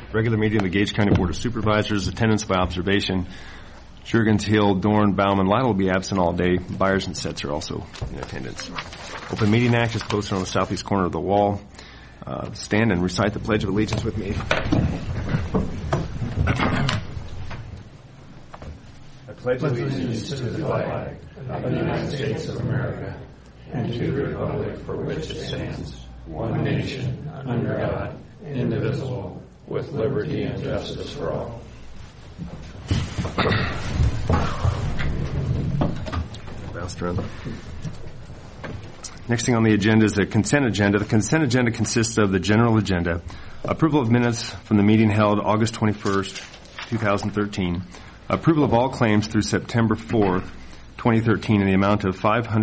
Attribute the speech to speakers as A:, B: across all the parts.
A: Regular meeting of the Gage County Board of Supervisors. Attendance by observation. Juergens, Hill, Dorn, Bauman, Lytle will be absent all day. Byers and Setzer are also in attendance. Open Meeting Act is posted on the southeast corner of the wall. Stand and recite the Pledge of Allegiance with me. I pledge
B: allegiance to the flag of the United States of America and to the republic for which it stands, one nation, under God, indivisible, with liberty and justice for all.
A: Next thing on the agenda is the consent agenda. The consent agenda consists of the general agenda, approval of minutes from the meeting held August 21st, 2013, approval of all claims through September 4th, 2013 in the amount of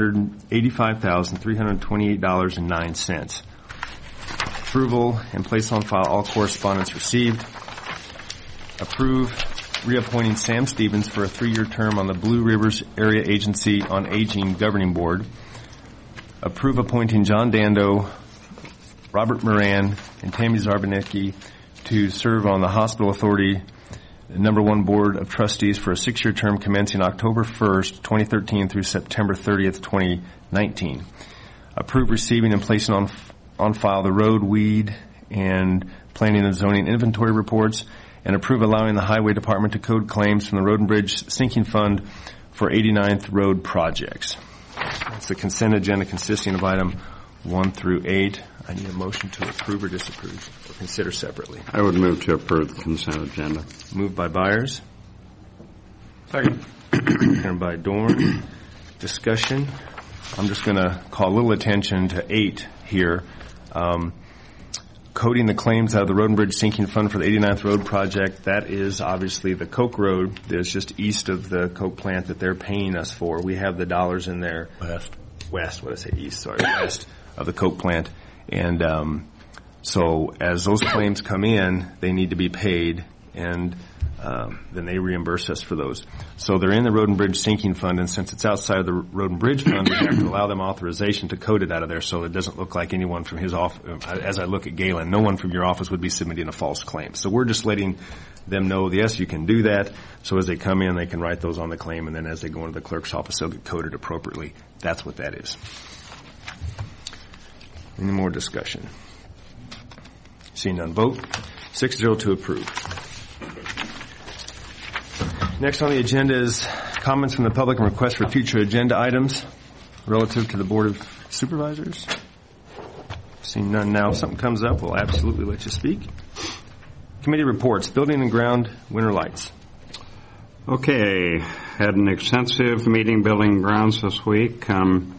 A: $585,328.09. Approval and place on file all correspondence received. Approve reappointing Sam Stevens for a 3-year term on the Blue Rivers Area Agency on Aging Governing Board. Approve appointing John Dando, Robert Moran, and Tammy Zarbanecki to serve on the Hospital Authority Number 1 Board of Trustees for a 6-year term commencing October 1st, 2013 through September 30th, 2019. Approve receiving and placing on file the road, weed, and planning and zoning inventory reports, and approve allowing the Highway Department to code claims from the Road and Bridge Sinking Fund for 89th Road projects. That's the consent agenda consisting of item 1 through 8. I need a motion to approve or disapprove or consider separately.
C: I would move to approve the consent agenda.
A: Moved by Byers.
C: Second.
A: Seconded by Dorn. Discussion. I'm just going to call a little attention to 8 here. Coding the claims out of the Road and Bridge Sinking Fund for the 89th Road project. That is obviously the Coke Road that's just east of the Coke plant that they're paying us for. We have the dollars in there. West, what did I say? East, sorry. West of the Coke plant. And so as those claims come in, they need to be paid, and then they reimburse us for those. So they're in the Road and Bridge Sinking Fund, and since it's outside of the Road and Bridge Fund, we have to allow them authorization to code it out of there so it doesn't look like anyone from his office. As I look at Galen, no one from your office would be submitting a false claim. So we're just letting them know, yes, you can do that. So as they come in, they can write those on the claim, and then as they go into the clerk's office, they'll get coded appropriately. That's what that is. Any more discussion? Seeing none, vote. 6-0 to approve. Next on the agenda is comments from the public and requests for future agenda items relative to the Board of Supervisors. Seeing none now. If something comes up, we'll absolutely let you speak. Committee reports, building and ground winter lights.
C: Okay, had an extensive meeting building and grounds this week.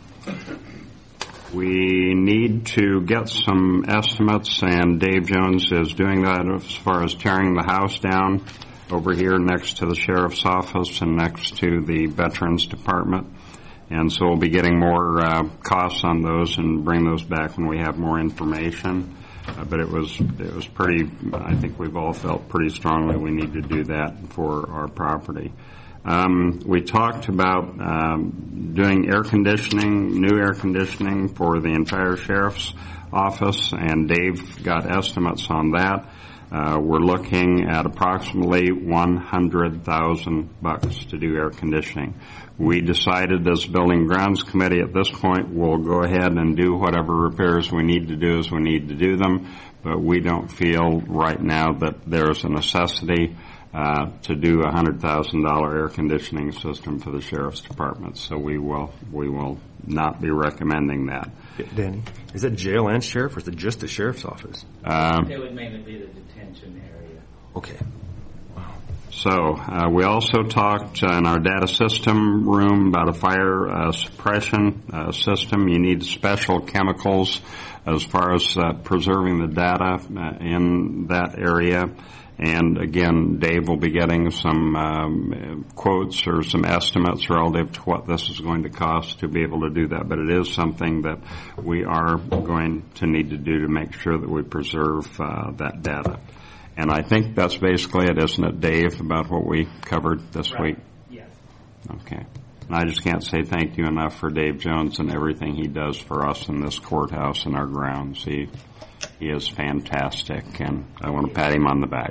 C: We need to get some estimates, and Dave Jones is doing that as far as tearing the house down over here next to the Sheriff's Office and next to the Veterans Department. And so we'll be getting more costs on those and bring those back when we have more information. But it was pretty, I think we've all felt pretty strongly we need to do that for our property. We talked about doing air conditioning, new air conditioning for the entire Sheriff's Office, and Dave got estimates on that. We're looking at approximately $100,000 to do air conditioning. We decided as Building and Grounds Committee at this point we'll go ahead and do whatever repairs we need to do as we need to do them, but we don't feel right now that there's a necessity to do a $100,000 air conditioning system for the Sheriff's Department. So we will not be recommending that.
A: Danny, is that jail and sheriff, or is it just the sheriff's office?
D: It would mainly be the detention area.
A: Okay. Wow.
C: So we also talked in our data system room about a fire suppression system. You need special chemicals as far as preserving the data in that area. And again, Dave will be getting some quotes or some estimates relative to what this is going to cost to be able to do that. But it is something that we are going to need to do to make sure that we preserve that data. And I think that's basically it, isn't it, Dave, about what we covered this week?
D: Yes.
C: Okay. And I just can't say thank you enough for Dave Jones and everything he does for us in this courthouse and our grounds. He is fantastic, and I want to pat him on the back.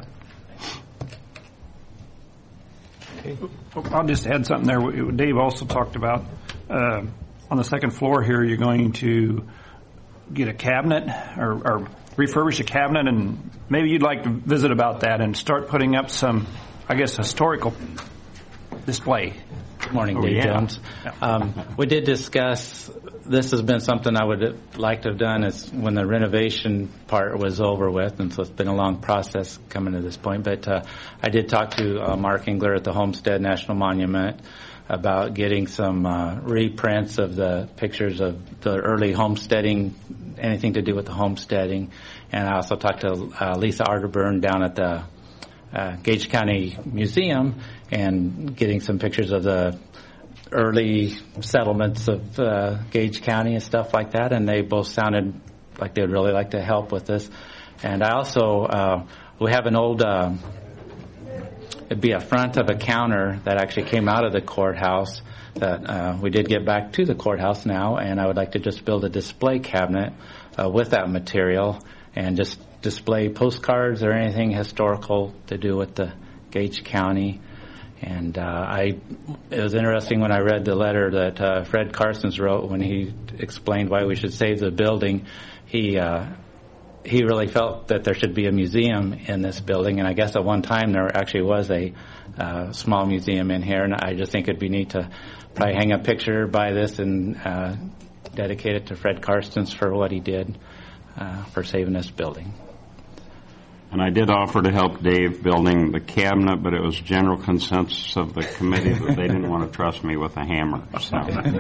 E: I'll just add something there. Dave also talked about on the second floor here, you're going to get a cabinet or refurbish a cabinet, and maybe you'd like to visit about that and start putting up some, I guess, historical display.
D: Good morning, Dave Jones. We did discuss, this has been something I would like to have done is when the renovation part was over with, and so it's been a long process coming to this point. But I did talk to Mark Engler at the Homestead National Monument about getting some reprints of the pictures of the early homesteading, anything to do with the homesteading. And I also talked to Lisa Arterburn down at the Gage County Museum and getting some pictures of the early settlements of Gage County and stuff like that, and they both sounded like they'd really like to help with this. And I also, we have an old, it'd be a front of a counter that actually came out of the courthouse that we did get back to the courthouse now, and I would like to just build a display cabinet with that material and just display postcards or anything historical to do with the Gage County. And it was interesting when I read the letter that Fred Carsons wrote when he explained why we should save the building. He really felt that there should be a museum in this building, and I guess at one time there actually was a small museum in here, and I just think it'd be neat to probably hang a picture by this and dedicate it to Fred Carsons for what he did for saving this building.
C: And I did offer to help Dave building the cabinet, but it was general consensus of the committee that they didn't want to trust me with a hammer. So.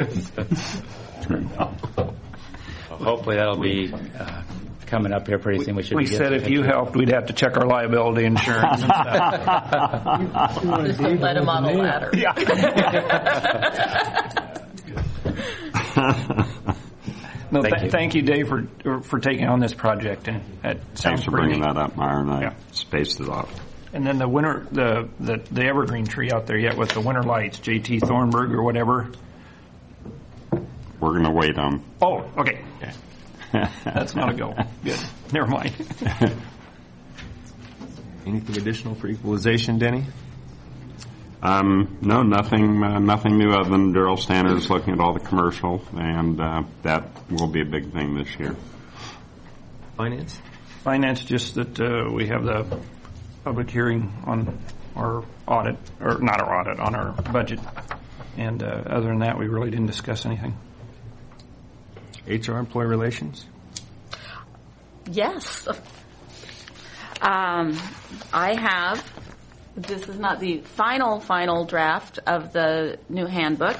D: Hopefully that'll be coming up here pretty soon.
E: We said if you helped, we'd have to check our liability insurance and stuff.
F: Let him on a ladder.
E: Yeah. No, thank you, Dave, for taking on this project. And it sounds
C: Thanks for bringing that up, Myron. I spaced it off.
E: And then the evergreen tree out there yet with the winter lights, J.T. Thornburg or whatever.
C: We're going to wait on.
E: Oh, okay. That's not a go. Good. Never mind.
A: Anything additional for equalization, Denny?
C: No, nothing new other than Daryl Standers looking at all the commercial, and that will be a big thing this year.
A: Finance?
E: Finance, just that we have the public hearing on our audit, or not our audit, on our budget. And other than that, we really didn't discuss anything.
A: HR, employee relations?
F: Yes. I have. This is not the final draft of the new handbook.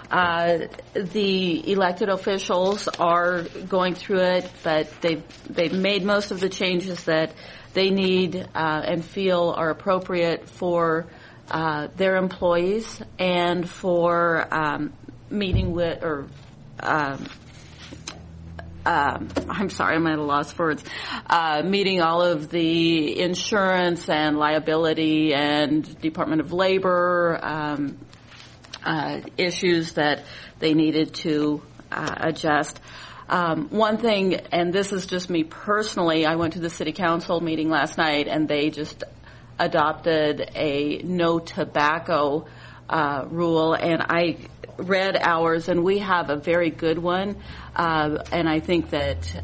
F: The elected officials are going through it, but they've made most of the changes that they need and feel are appropriate for their employees and for meeting with or. I'm sorry, I'm at a loss for words. Meeting all of the insurance and liability and Department of Labor issues that they needed to adjust. One thing, and this is just me personally, I went to the City Council meeting last night and they just adopted a no tobacco rule, and I read ours, and we have a very good one. And I think that,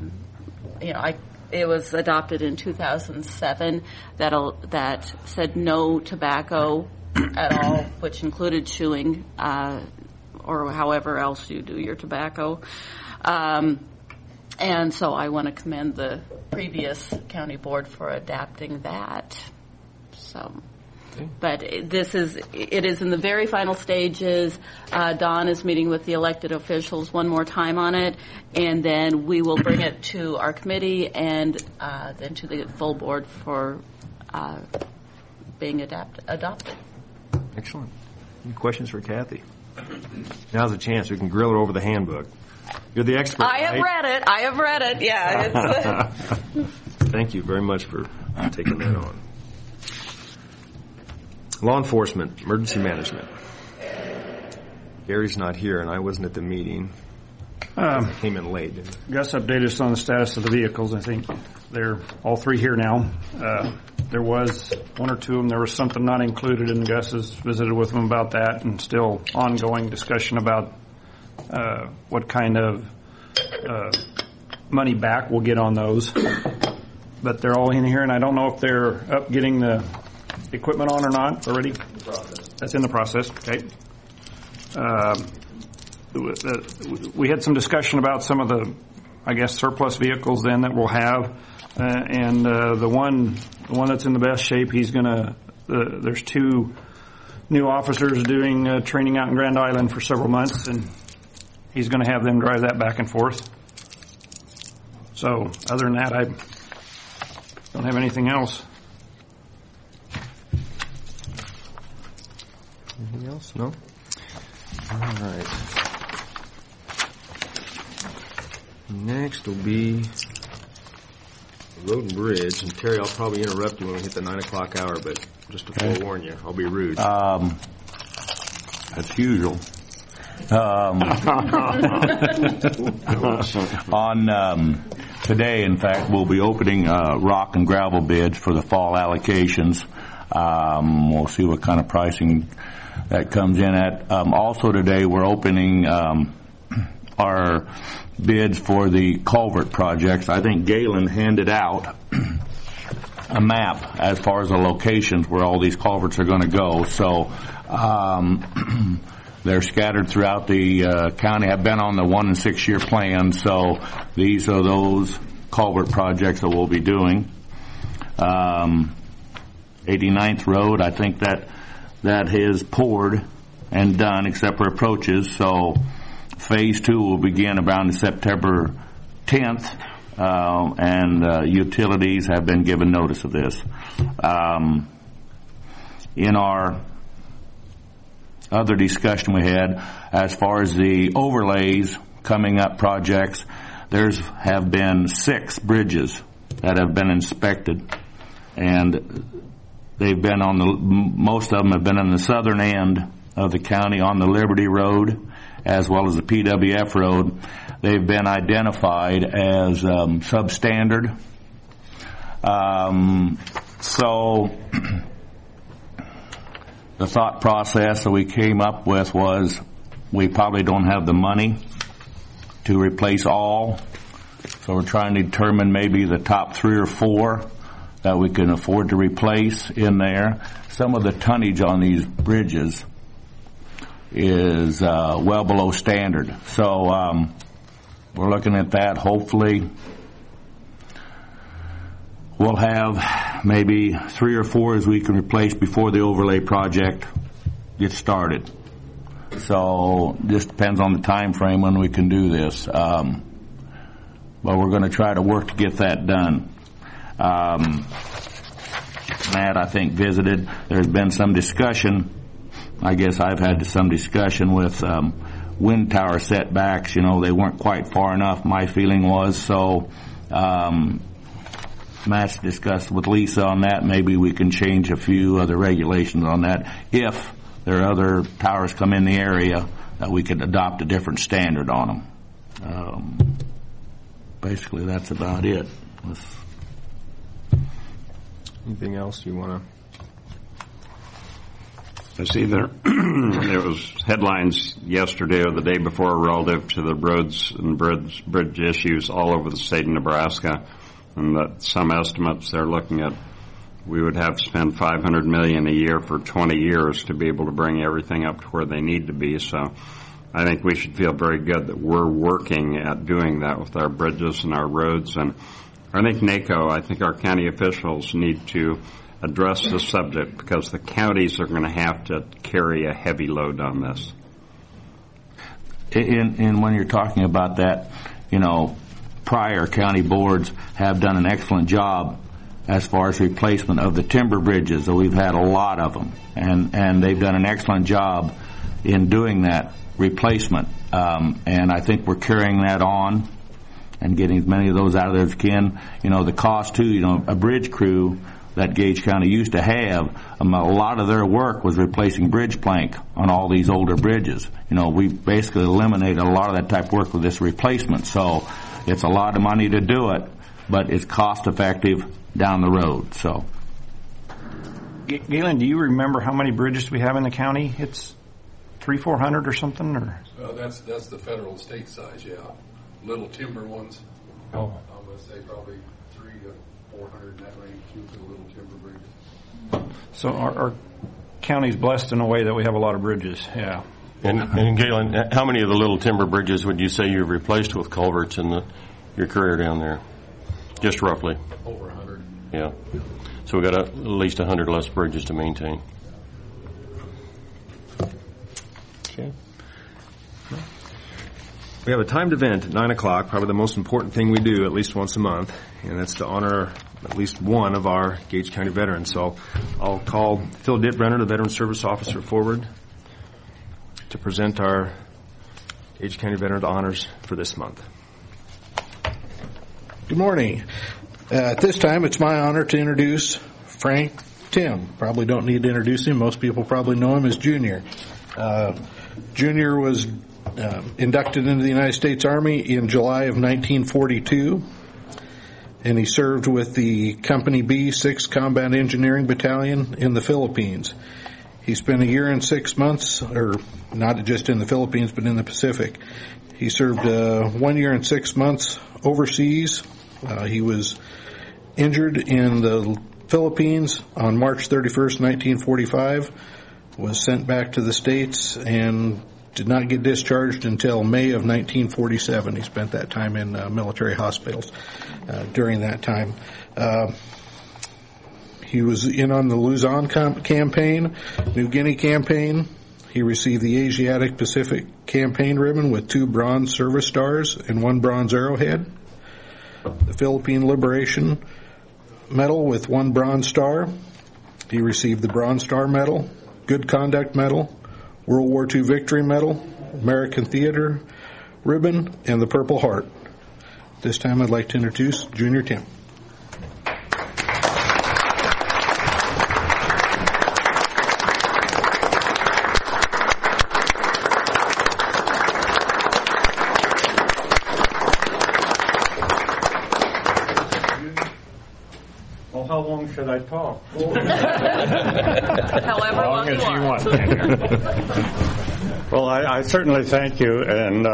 F: it was adopted in 2007 that said no tobacco at all, which included chewing or however else you do your tobacco. And so I want to commend the previous county board for adapting that. So. But it is in the very final stages. Don is meeting with the elected officials one more time on it, and then we will bring it to our committee and then to the full board for being adopted.
A: Excellent. Any questions for Kathy? Now's a chance. We can grill her over the handbook. You're the expert.
F: I have read it. Yeah.
A: Thank you very much for taking that on. Law enforcement, emergency management. Gary's not here, and I wasn't at the meeting. Came in late, didn't it?
E: Gus updated us on the status of the vehicles. I think they're all three here now. There was one or two of them. There was something not included, and Gus has visited with them about that, and still ongoing discussion about what kind of money back we'll get on those. But they're all in here, and I don't know if they're up getting the equipment on or not already. That's in the process. Okay. We had some discussion about some of the, I guess, surplus vehicles then that we'll have, and the one that's in the best shape, he's gonna. There's two new officers doing training out in Grand Island for several months, and he's going to have them drive that back and forth. So, other than that, I don't have anything else.
A: Anything else? No? All right. Next will be Road and Bridge. And Terry, I'll probably interrupt you when we hit the 9 o'clock hour, but just to forewarn you, I'll be rude.
G: As usual. On today, in fact, we'll be opening rock and gravel bids for the fall allocations. We'll see what kind of pricing that comes in at. Also today, we're opening our bids for the culvert projects. I think Galen handed out a map as far as the locations where all these culverts are going to go. So they're scattered throughout the county. Have been on the 1 and 6 year plan. So these are those culvert projects that we'll be doing. 89th Road, I think that is poured and done except for approaches. So Phase 2 will begin around September 10th, and utilities have been given notice of this. In our other discussion we had, as far as the overlays coming up projects, have been 6 bridges that have been inspected, and they've been most of them have been on the southern end of the county on the Liberty Road, as well as the PWF Road. They've been identified as substandard. So the thought process that we came up with was we probably don't have the money to replace all. So we're trying to determine maybe the top 3 or 4 that we can afford to replace in there. Some of the tonnage on these bridges is well below standard. So we're looking at that. Hopefully we'll have maybe 3 or 4 as we can replace before the overlay project gets started. So just depends on the time frame when we can do this. But we're going to try to work to get that done. Matt, I think, visited. There's been some discussion. I guess I've had some discussion with wind tower setbacks. They weren't quite far enough, my feeling was. So Matt's discussed with Lisa on that. Maybe we can change a few other regulations on that. If there are other towers come in the area, that we could adopt a different standard on them. Basically, that's about it.
A: Anything else you want to?
C: I see there was headlines yesterday or the day before relative to the roads and bridge issues all over the state of Nebraska, and that some estimates they're looking at we would have to spend $500 million a year for 20 years to be able to bring everything up to where they need to be. So I think we should feel very good that we're working at doing that with our bridges and our roads. And I think I think our county officials need to address the subject because the counties are going to have to carry a heavy load on this.
G: And when you're talking about that, prior county boards have done an excellent job as far as replacement of the timber bridges. So we've had a lot of them, and they've done an excellent job in doing that replacement. And I think we're carrying that on and getting as many of those out of there as we can. The cost too, a bridge crew that Gage County used to have, a lot of their work was replacing bridge plank on all these older bridges. We basically eliminated a lot of that type of work with this replacement. So it's a lot of money to do it, but it's cost effective down the road. So,
E: Galen, do you remember how many bridges we have in the county? It's 300-400 or something, or?
H: That's the federal state size, yeah. Little timber ones.
E: Oh.
H: I'm going to say probably 300 to 400 in that range, too, for the little timber bridges.
E: So our county's blessed in a way that we have a lot of bridges, yeah.
A: And Galen, how many of the little timber bridges would you say you've replaced with culverts in your career down there? Just roughly.
H: Over 100.
A: Yeah. So we got at least 100 less bridges to maintain. Okay. We have a timed event at 9 o'clock, probably the most important thing we do at least once a month, and that's to honor at least one of our Gage County veterans. So I'll call Phil Dittbrenner, the Veteran Service Officer, forward to present our Gage County Veteran Honors for this month.
I: Good morning. At this time, it's my honor to introduce Frank Tim. Probably don't need to introduce him. Most people probably know him as Junior. Junior was inducted into the United States Army in July of 1942, and he served with the Company B 6th Combat Engineering Battalion in the Philippines. He spent a year and 6 months, or not just in the Philippines, but in the Pacific. He served 1 year and 6 months overseas. He was injured in the Philippines on March 31st, 1945, was sent back to the States, and did not get discharged until May of 1947. He spent that time in military hospitals during that time. He was in on the Luzon campaign, New Guinea campaign. He received the Asiatic Pacific Campaign Ribbon with 2 Bronze Service Stars and 1 Bronze Arrowhead. The Philippine Liberation Medal with 1 Bronze Star. He received the Bronze Star Medal, Good Conduct Medal, World War II Victory Medal, American Theater Ribbon, and the Purple Heart. This time I'd like to introduce Junior Tim.
C: Well, how long should I talk?
F: However long you want.
C: Well, I certainly thank you, and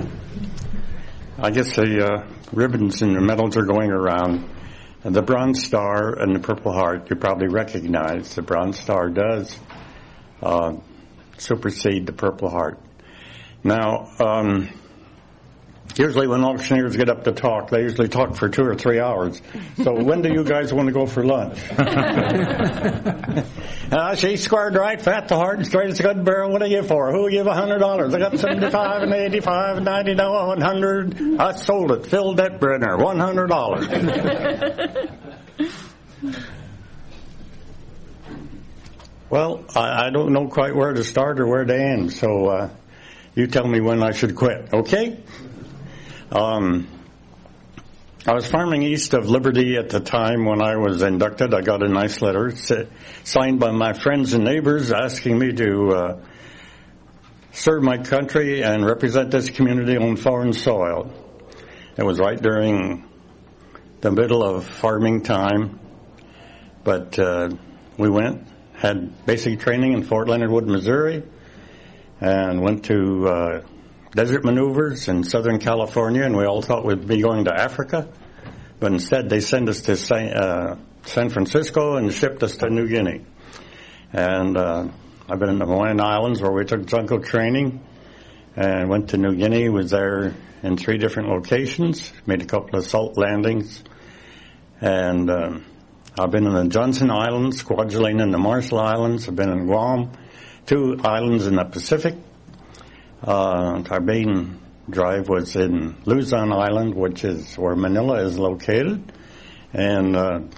C: I guess the ribbons and the medals are going around. And the Bronze Star and the Purple Heart, you probably recognize. The Bronze Star does supersede the Purple Heart. Now, usually when auctioneers get up to talk, they usually talk for 2 or 3 hours. So when do you guys want to go for lunch? She's squared right, fat to hard, and straight as a good barrel. What do you give for? Who will give $100? I got 75 and 85 and 90, no, 100. I sold it. Phil Dittbrenner, $100. Well, I don't know quite where to start or where to end, so you tell me when I should quit, okay? I was farming east of Liberty at the time when I was inducted. I got a nice letter signed by my friends and neighbors asking me to serve my country and represent this community on foreign soil. It was right during the middle of farming time, but we went, had basic training in Fort Leonard Wood, Missouri, and went to desert maneuvers in Southern California, and we all thought we'd be going to Africa, but instead they sent us to San Francisco and shipped us to New Guinea. And I've been in the Hawaiian Islands where we took jungle training, and went to New Guinea, was there in 3 different locations, made a couple of salt landings, and I've been in the Johnson Islands, Kwajalein and the Marshall Islands. I've been in Guam, 2 islands in the Pacific. Our main drive was in Luzon Island, which is where Manila is located. And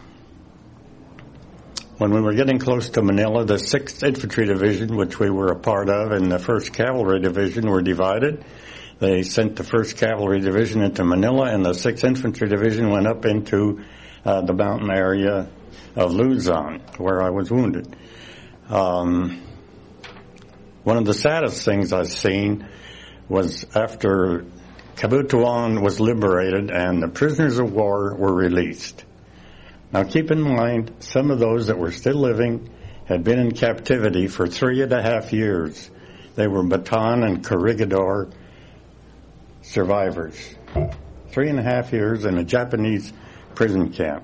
C: when we were getting close to Manila, the 6th Infantry Division, which we were a part of, and the 1st Cavalry Division were divided. They sent the 1st Cavalry Division into Manila, and the 6th Infantry Division went up into the mountain area
J: of Luzon, where I was wounded. One of the saddest things I've seen was after Cabutuan was liberated and the prisoners of war were released. Now keep in mind, some of those that were still living had been in captivity for 3.5 years. They were Bataan and Corregidor survivors. 3.5 years in a Japanese prison camp.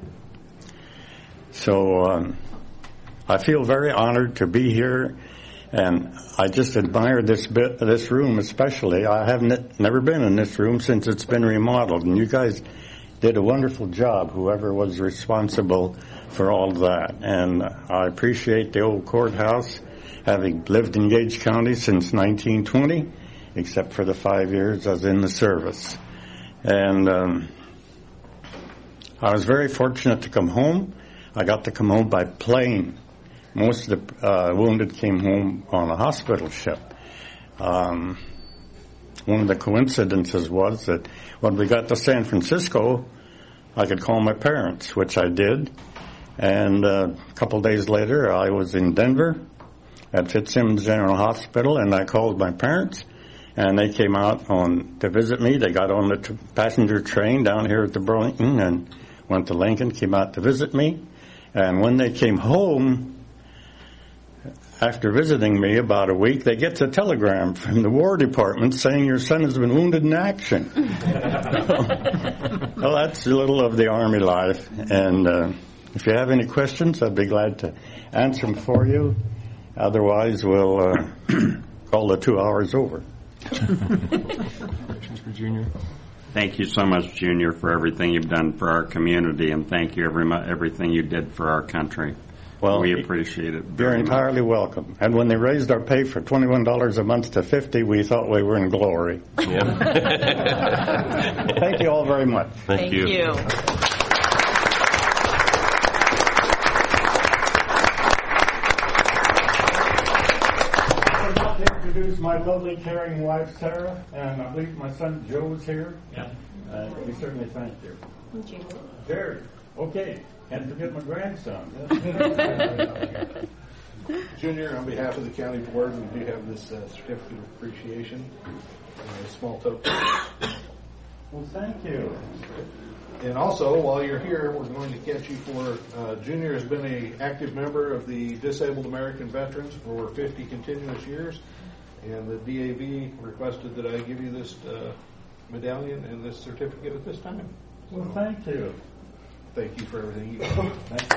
J: So I feel very honored to be here, and I just admire this room especially. I haven't never been in this room since it's been remodeled, and you guys did a wonderful job, whoever was responsible for all that. And I appreciate the old courthouse, having lived in Gage County since 1920, except for the 5 years I was in the service. And I was very fortunate to come home. I got to come home by plane. Most of the wounded came home on a hospital ship. One of the coincidences was that when we got to San Francisco, I could call my parents, which I did. And a couple days later, I was in Denver at Fitzsimmons General Hospital, and I called my parents, and they came out to visit me. They got on the passenger train down here at the Burlington and went to Lincoln, came out to visit me. And when they came home, after visiting me about a week, they get a telegram from the War Department saying your son has been wounded in action. Well, that's a little of the Army life. And if you have any questions, I'd be glad to answer them for you. Otherwise, we'll call the 2 hours over.
A: Questions for Junior?
C: Thank you so much, Junior, for everything you've done for our community, and thank you everything you did for our country. Well, we appreciate it.
J: You're entirely welcome. And when they raised our pay from $21 a month to $50, we thought we were in glory.
A: Yeah.
J: Thank you all very much.
A: Thank you.
K: Introduce my lovely, caring wife, Sarah, and I believe my son Joe is here. Yeah. We certainly thank you. Jerry. Okay. Can't forget my grandson.
I: Junior, on behalf of the county board, we do have this certificate of appreciation, a small token.
K: Well, thank you.
I: And also, while you're here, we're going to catch you for, Junior has been an active member of the Disabled American Veterans for 50 continuous years, and the DAV requested that I give you this medallion and this certificate at this time.
K: Well, thank you.
I: Thank you for everything you do.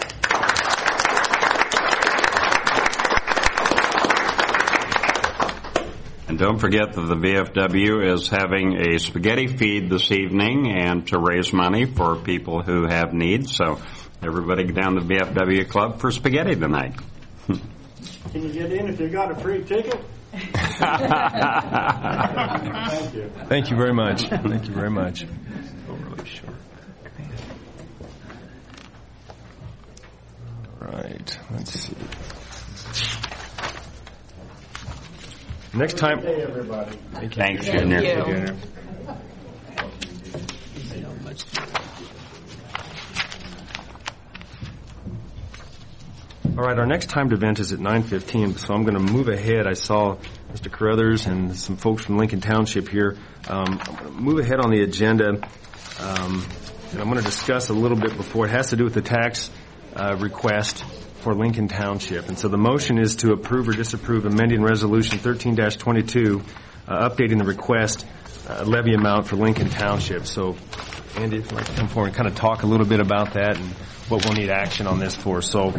C: And don't forget that the VFW is having a spaghetti feed this evening and to raise money for people who have needs. So everybody get down to the VFW Club for spaghetti tonight.
K: Can you get in if you got a free ticket? Thank you.
A: Thank you very much. Thank you very much. Overly short. Right. Let's see. Next time.
K: Hey, everybody.
C: Thanks, Junior.
F: Thank you.
C: Junior.
A: All right, our next timed event is at 9:15, so I'm going to move ahead. I saw Mr. Carruthers and some folks from Lincoln Township here. I'm going to move ahead on the agenda, and I'm going to discuss a little bit before. It has to do with the tax request for Lincoln Township. And so the motion is to approve or disapprove amending Resolution 13-22, updating the request levy amount for Lincoln Township. So, Andy, if you'd like to come forward and kind of talk a little bit about that and what we'll need action on this for. So,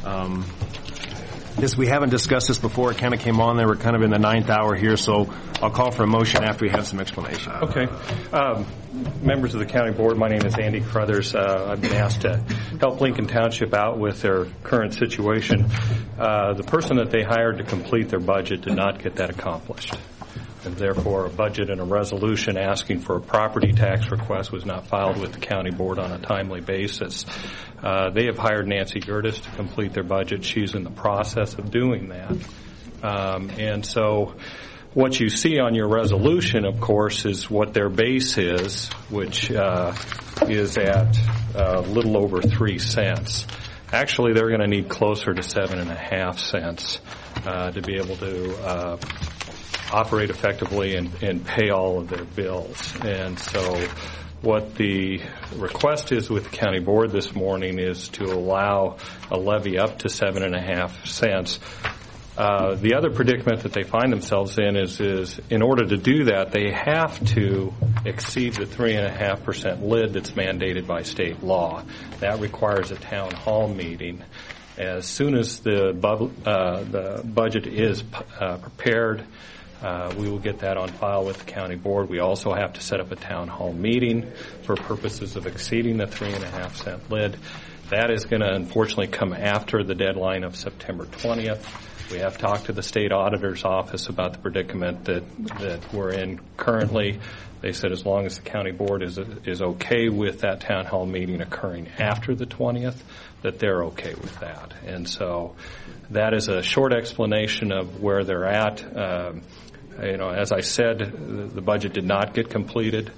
A: yes, we haven't discussed this before. It kind of came on there. We're kind of in the 9th hour here, so I'll call for a motion after we have some explanation.
E: Okay. Members of the county board, my name is Andy Carruthers. I've been asked to help Lincoln Township out with their current situation. The person that they hired to complete their budget did not get that accomplished. And therefore, a budget and a resolution asking for a property tax request was not filed with the county board on a timely basis. They have hired Nancy Gertis to complete their budget. She's in the process of doing that. And so what you see on your resolution, of course, is what their base is, which is at a little over 3 cents.
B: Actually, they're going to need closer to 7.5 cents to be able to operate effectively and pay all of their bills. And so what the request is with the county board this morning is to allow a levy up to 7.5 cents. The other predicament that they find themselves in is in order to do that, they have to exceed the 3.5% lid that's mandated by state law. That requires a town hall meeting. As soon as the budget is prepared, we will get that on file with the county board. We also have to set up a town hall meeting for purposes of exceeding the 3.5 cent lid. That is going to unfortunately come after the deadline of September 20th. We have talked to the state auditor's office about the predicament that we're in currently. They said as long as the county board is okay with that town hall meeting occurring after the 20th, that they're okay with that. And so that is a short explanation of where they're at. As I said, the budget did not get completed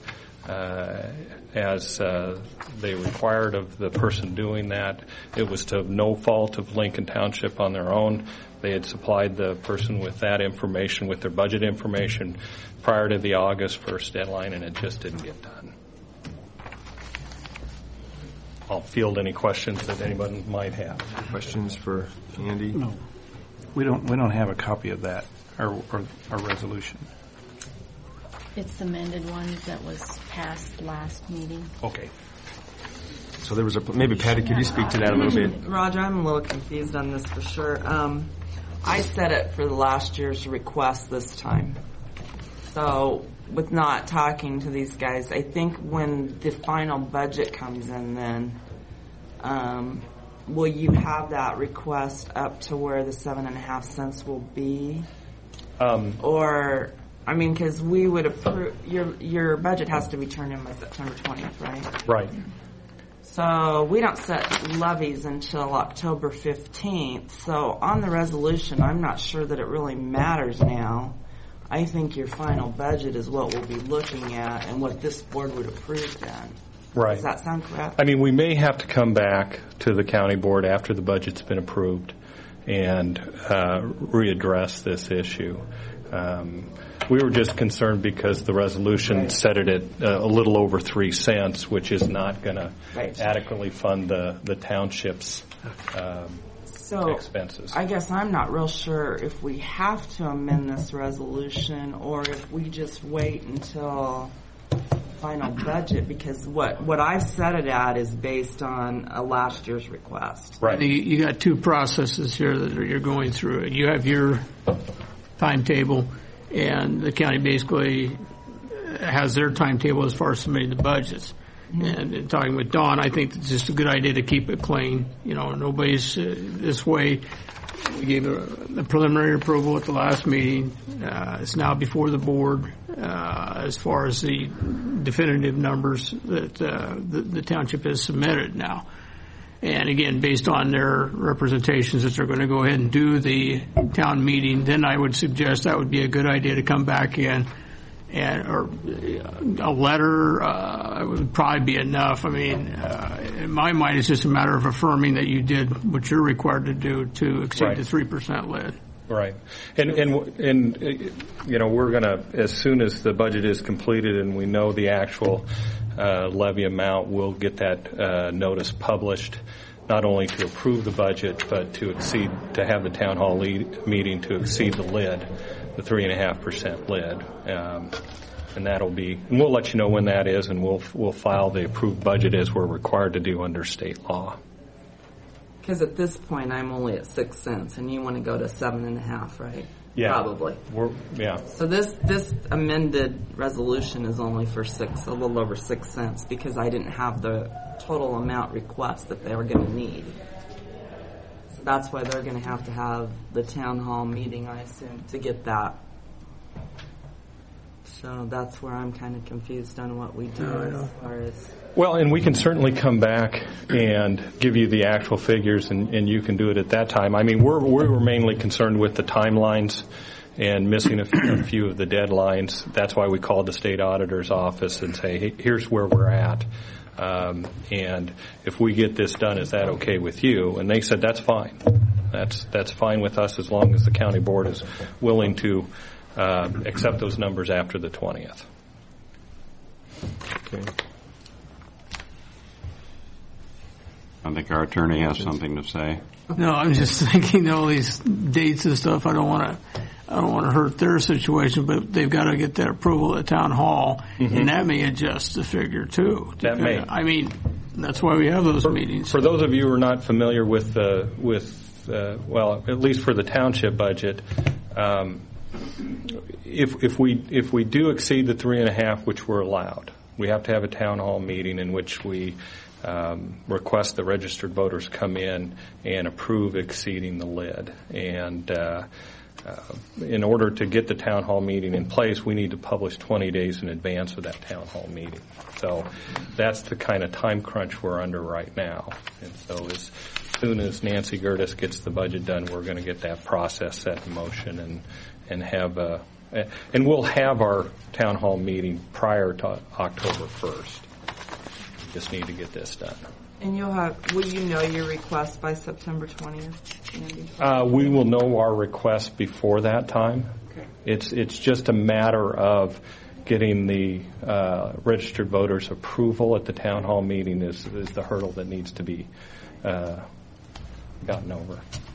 B: as they required of the person doing that. It was to no fault of Lincoln Township on their own. They had supplied the person with that information, with their budget information, prior to the August 1st deadline, and it just didn't get done. I'll field any questions that anybody might have.
A: Questions for Andy?
E: No. We don't have a copy of that, our resolution.
L: It's the amended one that was passed last meeting.
E: Okay.
A: So there was maybe Patty, could you speak to that a little bit?
M: Roger, I'm a little confused on this for sure. I set it for the last year's request this time. So with not talking to these guys, I think when the final budget comes in then, will you have that request up to where the 7.5 cents will be? Because we would approve, your budget has to be turned in by September 20th, right?
B: Right.
M: So we don't set levies until October 15th. So on the resolution, I'm not sure that it really matters now. I think your final budget is what we'll be looking at and what this board would approve then.
B: Right.
M: Does that sound correct?
B: We may have to come back to the county board after the budget's been approved and readdress this issue. We were just concerned because the resolution set it at a little over 3 cents, which is not going to adequately fund the township's expenses.
M: I guess I'm not real sure if we have to amend this resolution or if we just wait until final budget, because what I've set it at is based on a last year's request.
B: Right.
N: You got two processes here that you're going through. You have your timetable, and the county basically has their timetable as far as submitting the budgets. Mm-hmm. And talking with Don, I think it's just a good idea to keep it clean. Nobody's this way. We gave a preliminary approval at the last meeting. It's now before the board as far as the definitive numbers that the township has submitted now. And again, based on their representations that they're going to go ahead and do the town meeting, then I would suggest that would be a good idea to come back in or a letter would probably be enough. In my mind, it's just a matter of affirming that you did what you're required to do to exceed the 3% lid.
B: Right. And we're going to, as soon as the budget is completed and we know the actual levy amount, we'll get that notice published, not only to approve the budget, but to have the town hall meeting to exceed the lid, the 3.5% lid. And we'll let you know when that is, and we'll file the approved budget as we're required to do under state law.
M: Because at this point, I'm only at 6 cents, and you want to go to 7.5, right?
B: Yeah.
M: Probably. So this amended resolution is only for a little over 6 cents, because I didn't have the total amount request that they were going to need. So that's why they're going to have the town hall meeting, I assume, to get that. So that's where I'm kind of confused on what we do as far as...
B: Well, and we can certainly come back and give you the actual figures, and you can do it at that time. We were mainly concerned with the timelines and missing a few of the deadlines. That's why we called the state auditor's office and say, hey, here's where we're at. And if we get this done, is that okay with you? And they said, that's fine. That's fine with us as long as the county board is willing to accept those numbers after the 20th.
A: Okay.
C: I think our attorney has something to say.
N: No, I'm just thinking all these dates and stuff. I don't want to hurt their situation, but they've got to get that approval at town hall, and that may adjust the figure too.
B: That may.
N: I mean, that's why we have those meetings.
B: For those of you who are not familiar with well, at least for the township budget, if we do exceed the 3.5, which we're allowed, we have to have a town hall meeting in which we request the registered voters come in and approve exceeding the lid. And in order to get the town hall meeting in place, we need to publish 20 days in advance of that town hall meeting. So that's the kind of time crunch we're under right now. And so as soon as Nancy Gertis gets the budget done, we're going to get that process set in motion and have and we'll have our town hall meeting prior to October 1st. Just need to get this done.
M: And will you know your request by September 20th, Andy?
B: We will know our request before that time.
M: Okay.
B: It's just a matter of getting the registered voters' approval at the town hall meeting is the hurdle that needs to be gotten over.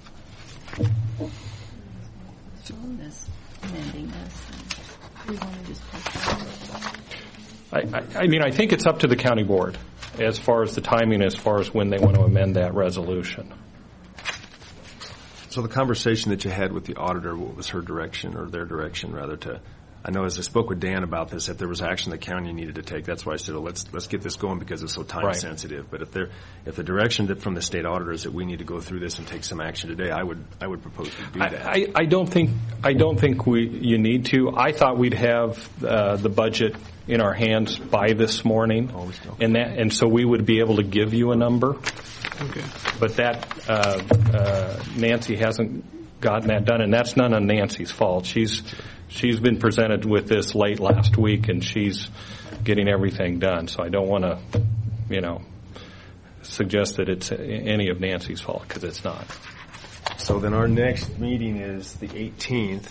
B: I mean, I think it's up to the county board as far as the timing, as far as when they want to amend that resolution.
A: So the conversation that you had with the auditor, what was her direction, or their direction, rather, to, I know as I spoke with Dan about this, if there was action the county needed to take, that's why I said, well, let's get this going because it's so time sensitive. But if the direction from the state auditor is that we need to go through this and take some action today, I would propose we do that.
B: I don't think you need to. I thought we'd have the budget in our hands by this morning, and so we would be able to give you a number.
N: Okay.
B: But that Nancy hasn't gotten that done, and that's none of Nancy's fault. She's been presented with this late last week, and she's getting everything done. So I don't want to, suggest that it's any of Nancy's fault, because it's not.
A: So then our next meeting is the 18th.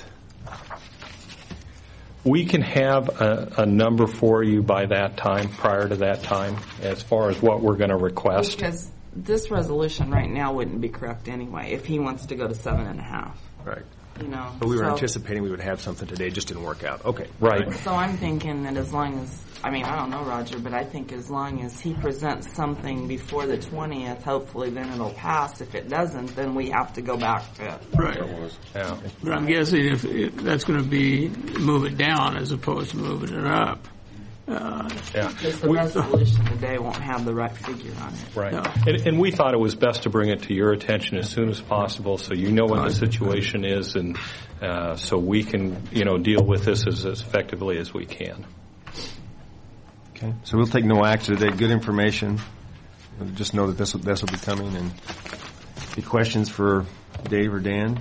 B: We can have a number for you by that time, prior to that time, as far as what we're going to request.
M: Because this resolution right now wouldn't be correct anyway if he wants to go to 7.5.
A: Right.
M: But
A: we were anticipating we would have something today. It just didn't work out. Okay.
B: Right.
M: So I'm thinking that as long as, I don't know, Roger, but I think as long as he presents something before the 20th, hopefully then it'll pass. If it doesn't, then we have to go back to it.
N: Right.
B: Yeah.
N: But I'm guessing if that's going to be move it down as opposed to moving it up.
M: Because the resolution today won't have the right figure on it.
B: Right. No. And we thought it was best to bring it to your attention as soon as possible so you know what the situation is, and so we can, deal with this as effectively as we can.
A: Okay. So we'll take no action today. Good information. We'll just know that this will be coming. And any questions for Dave or Dan?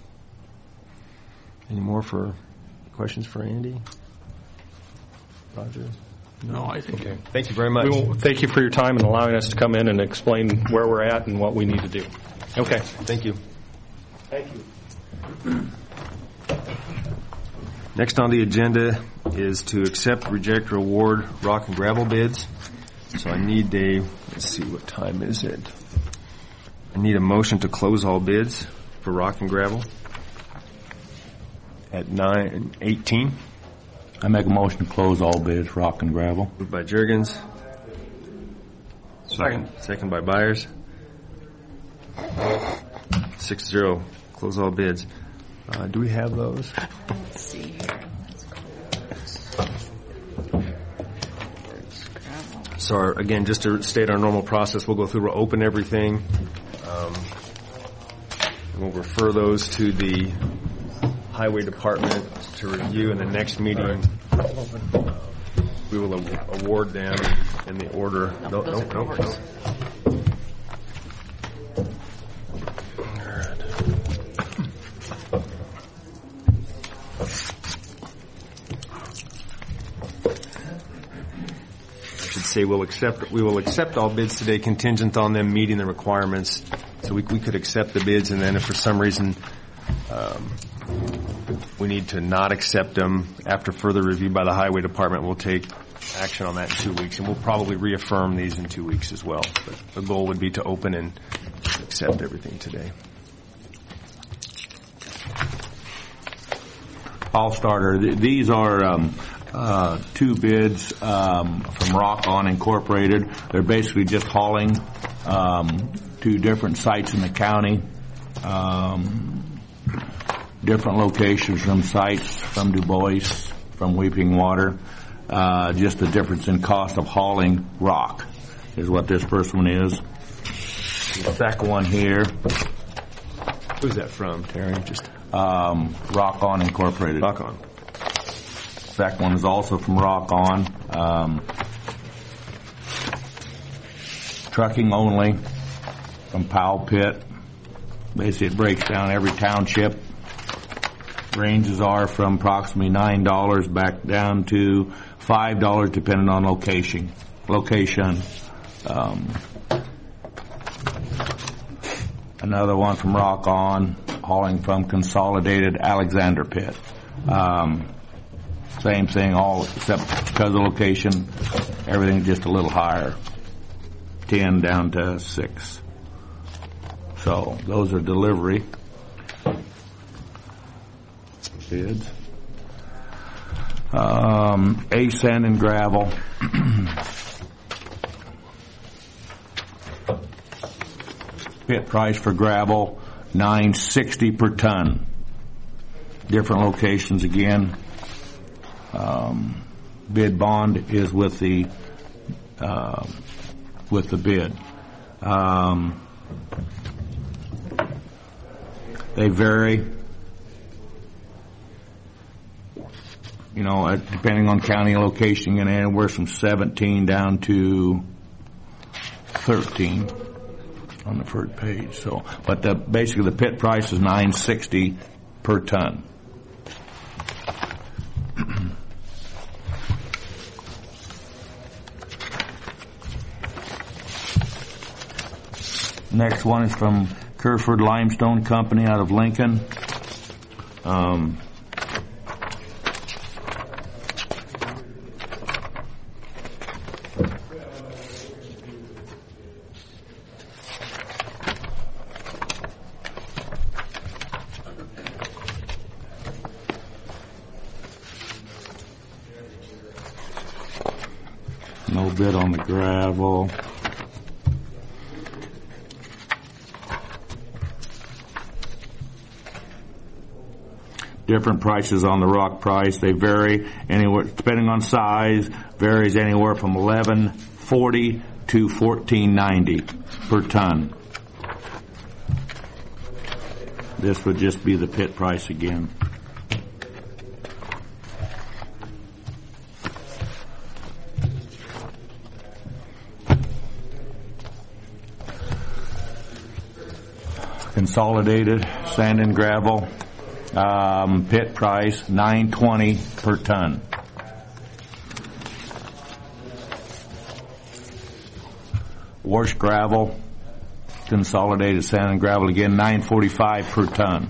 A: Any more questions for Andy? Roger?
N: No, I think.
B: Okay.
A: Thank you very much.
B: Thank you for your time and allowing us to come in and explain where we're at and what we need to do. Okay.
A: Thank you.
K: Thank you.
A: Next on the agenda is to accept, reject, or award rock and gravel bids. So I need let's see, what time is it? I need a motion to close all bids for rock and gravel at 9:18.
G: I make a motion to close all bids, rock and gravel.
A: Moved by Juergens. Second by Byers. 6-0. Close all bids. Do we have those?
L: Let's see here.
A: So again, just to state our normal process, we'll go through, we'll open everything. And we'll refer those to the Highway Department to review. In the next meeting, we will award them in the order. No. say we will accept all bids today contingent on them meeting the requirements. So we could accept the bids, and then if for some reason we need to not accept them after further review by the Highway Department, we'll take action on that in 2 weeks, and we'll probably reaffirm these in 2 weeks as well. But the goal would be to open and accept everything today.
G: All starter. These are two bids from Rock On Incorporated. They're basically just hauling to different sites in the county, different locations from sites, from Du Bois, from Weeping Water. Just the difference in cost of hauling rock is what this first one is. The second one here.
A: Who's that from, Terry? Just
G: Rock On Incorporated.
A: Rock On.
G: Second one is also from Rock On. Trucking only from Powell Pit. Basically, it breaks down every township. Ranges are from approximately $9 back down to $5, depending on location. Another one from Rock On, hauling from Consolidated Alexander Pit. Same thing, all except because of the location, everything's just a little higher. 10 down to 6. So those are delivery bids. A Sand and Gravel. Pit price for gravel, $9.60 per ton. Different locations again. Bid bond is with the bid. They vary. Depending on county location, and anywhere from 17 down to 13 on the first page. So, but basically the pit price is $9.60 per ton. Next one is from Kerford Limestone Company out of Lincoln. No bid on the gravel. Different prices on the rock price. They vary anywhere, depending on size, varies anywhere from $11.40 to $14.90 per ton. This would just be the pit price again. Consolidated Sand and Gravel. Pit price $9.20 per ton. Wash Gravel, Consolidated Sand and Gravel again, $9.45 per ton.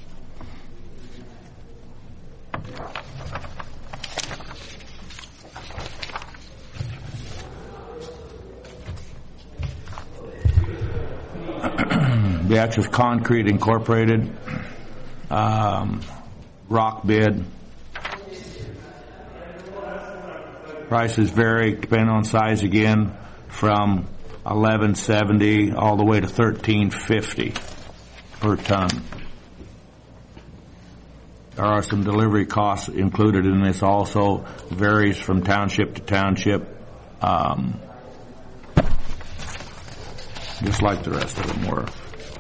G: Beatrice Concrete Incorporated. Rock bid. Prices vary depending on size again, from $11.70 all the way to $13.50 per ton. There are some delivery costs included in this also. Varies from township to township, just like the rest of them were.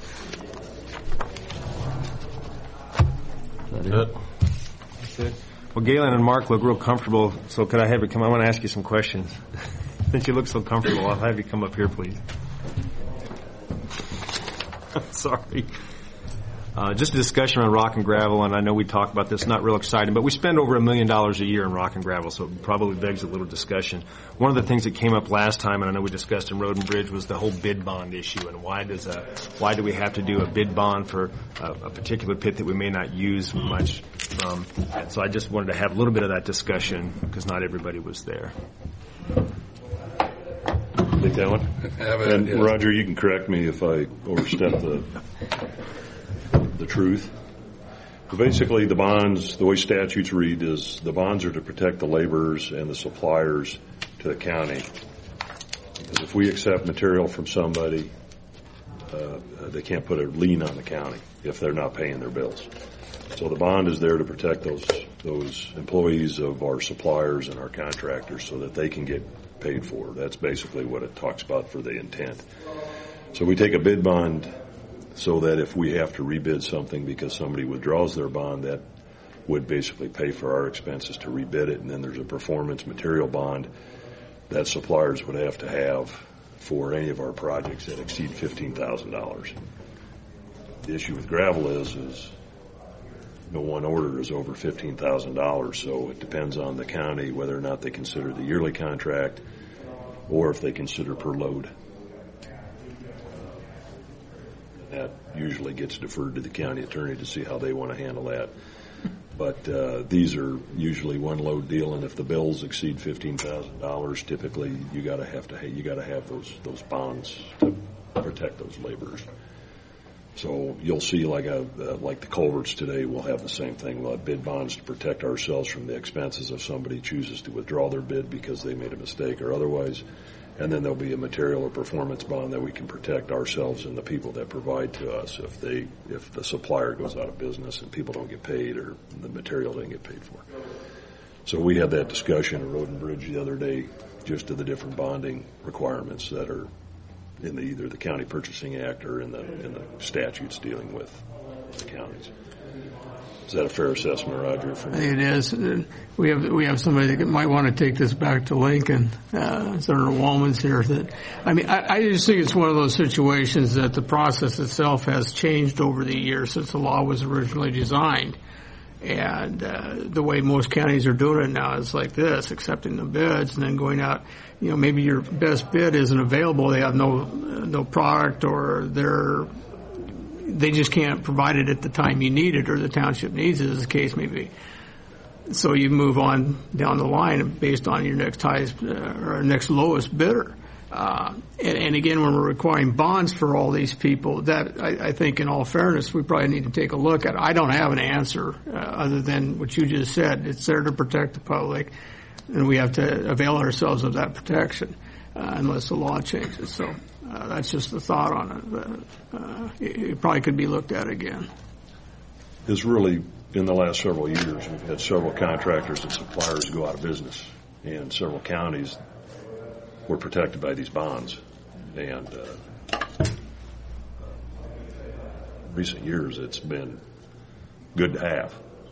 A: That's it. Well, Galen and Mark look real comfortable, so could I have you come? I want to ask you some questions. Since you look so comfortable, I'll have you come up here, please. Sorry. Just a discussion on rock and gravel, and I know we talk about this, not real exciting, but we spend over $1 million a year in rock and gravel, so it probably begs a little discussion. One of the things that came up last time, and I know we discussed in Road and Bridge, was the whole bid bond issue, and why do we have to do a bid bond for a particular pit that we may not use much from? And so I just wanted to have a little bit of that discussion, because not everybody was there.
O: Take that one? And yes. Roger, you can correct me if I overstep the truth. But basically, the bonds, the way statutes read, is the bonds are to protect the laborers and the suppliers to the county. Because if we accept material from somebody, they can't put a lien on the county if they're not paying their bills. So the bond is there to protect those employees of our suppliers and our contractors so that they can get paid for. That's basically what it talks about for the intent. So we take a bid bond so that if we have to rebid something because somebody withdraws their bond, that would basically pay for our expenses to rebid it. And then there's a performance material bond that suppliers would have to have for any of our projects that exceed $15,000. The issue with gravel is no one order is over $15,000, so it depends on the county whether or not they consider the yearly contract or if they consider per load. That usually gets deferred to the county attorney to see how they want to handle that. But these are usually one load deal, and if the bills exceed $15,000, typically you got to have those bonds to protect those laborers. So you'll see like the culverts today, we'll have the same thing. We'll have bid bonds to protect ourselves from the expenses if somebody chooses to withdraw their bid because they made a mistake or otherwise. And then there'll be a material or performance bond that we can protect ourselves and the people that provide to us if the supplier goes out of business and people don't get paid or the material doesn't get paid for. So we had that discussion at Road and Bridge the other day, just to the different bonding requirements that are in either the County Purchasing Act or in the statutes dealing with the counties. Is that a fair assessment, Roger?
N: It is. We have somebody that might want to take this back to Lincoln. Senator Wallman's here. I just think it's one of those situations that the process itself has changed over the years since the law was originally designed. And the way most counties are doing it now is like this, accepting the bids and then going out. You know, maybe your best bid isn't available. They have no product, or they just can't provide it at the time you need it, or the township needs it, as the case may be. So you move on down the line based on your next highest or next lowest bidder. And again, when we're requiring bonds for all these people, that I think, in all fairness, we probably need to take a look at. I don't have an answer other than what you just said. It's there to protect the public, and we have to avail ourselves of that protection unless the law changes. So that's just the thought on it. It probably could be looked at again.
O: It's really, in the last several years, we've had several contractors and suppliers go out of business, and several counties were protected by these bonds. And recent years, it's been good to have.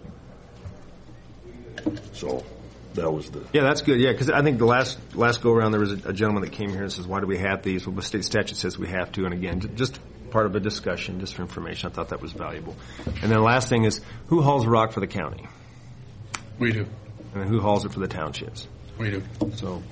O: So that was the...
A: Yeah, that's good. Yeah, because I think the last go-around, there was a gentleman that came here and says, why do we have these? Well, the state statute says we have to. And again, just part of a discussion, just for information. I thought that was valuable. And then the last thing is, who hauls rock for the county?
H: We do.
A: And then who hauls it for the townships?
H: We do.
A: So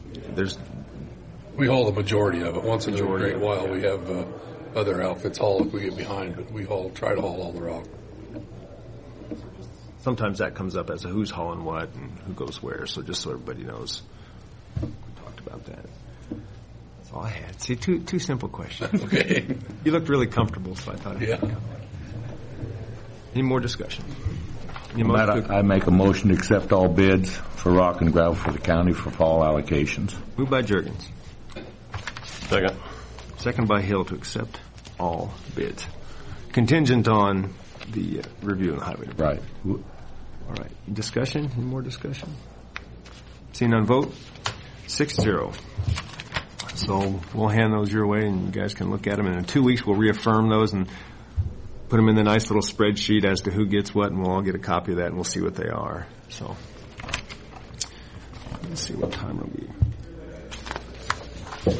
H: we haul the majority of it. Once in a great while, we have other outfits haul if we get behind, but we try to haul all the rock.
A: Sometimes that comes up as a who's hauling what and who goes where, so just so everybody knows. We talked about that. That's all I had. See, two simple questions.
H: Okay.
A: You looked really comfortable, so I thought I'd come. Any more discussion?
G: I make a motion to accept all bids for rock and gravel for the county for fall allocations.
A: Moved by Juergens.
O: Second.
A: Second by Hill to accept all bids. Contingent on the review of the highway department.
G: Right.
A: All right. Discussion? Any more discussion? Seeing none, vote 6-0. So we'll hand those your way, and you guys can look at them. And in 2 weeks, we'll reaffirm those and put them in the nice little spreadsheet as to who gets what, and we'll all get a copy of that, and we'll see what they are. So let's see what time it'll be.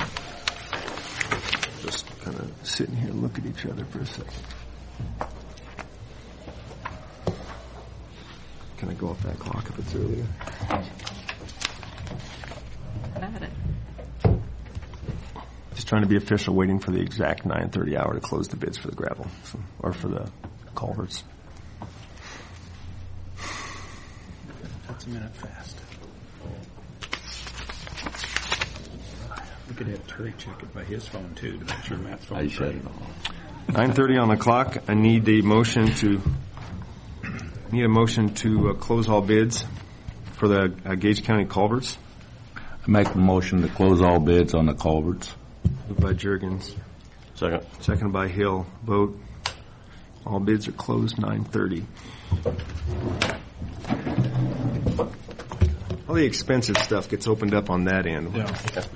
A: Just kind of sitting here and look at each other for a second. Can I go off that clock if it's earlier?
F: Got it.
A: Just trying to be official, waiting for the exact 9:30 hour to close the bids for the gravel, or for the culverts.
E: That's a minute fast. We could have Terry check it by his phone too to make sure Matt's phone.
G: I said it.
A: 9:30 on the clock. I need a motion to close all bids for the Gage County culverts.
G: I make a motion to close all bids on the culverts.
A: Moved by Juergens.
O: Second.
A: Second by Hill. Vote. All bids are closed. 9:30. All the expensive stuff gets opened up on that end.
E: Yeah.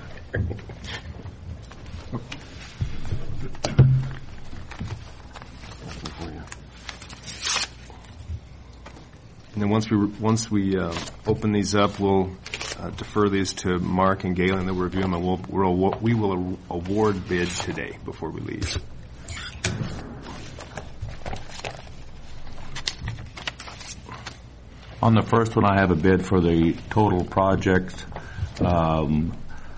A: And then once we open these up, we'll defer these to Mark and Galen. They'll review them, and we will award bids today before we leave.
G: On the first one, I have a bid for the total project from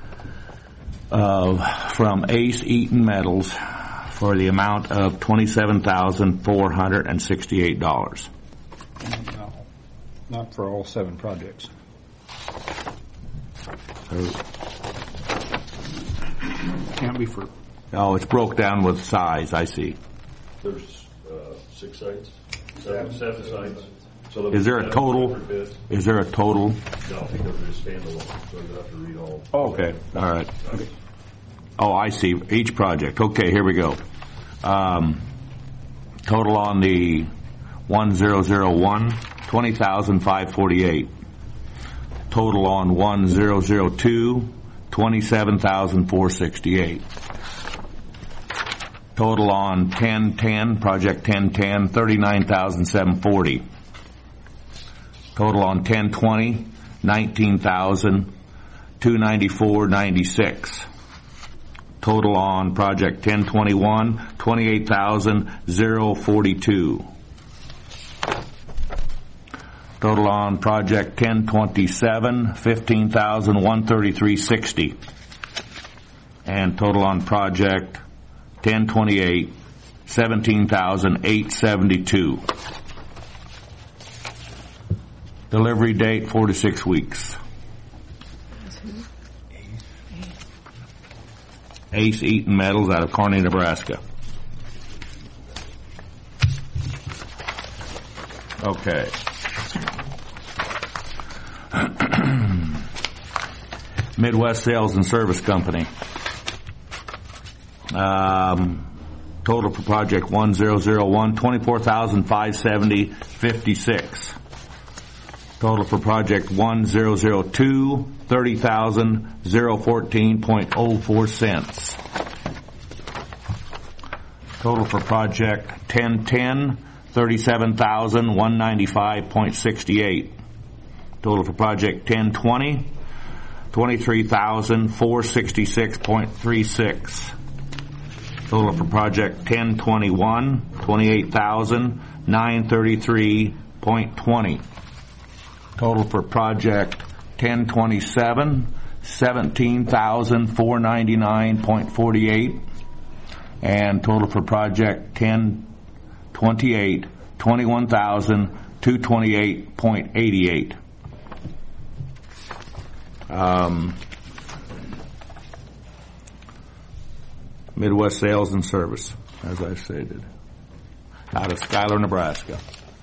G: Ace Eaton Metals for the amount of $27,468.
E: No, not for all 7 projects. Can't be for.
G: Oh, it's broke down with size. I see.
O: There's 6 sites, 7 sites. So
G: Is there a total? Is there a total?
O: No, because they're standalone, so you have to read all.
G: Oh, okay. All right. Okay. Oh, I see. Each project. Okay, here we go. Total on the 1001, $20,548. Total on 1002, $27,468. Total on 1010, project 1010, $39,740. Total on 1020, $19,294.96. Total on project 1021, $28,042. Total on project 1027, $15,133.60. And total on project 1028, $17,872. Delivery date 4 to 6 weeks. Ace Eaton Metals out of Kearney, Nebraska. Okay. Midwest Sales and Service Company. Total for project 1001, $24,570.56. Total for project 1002, $30,014.04 cents. Total for project 1010, $37,195.68. Total for project 1020, $23,466.36. Total for project 1021, $28,933.20. Total for project 1027, $17,499.48. And total for project 1028, $21,228.88. Midwest Sales and Service, as I stated, out of Schuyler, Nebraska.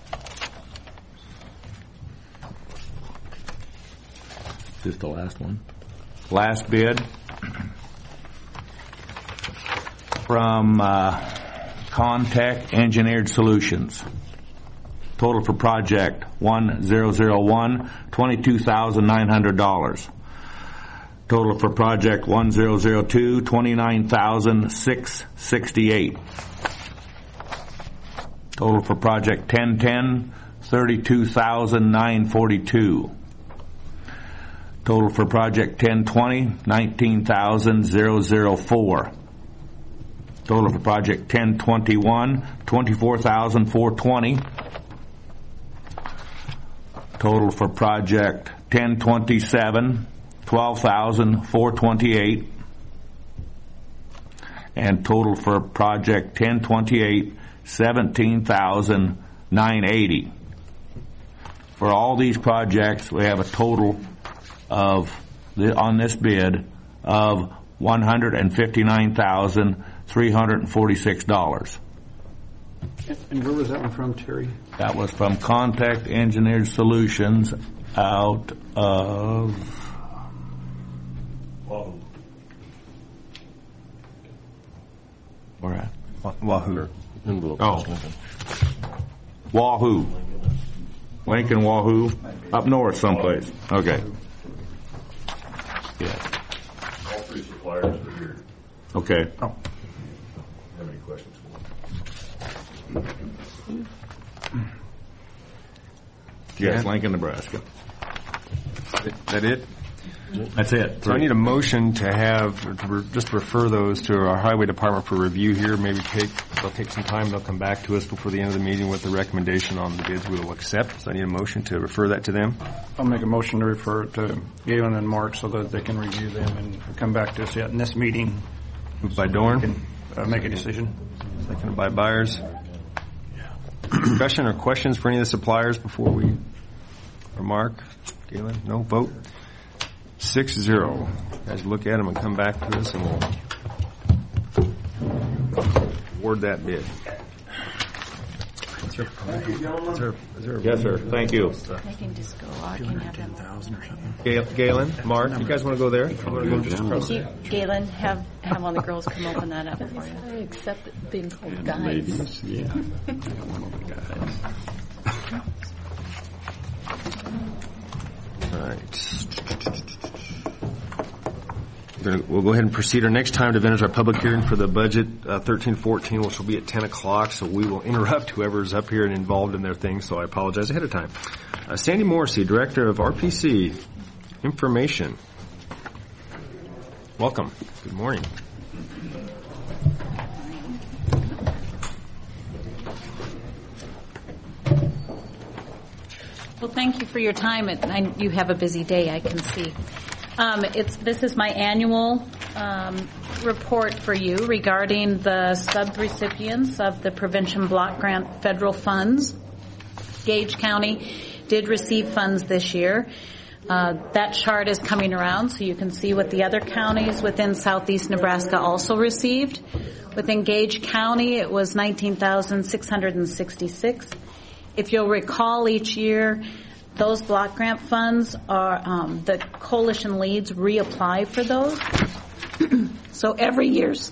G: Just the last one. Last bid from Contech Engineered Solutions. Total for project 1001, $22,900. Total for project 1002, $29,668. Total for project 1010, $32,942. Total for project 1020, $19,004. Total for project 1021, $24,420. Total for project 1027, $12,428. And total for project 1028, $17,980. For all these projects, we have a total of, on this bid, of $159,346.
C: And where was that one from, Terry?
G: That was from Contact Engineered Solutions out of... Where at?
A: Wahoo.
G: Oh. Wahoo. Lincoln, Wahoo. Up north someplace. Okay. Yeah.
O: All three suppliers are here.
G: Okay.
O: Have any questions for them?
G: Yes, Lincoln, Nebraska.
A: Is that it?
G: That's it.
A: So I need a motion to have, just refer those to our highway department for review here. Maybe they'll take some time. They'll come back to us before the end of the meeting with the recommendation on the bids we will accept. So I need a motion to refer that to them.
E: I'll make a motion to refer it to Galen and Mark so that they can review them and come back to us in this meeting.
A: Moved by Dorn.
E: Make a decision.
A: Seconded by Byers. Discussion or questions for any of the suppliers before we remark? Galen, no vote. 6-0. Guys, look at them and come back to us, and we'll award that bid.
G: Yes, sir. Thank you.
L: They can just go. I can have them.
A: Galen, Mark, you guys want to go there?
L: Galen, have one of the girls come open that up for you.
F: I accept it being called guys.
C: Ladies, yeah.
A: All right. We'll go ahead and proceed. Our next time to event is our public hearing for the budget 13-14, which will be at 10 o'clock. So we will interrupt whoever's up here and involved in their thing. So I apologize ahead of time. Sandy Morrissey, Director of RPC Information. Welcome. Good morning.
P: Well, thank you for your time. You have a busy day, I can see. This is my annual report for you regarding the subrecipients of the Prevention Block Grant federal funds. Gage County did receive funds this year. That chart is coming around so you can see what the other counties within southeast Nebraska also received. Within Gage County, it was $19,666. If you'll recall, each year, those block grant funds are, the coalition leads reapply for those. So every year's,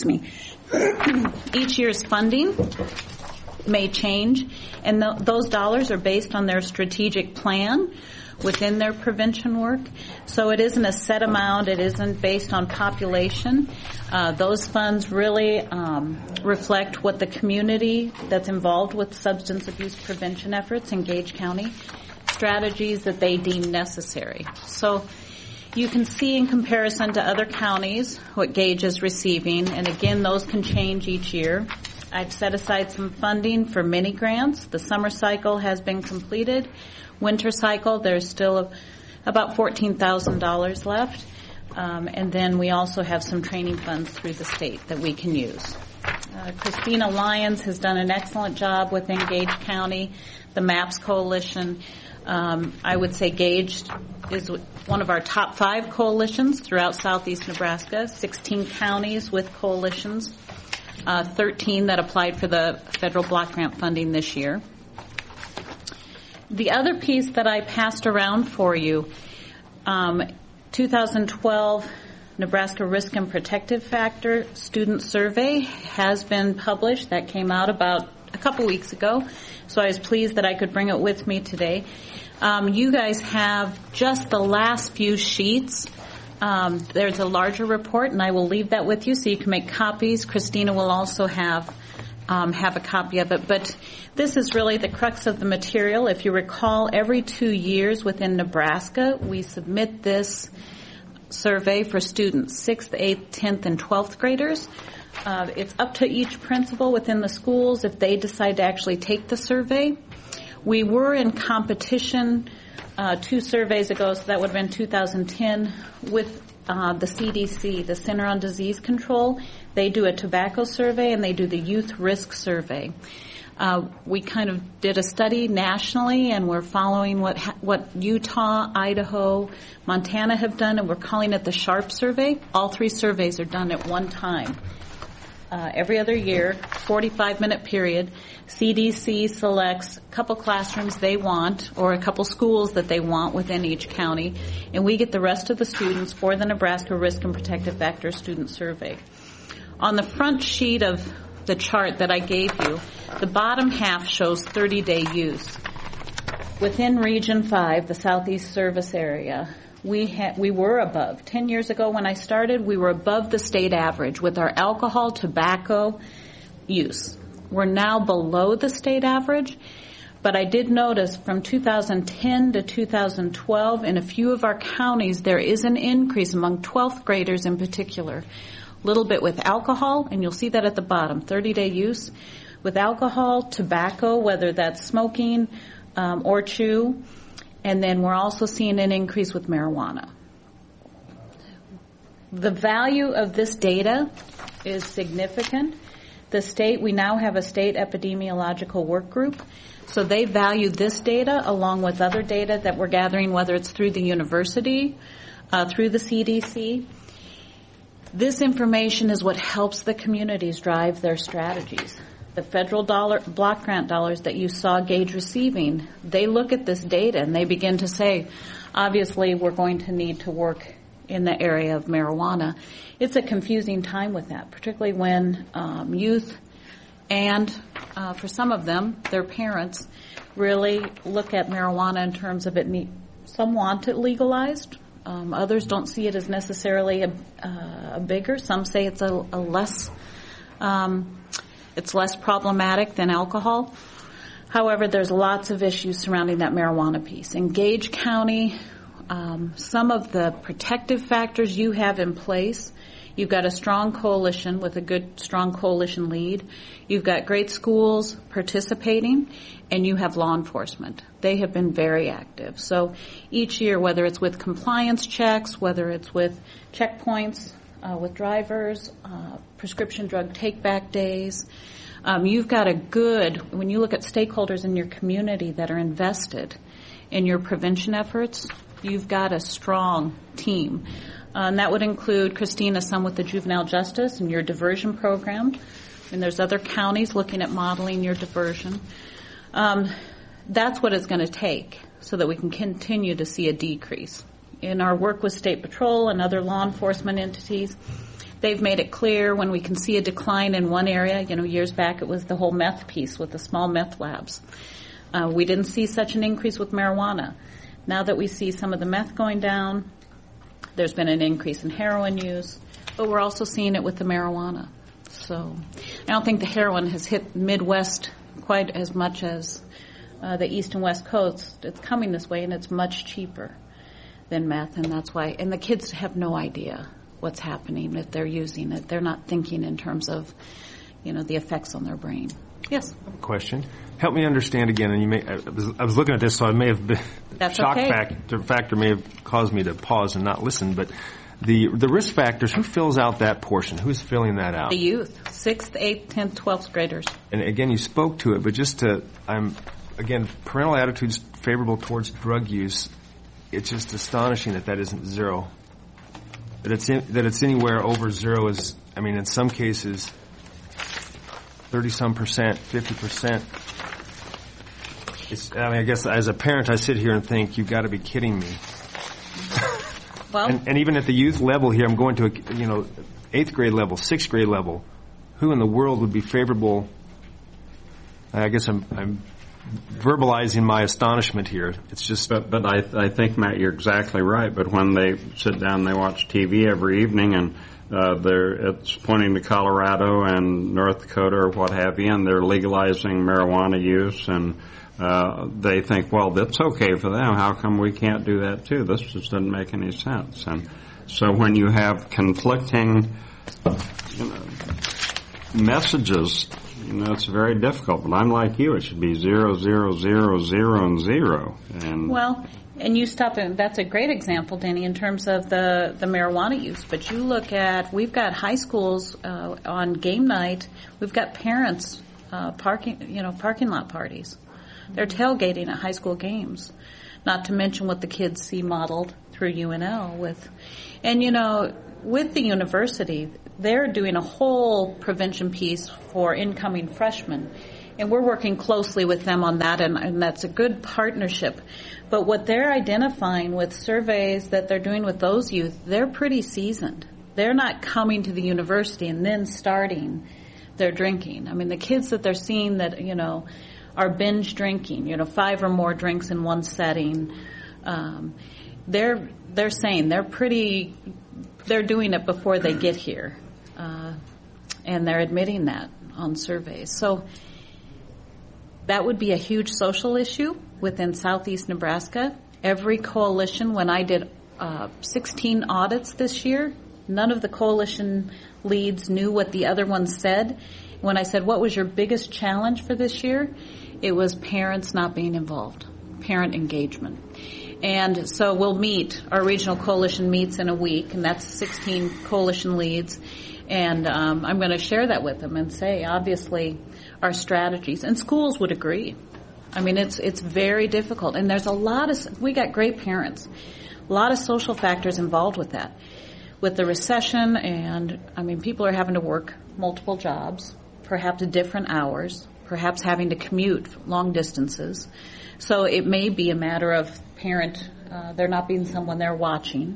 P: each year's funding may change, and those dollars are based on their strategic plan within their prevention work. So it isn't a set amount. It isn't based on population. Those funds really reflect what the community that's involved with substance abuse prevention efforts in Gage County, strategies that they deem necessary. So you can see in comparison to other counties what Gage is receiving, and again, those can change each year. I've set aside some funding for mini grants. The summer cycle has been completed. Winter cycle, there's still about $14,000 left. And then we also have some training funds through the state that we can use. Christina Lyons has done an excellent job within Gage County, the MAPS Coalition. I would say Gage is one of our top 5 coalitions throughout southeast Nebraska, 16 counties with coalitions, 13 that applied for the federal block grant funding this year. The other piece that I passed around for you, 2012 Nebraska Risk and Protective Factor Student Survey has been published. That came out about a couple weeks ago, so I was pleased that I could bring it with me today. You guys have just the last few sheets. There's a larger report, and I will leave that with you so you can make copies. Christina will also have a copy of it. But this is really the crux of the material. If you recall, every 2 years within Nebraska, we submit this survey for students, 6th, 8th, 10th, and 12th graders. It's up to each principal within the schools if they decide to actually take the survey. We were in competition 2 surveys ago, so that would have been 2010, with the CDC, the Center on Disease Control. They do a tobacco survey and they do the youth risk survey. We kind of did a study nationally, and we're following what Utah, Idaho, Montana have done, and we're calling it the SHARP survey. All 3 surveys are done at one time. Every other year, 45-minute period. CDC selects a couple classrooms they want, or a couple schools that they want within each county, and we get the rest of the students for the Nebraska Risk and Protective Factors Student Survey. On the front sheet of the chart that I gave you, the bottom half shows 30-day use. Within Region 5, the Southeast Service Area, we were above. 10 years ago when I started, we were above the state average with our alcohol, tobacco use. We're now below the state average, but I did notice from 2010 to 2012, in a few of our counties, there is an increase among 12th graders in particular. A little bit with alcohol, and you'll see that at the bottom, 30-day use. With alcohol, tobacco, whether that's smoking or chew, and then we're also seeing an increase with marijuana. The value of this data is significant. We now have a state epidemiological work group, so they value this data along with other data that we're gathering, whether it's through the university, through the CDC. This information is what helps the communities drive their strategies. The federal block grant dollars that you saw Gage receiving, they look at this data and they begin to say, obviously we're going to need to work in the area of marijuana. It's a confusing time with that, particularly when youth and for some of them, their parents, really look at marijuana in terms of some want it legalized. Others don't see it as necessarily a bigger. Some say it's it's less problematic than alcohol. However, there's lots of issues surrounding that marijuana piece. In Gage County, some of the protective factors you have in place, you've got a strong coalition with a good, strong coalition lead. You've got great schools participating, and you have law enforcement. They have been very active. So each year, whether it's with compliance checks, whether it's with checkpoints, with drivers, prescription drug take-back days, you've got when you look at stakeholders in your community that are invested in your prevention efforts, you've got a strong team. And that would include, Christina, some with the juvenile justice and your diversion program. And there's other counties looking at modeling your diversion. That's what it's going to take so that we can continue to see a decrease. In our work with State Patrol and other law enforcement entities, they've made it clear when we can see a decline in one area. Years back it was the whole meth piece with the small meth labs. We didn't see such an increase with marijuana. Now that we see some of the meth going down, there's been an increase in heroin use, but we're also seeing it with the marijuana. So I don't think the heroin has hit Midwest quite as much as the East and West Coast. It's coming this way, and it's much cheaper than meth, and that's why. And the kids have no idea what's happening if they're using it. They're not thinking in terms of, the effects on their brain. Yes.
A: Question. Help me understand again. And I was looking at this, so I may have been shock factor may have caused me to pause and not listen. But the risk factors, who fills out that portion? Who's filling that out?
P: The youth, 6th, 8th, 10th, 12th graders. And again,
A: you spoke to it, but parental attitudes favorable towards drug use. It's just astonishing that isn't zero. That it's anywhere over zero is, in some cases, 30-some percent, 50%. I guess as a parent, I sit here and think, you've got to be kidding me.
P: Well,
A: and even at the youth level here, I'm going to 8th grade level, 6th grade level. Who in the world would be favorable? I guess I'm verbalizing my astonishment here. It's just.
C: But I think, Matt, you're exactly right. But when they sit down, they watch TV every evening, and it's pointing to Colorado and North Dakota or what have you, and they're legalizing marijuana use, and they think, well, that's okay for them. How come we can't do that too? This just doesn't make any sense. And so when you have conflicting messages It's very difficult, but I'm like you. It should be 0, 0, 0, 0, and 0. And
P: well, and you stop, and that's a great example, Danny, in terms of the marijuana use. But you look at, we've got high schools on game night. We've got parents parking lot parties. They're tailgating at high school games. Not to mention what the kids see modeled through UNL with, and with the university, they're doing a whole prevention piece for incoming freshmen. And we're working closely with them on that, and that's a good partnership. But what they're identifying with surveys that they're doing with those youth, they're pretty seasoned. They're not coming to the university and then starting their drinking. I mean, the kids that they're seeing that, are binge drinking, 5 or more drinks in one setting, they're saying they're doing it before they get here. And they're admitting that on surveys. So that would be a huge social issue within southeast Nebraska. Every coalition, when I did 16 audits this year, none of the coalition leads knew what the other ones said. When I said, what was your biggest challenge for this year? It was parents not being involved, parent engagement. And so we'll meet, our regional coalition meets in a week, and that's 16 coalition leads. And I'm going to share that with them and say, obviously, our strategies. And schools would agree. I mean, it's very difficult. And there's we got great parents. A lot of social factors involved with that. With the recession, and, people are having to work multiple jobs, perhaps different hours, perhaps having to commute long distances. So it may be a matter of there not being someone there watching.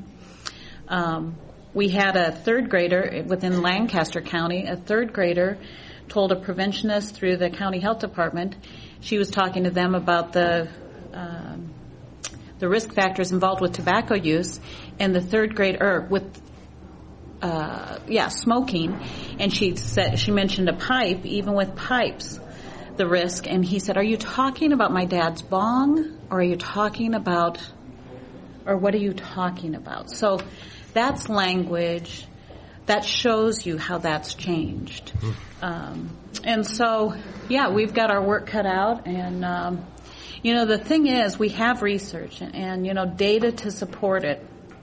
P: We had a third grader within Lancaster County, a third grader told a preventionist through the county health department. She was talking to them about the risk factors involved with tobacco use, and the third grader smoking. And she mentioned a pipe, even with pipes, the risk. And he said, "Are you talking about my dad's bong, or are you talking about, or what are you talking about?" So that's language that shows you how that's changed. And so, we've got our work cut out. And, the thing is, we have research and data to support it.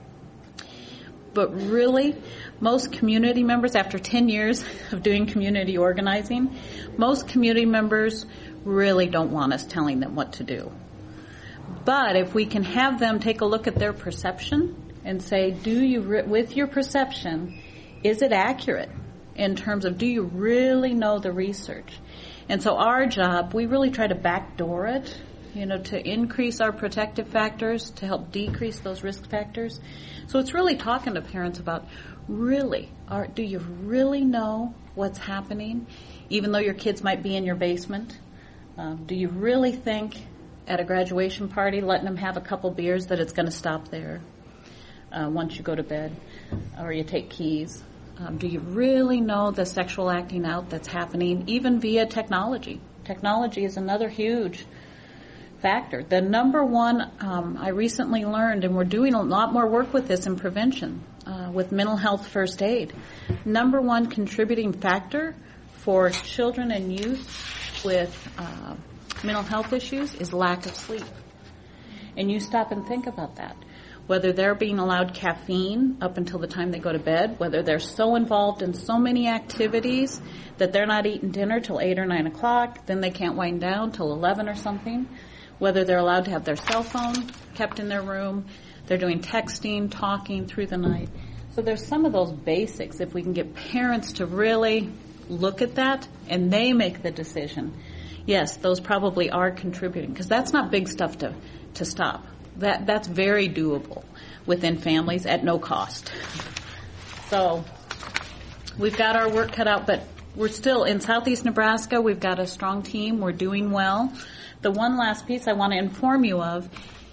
P: But really, most community members, after 10 years of doing community organizing, most community members really don't want us telling them what to do. But if we can have them take a look at their perception and say, with your perception, is it accurate in terms of, do you really know the research? And so our job, we really try to backdoor it, to increase our protective factors, to help decrease those risk factors. So it's really talking to parents about, do you really know what's happening, even though your kids might be in your basement? Do you really think at a graduation party, letting them have a couple beers, that it's going to stop there once you go to bed or you take keys? Do you really know the sexual acting out that's happening, even via technology? Technology is another huge factor. The number one, I recently learned, and we're doing a lot more work with this in prevention, with mental health first aid. Number one contributing factor for children and youth with mental health issues is lack of sleep. And you stop and think about that. Whether they're being allowed caffeine up until the time they go to bed, whether they're so involved in so many activities that they're not eating dinner till 8 or 9 o'clock, then they can't wind down till 11 or something, whether they're allowed to have their cell phone kept in their room, they're doing texting, talking through the night. So there's some of those basics. If we can get parents to really look at that and they make the decision, yes, those probably are contributing, because that's not big stuff to stop. That's very doable within families at no cost. So we've got our work cut out, but we're still in southeast Nebraska. We've got a strong team. We're doing well. The one last piece I want to inform you of,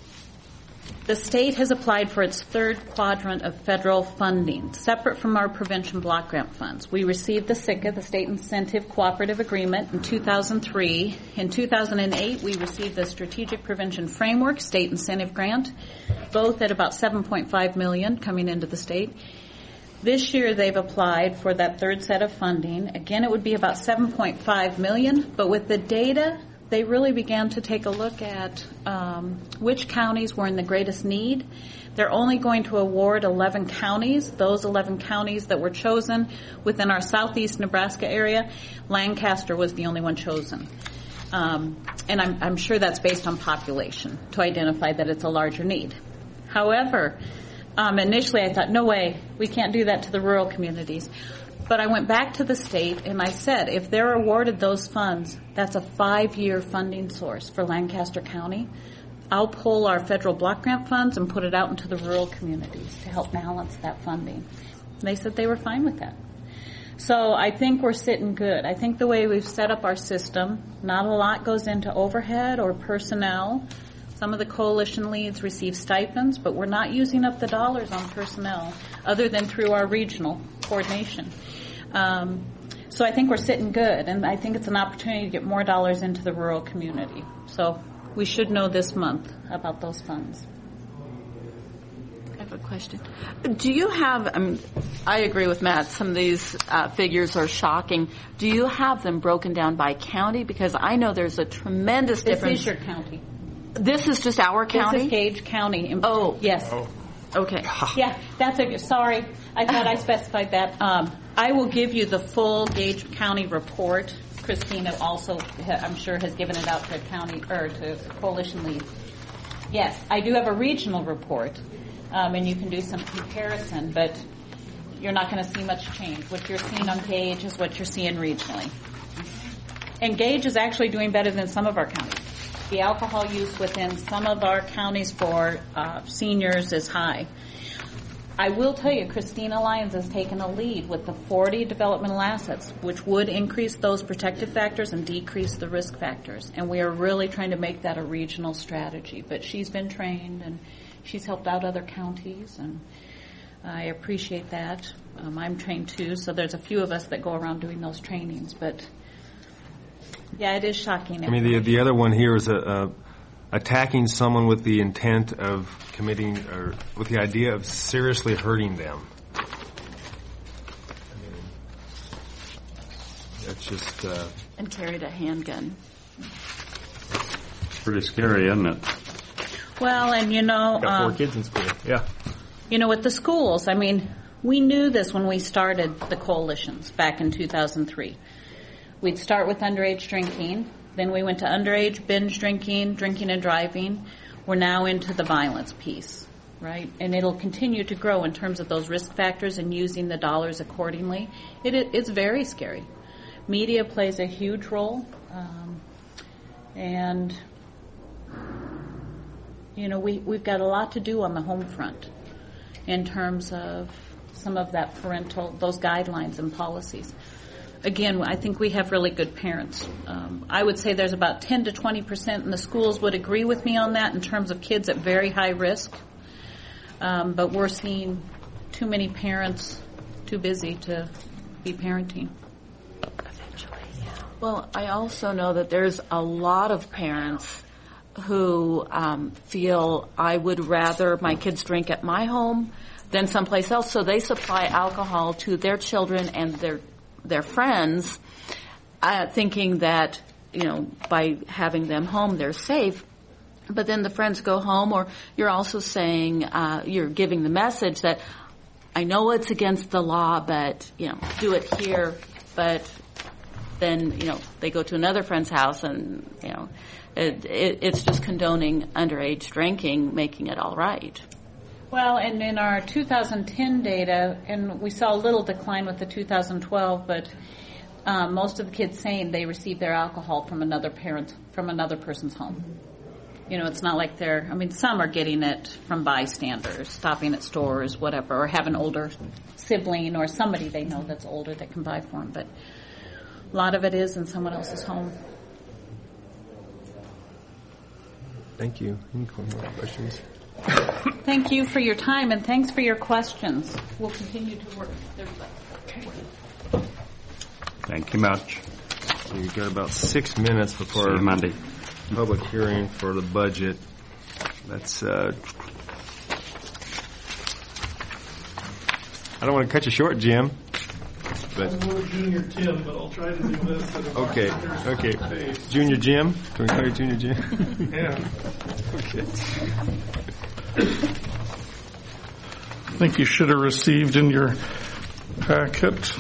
P: the state has applied for its third quadrant of federal funding, separate from our prevention block grant funds. We received the SICA, the State Incentive Cooperative Agreement, in 2003. In 2008, we received the Strategic Prevention Framework State Incentive Grant, both at about $7.5 million coming into the state. This year they've applied for that third set of funding. Again, it would be about $7.5 million, but with the data, they really began to take a look at which counties were in the greatest need. They're only going to award 11 counties. Those 11 counties that were chosen within our southeast Nebraska area, Lancaster was the only one chosen. And I'm sure that's based on population to identify that it's a larger need. However, initially I thought, no way, we can't do that to the rural communities. But I went back to the state and I said, if they're awarded those funds, that's a 5-year funding source for Lancaster County. I'll pull our federal block grant funds and put it out into the rural communities to help balance that funding. And they said they were fine with that. So I think we're sitting good. I think the way we've set up our system, not a lot goes into overhead or personnel. Some of the coalition leads receive stipends, but we're not using up the dollars on personnel other than through our regional coordination. So I think we're sitting good, and I think it's an opportunity to get more dollars into the rural community. So we should know this month about those funds.
F: I have a question. Do you have, I agree with Matt, some of these figures are shocking. Do you have them broken down by county? Because I know there's a tremendous difference.
P: This is your county.
F: This is just our county?
P: This is Gage County.
F: Oh.
P: Yes.
F: Oh. Okay.
P: Yeah, sorry. I thought I specified that. I will give you the full Gage County report. Christina also, I'm sure, has given it out to county or to coalition leads. Yes, I do have a regional report, and you can do some comparison, but you're not going to see much change. What you're seeing on Gage is what you're seeing regionally. And Gage is actually doing better than some of our counties. The alcohol use within some of our counties for seniors is high. I will tell you, Christina Lyons has taken a lead with the 40 developmental assets, which would increase those protective factors and decrease the risk factors. And we are really trying to make that a regional strategy. But she's been trained, and she's helped out other counties, and I appreciate that. I'm trained, too, so there's a few of us that go around doing those trainings. But, yeah, it is shocking.
A: I mean, the other one here is attacking someone with the intent of committing, or with the idea of seriously hurting them. I mean, that's just...
F: And carried a handgun.
C: Pretty scary, isn't it?
P: Well, and
Q: got 4 kids in school. Yeah.
P: With the schools, I mean, we knew this when we started the coalitions back in 2003. We'd start with underage drinking. Then we went to underage binge drinking, drinking and driving. We're now into the violence piece, right? And it'll continue to grow in terms of those risk factors and using the dollars accordingly. It's very scary. Media plays a huge role. And, we've got a lot to do on the home front in terms of some of that those guidelines and policies. Again, I think we have really good parents. I would say there's about 10 to 20%, and the schools would agree with me on that in terms of kids at very high risk. But we're seeing too many parents too busy to be parenting.
F: Well, I also know that there's a lot of parents who feel I would rather my kids drink at my home than someplace else, so they supply alcohol to their children and their friends, thinking that, by having them home, they're safe. But then the friends go home, or you're also saying, you're giving the message that I know it's against the law, but, do it here. But then, they go to another friend's house and, it's just condoning underage drinking, making it all right.
P: Well, and in our 2010 data, and we saw a little decline with the 2012, but most of the kids saying they received their alcohol from another person's home. It's not like some are getting it from bystanders, stopping at stores, whatever, or have an older sibling or somebody they know that's older that can buy for them. But a lot of it is in someone else's home.
A: Thank you. Any more questions?
P: Thank you for your time, and thanks for your questions. We'll continue to work.
C: Thank you much.
A: We've got about 6 minutes before
C: Monday
A: public hearing for the budget. That's I don't want to cut you short, Jim. But
R: I'm more Junior Tim, but I'll try to do this at a
A: okay.
R: pace.
A: Junior Jim? Can we call you Junior Jim?
R: Yeah.
A: Okay.
R: I think you should have received in your packet.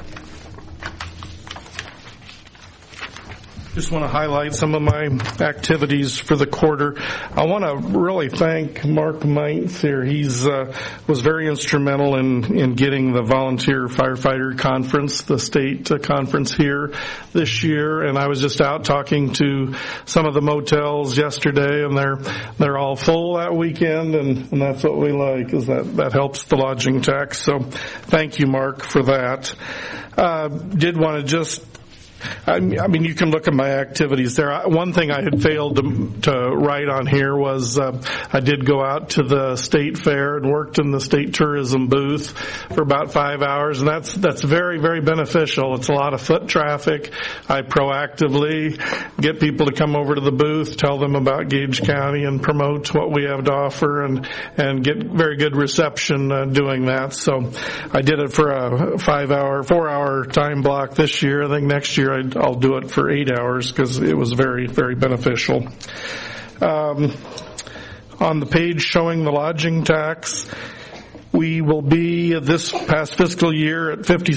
R: Just want to highlight some of my activities for the quarter. I want to really thank Mark Meintz here. He's was very instrumental in getting the Volunteer Firefighter Conference, the state conference here this year. And I was just out talking to some of the motels yesterday, and they're all full that weekend, and that's what we like, is that helps the lodging tax. So thank you, Mark, for that. Did want to just I mean, you can look at my activities there. One thing I had failed to write on here was I did go out to the state fair and worked in the state tourism booth for about 5 hours, and that's very, very beneficial. It's a lot of foot traffic. I proactively get people to come over to the booth, tell them about Gage County, and promote what we have to offer, and get very good reception doing that. So I did it for a 4-hour time block this year. I think next year I'll do it for 8 hours because it was very, very beneficial. On the page showing the lodging tax, we will be this past fiscal year at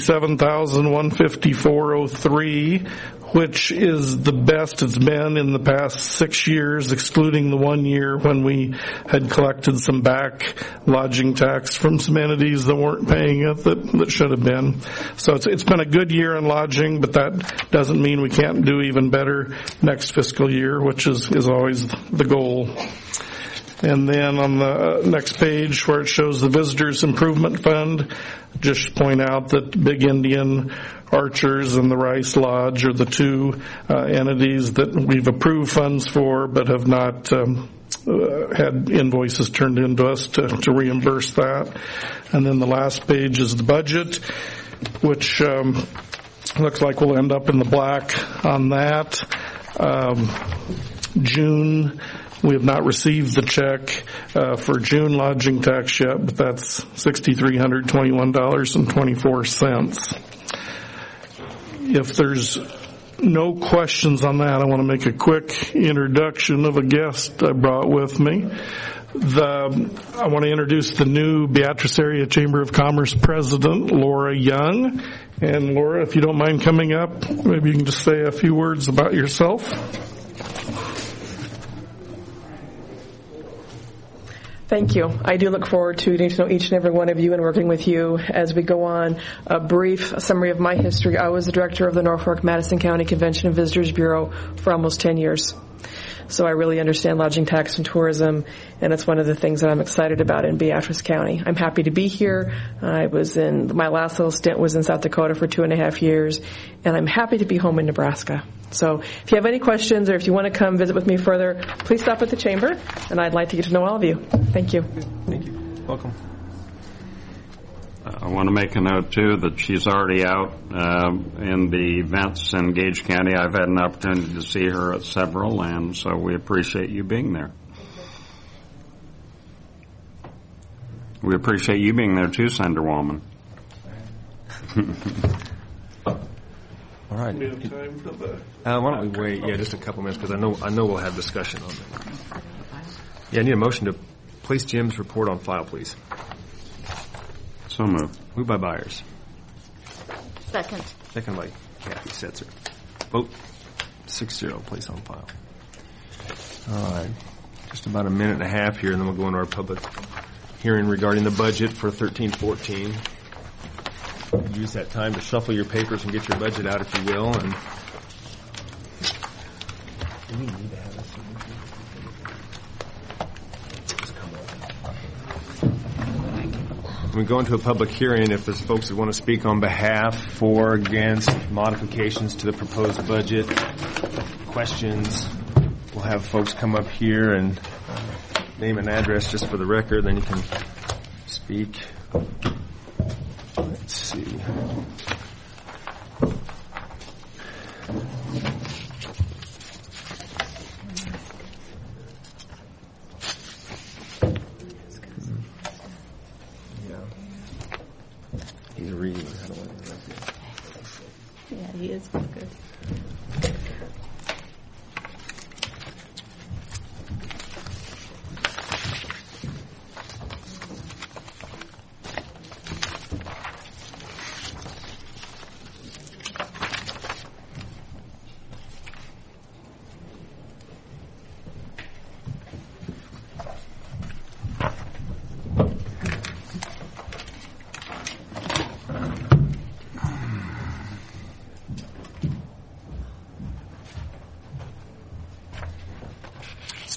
R: $57,154.03, which is the best it's been in the past 6 years, excluding the 1 year when we had collected some back lodging tax from some entities that weren't paying it that should have been. So it's been a good year in lodging, but that doesn't mean we can't do even better next fiscal year, which is always the goal. And then on the next page where it shows the Visitors Improvement Fund, just point out that Big Indian, Archers, and the Rice Lodge are the two entities that we've approved funds for but have not had invoices turned into us to reimburse that. And then the last page is the budget, which looks like we'll end up in the black on that. June, we have not received the check for June lodging tax yet, but that's $6,321.24. If there's no questions on that, I want to make a quick introduction of a guest I brought with me. I want to introduce the new Beatrice Area Chamber of Commerce President, Laura Young. And Laura, if you don't mind coming up, maybe you can just say a few words about yourself.
S: Thank you. I do look forward to getting to know each and every one of you and working with you as we go on. A brief summary of my history. I was the director of the Norfolk-Madison County Convention and Visitors Bureau for almost 10 years. So I really understand lodging tax and tourism, and it's one of the things that I'm excited about in Beatrice County. I'm happy to be here. My last little stint was in South Dakota for 2.5 years, and I'm happy to be home in Nebraska. So if you have any questions or if you want to come visit with me further, please stop at the chamber, and I'd like to get to know all of you. Thank you.
A: Thank you. Welcome.
C: I want to make a note, too, that she's already out in the events in Gage County. I've had an opportunity to see her at several, and so we appreciate you being there. We appreciate you being there, too, Senderwoman.
A: All right.
R: We have time for the...
A: Why don't we wait? Yeah, just a couple minutes, because I know we'll have discussion on that. Yeah, I need a motion to place Jim's report on file, please.
C: So moved.
A: Moved by Byers.
F: Second.
A: Second by Kathy Setzer. Vote 6-0, place on file. All right. Just about a minute and a half here, and then we'll go into our public hearing regarding the budget for 13-14. Use that time to shuffle your papers and get your budget out, if you will. And we need to have a we go into a public hearing. If there's folks that want to speak on behalf, for, against, modifications to the proposed budget, questions, we'll have folks come up here and name and address just for the record, then you can speak. Let's see.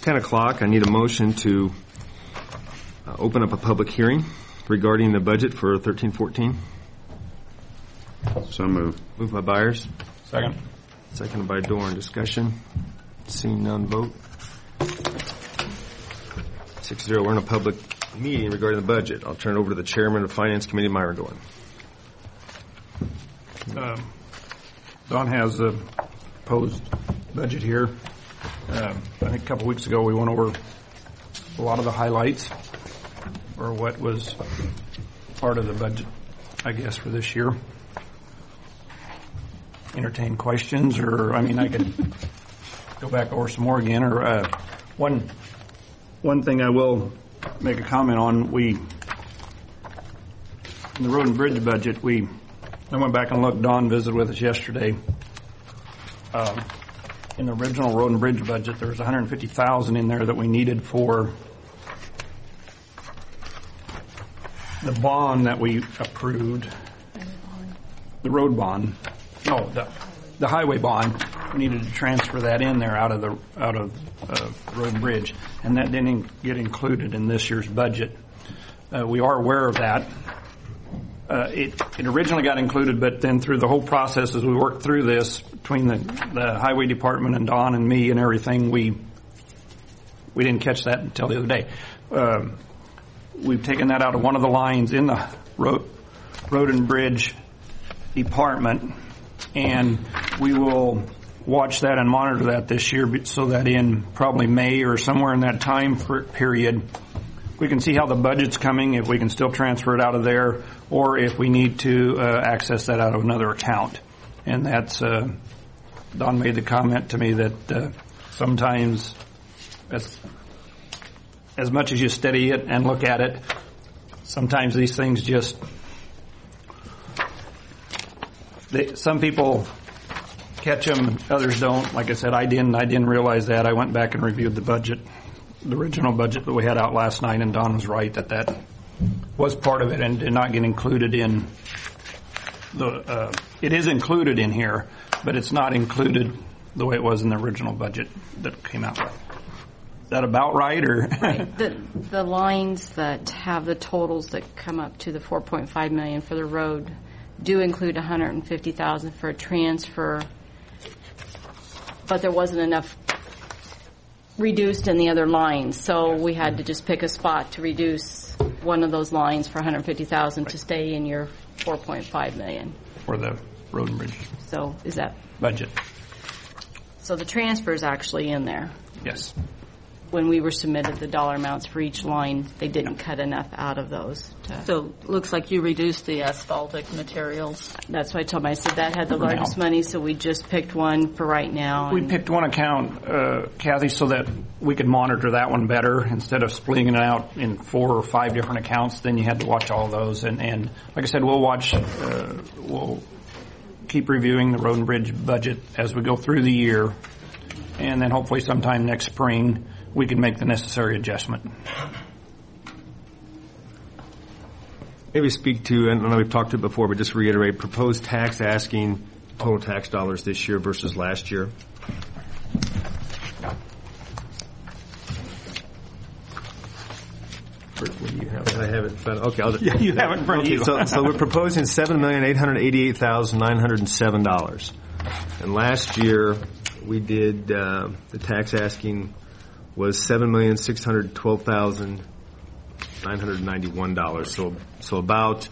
A: 10 o'clock, I need a motion to open up a public hearing regarding the budget for 13-14.
C: So moved.
A: Moved by Byers.
E: Second.
A: Seconded by Dorn. Discussion. Seeing none, vote. 6-0. We're in a public meeting regarding the budget. I'll turn it over to the chairman of the Finance Committee, Myron Goen.
E: Don has a proposed budget here. I think a couple weeks ago we went over a lot of the highlights or what was part of the budget, I guess, for this year. Entertain questions, or I could go back over some more again. Or one thing I will make a comment on: in the road and bridge budget, I went back and looked. Don visited with us yesterday. In the original road and bridge budget, there was $150,000 in there that we needed for the bond that we approved. The road bond. No, the highway bond. We needed to transfer that in there out of road and bridge, and that didn't get included in this year's budget. We are aware of that. It originally got included, but then through the whole process as we worked through this between the highway department and Don and me and everything, we didn't catch that until the other day. We've taken that out of one of the lines in the road and bridge department, and we will watch that and monitor that this year so that in probably May or somewhere in that time period, we can see how the budget's coming, if we can still transfer it out of there, or if we need to access that out of another account. And that's, Don made the comment to me that sometimes as much as you study it and look at it, sometimes these things some people catch them, others don't. Like I said, I didn't realize that. I went back and reviewed the budget, the original budget that we had out last night, and Don was right that was part of it and did not get included in it is included in here, but it's not included the way it was in the original budget that came out. Is that about right, or?
L: Right. The lines that have the totals that come up to the $4.5 million for the road do include $150,000 for a transfer, but there wasn't enough reduced in the other lines, so we had to just pick a spot to reduce one of those lines for $150,000 to stay in your $4.5 million
E: for the road and bridge.
L: So is that
E: budget?
L: So the transfer is actually in there.
E: Yes.
F: when we were submitted the dollar amounts for each line, they didn't cut enough out of those.
T: So looks like you reduced the asphaltic materials.
F: That's why I told them, I said that had the largest money, so we just picked one for right now.
E: We picked one account, Kathy, so that we could monitor that one better instead of splitting it out in 4 or 5 different accounts. Then you had to watch all of those. And like I said, we'll keep reviewing the road and bridge budget as we go through the year. And then hopefully sometime next spring, we can make the necessary adjustment.
A: Maybe speak to, and I know we've talked to it before, but just reiterate, proposed tax asking total tax dollars this year versus last year. What do you have? I have it in front. Okay, I'll just,
E: yeah, you have it in front of you.
A: So we're proposing $7,888,907. And last year we did the tax asking was $7,612,991. So about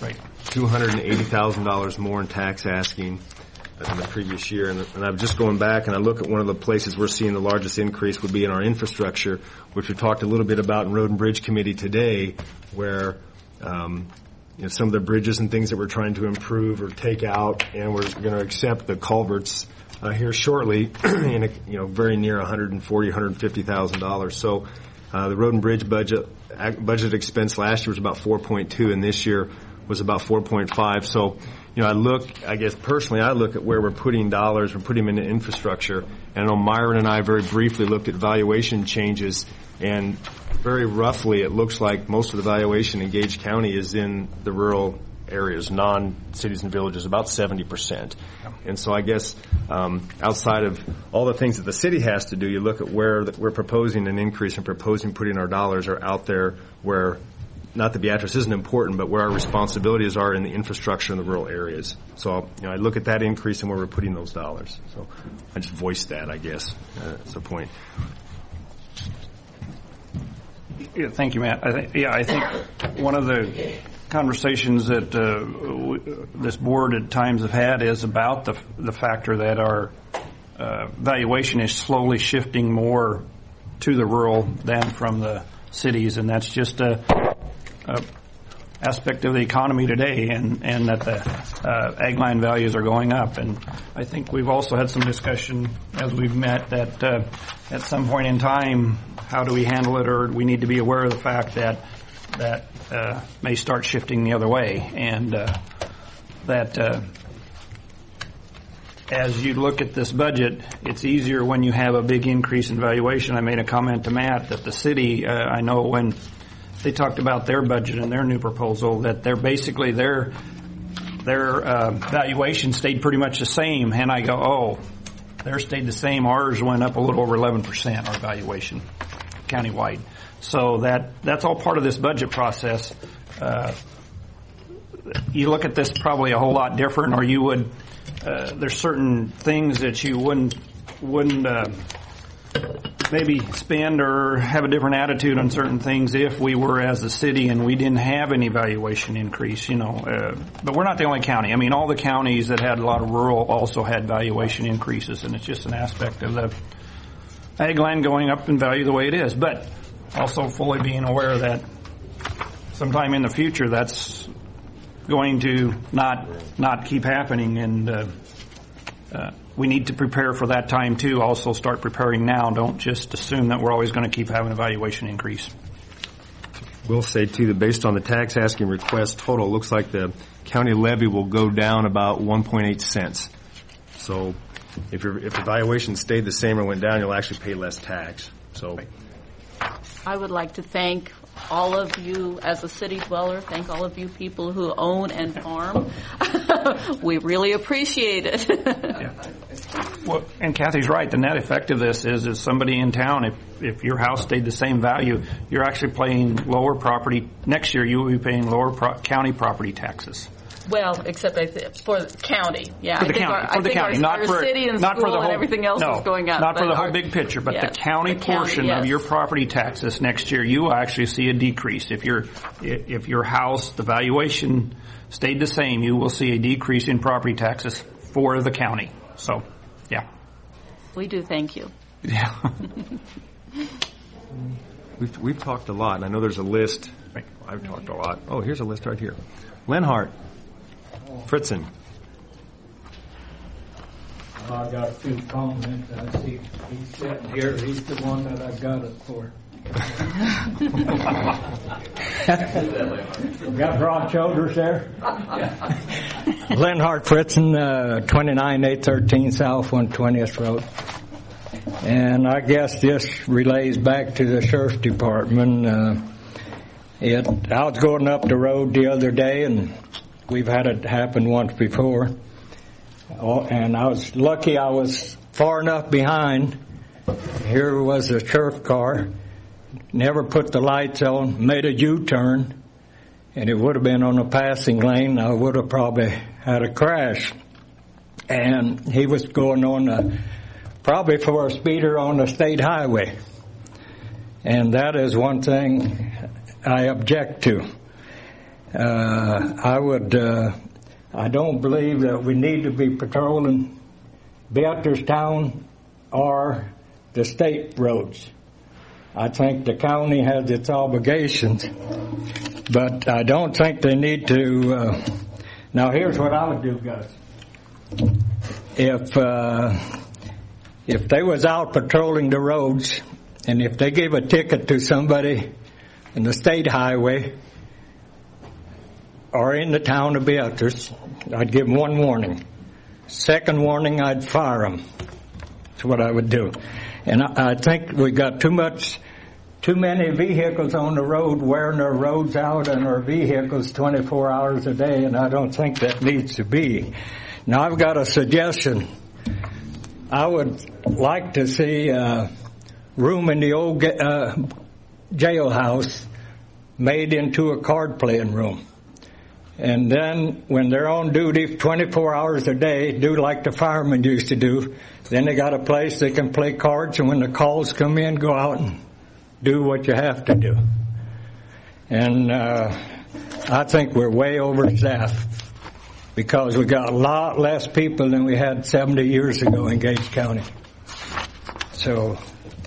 A: $280,000 more in tax asking than the previous year. And I'm just going back and I look at one of the places we're seeing the largest increase would be in our infrastructure, which we talked a little bit about in Road and Bridge Committee today, where some of the bridges and things that we're trying to improve or take out, and we're going to accept the culverts here shortly, in very near $140,000, $150,000. So the road and bridge budget expense last year was about 4.2, and this year was about 4.5. So I look at where we're putting dollars, we're putting them into infrastructure. And I know Myron and I very briefly looked at valuation changes, and very roughly it looks like most of the valuation in Gage County is in the rural areas, non-cities and villages, about 70%. And so I guess outside of all the things that the city has to do, you look at where we're proposing an increase and proposing putting our dollars are out there where, not that Beatrice isn't important, but where our responsibilities are in the infrastructure in the rural areas. So I look at that increase and where we're putting those dollars. So I just voiced that, I guess. That's the point.
E: Yeah, thank you, Matt. I think one of the conversations that this board at times have had is about the factor that our valuation is slowly shifting more to the rural than from the cities, and that's just a aspect of the economy today, and that the ag land values are going up. And I think we've also had some discussion as we've met that at some point in time, how do we handle it, or we need to be aware of the fact that may start shifting the other way, and that as you look at this budget, it's easier when you have a big increase in valuation. I made a comment to Matt that the city, I know when they talked about their budget and their new proposal, that they're basically their valuation stayed pretty much the same, and I go, oh, theirs stayed the same. Ours went up a little over 11%, our valuation, countywide. So that's all part of this budget process. You look at this probably a whole lot different, or you would. There's certain things that you wouldn't maybe spend or have a different attitude on certain things if we were as a city and we didn't have any valuation increase. But we're not the only county. I mean, all the counties that had a lot of rural also had valuation increases, and it's just an aspect of the ag land going up in value the way it is. But also fully being aware that sometime in the future that's going to not keep happening, and we need to prepare for that time too. Also start preparing now. Don't just assume that we're always going to keep having a valuation increase.
A: We'll say too that based on the tax asking request total, it looks like the county levy will go down about 1.8 cents. So if the valuation stayed the same or went down, you'll actually pay less tax. So
F: I would like to thank all of you as a city dweller, thank all of you people who own and farm. We really appreciate it.
E: Yeah. Well, and Kathy's right. The net effect of this is somebody in town, if your house stayed the same value, you're actually paying lower property. Next year, you will be paying lower county property taxes.
F: Well, except for the county, yeah.
E: For the county,
F: not for city and school and everything else is going up.
E: Not for the whole big picture, but the county portion of your property taxes next year, you will actually see a decrease. If your house, the valuation stayed the same, you will see a decrease in property taxes for the county. So, yeah.
F: We do thank you.
E: Yeah.
A: We've talked a lot, and I know there's a list. I've talked a lot. Oh, here's a list right here. Lenhart. Fritzen.
B: I got 2 comments. I see he's sitting here. He's the one that I got it for. Got broad shoulders there.
U: Lenhart Fritzen, 29813 South 120th Road. And I guess this relays back to the sheriff's department. I was going up the road the other day, and we've had it happen once before. And I was lucky I was far enough behind. Here was a sheriff car, never put the lights on, made a U-turn, and it would have been on a passing lane. I would have probably had a crash. And he was going on probably for a speeder on the state highway. And that is one thing I object to. I don't believe that we need to be patrolling Beatristown or the state roads. I think the county has its obligations, but I don't think they need to. Now, here's what I would do, guys. If they was out patrolling the roads, and if they gave a ticket to somebody in the state highway or in the town of Beatrice, I'd give them 1 warning. Second warning, I'd fire them. That's what I would do. And I think we got too too many vehicles on the road wearing their roads out and our vehicles 24 hours a day, and I don't think that needs to be. Now, I've got a suggestion. I would like to see a room in the old jailhouse made into a card-playing room. And then when they're on duty 24 hours a day, do like the firemen used to do, then they got a place they can play cards, and when the calls come in, go out and do what you have to do. And I think we're way overstaffed because we got a lot less people than we had 70 years ago in Gage County. So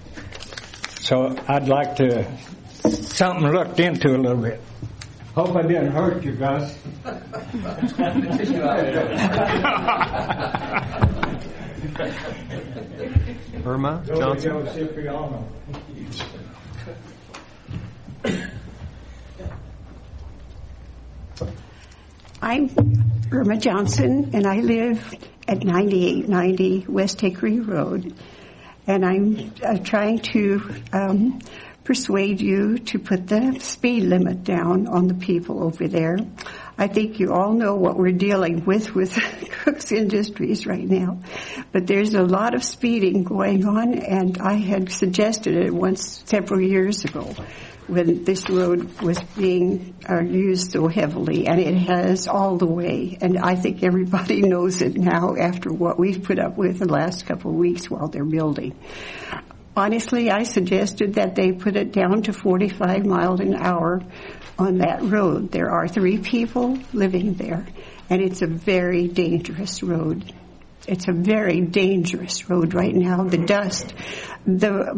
U: I'd like to something looked into a little bit. Hope I didn't hurt you, Gus.
A: Irma Johnson.
D: I'm Irma Johnson, and I live at 9890 West Hickory Road. And I'm trying to persuade you to put the speed limit down on the people over there. I think you all know what we're dealing with Cook's Industries right now. But there's a lot of speeding going on, and I had suggested it once several years ago when this road was being used so heavily, and it has all the way. And I think everybody knows it now after what we've put up with the last couple of weeks while they're building. Honestly, I suggested that they put it down to 45 miles an hour on that road. There are 3 people living there, and it's a very dangerous road. It's a very dangerous road right now. The dust, the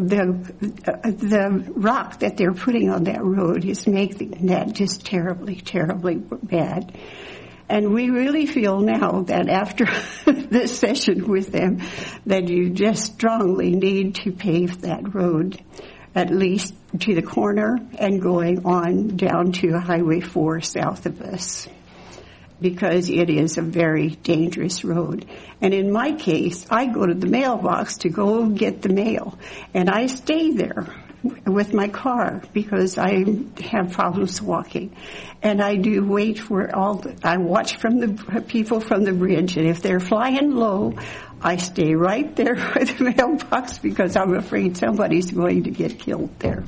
D: rock that they're putting on that road is making that just terribly, terribly bad. And we really feel now that after this session with them, that you just strongly need to pave that road, at least to the corner and going on down to Highway 4 south of us, because it is a very dangerous road. And in my case, I go to the mailbox to go get the mail, and I stay there with my car because I have problems walking. And I do wait for I watch from the people from the bridge, and if they're flying low, I stay right there by the mailbox because I'm afraid somebody's going to get killed there.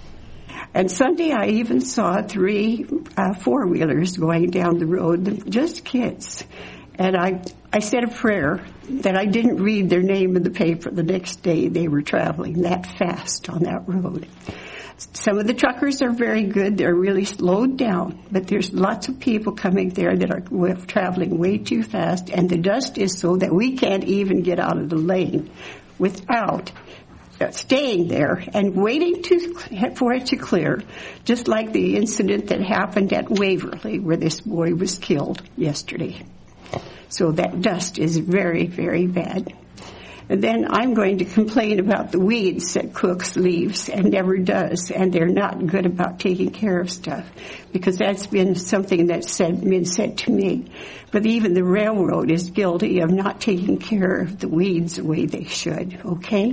D: And Sunday I even saw 3 four-wheelers going down the road, just kids. And I said a prayer that I didn't read their name in the paper the next day. They were traveling that fast on that road. Some of the truckers are very good. They're really slowed down. But there's lots of people coming there that are traveling way too fast. And the dust is so that we can't even get out of the lane without staying there and waiting for it to clear, just like the incident that happened at Waverly where this boy was killed yesterday. So that dust is very, very bad. And then I'm going to complain about the weeds that Cook's leaves and never does, and they're not good about taking care of stuff, because that's been something that's been said to me. But even the railroad is guilty of not taking care of the weeds the way they should, okay?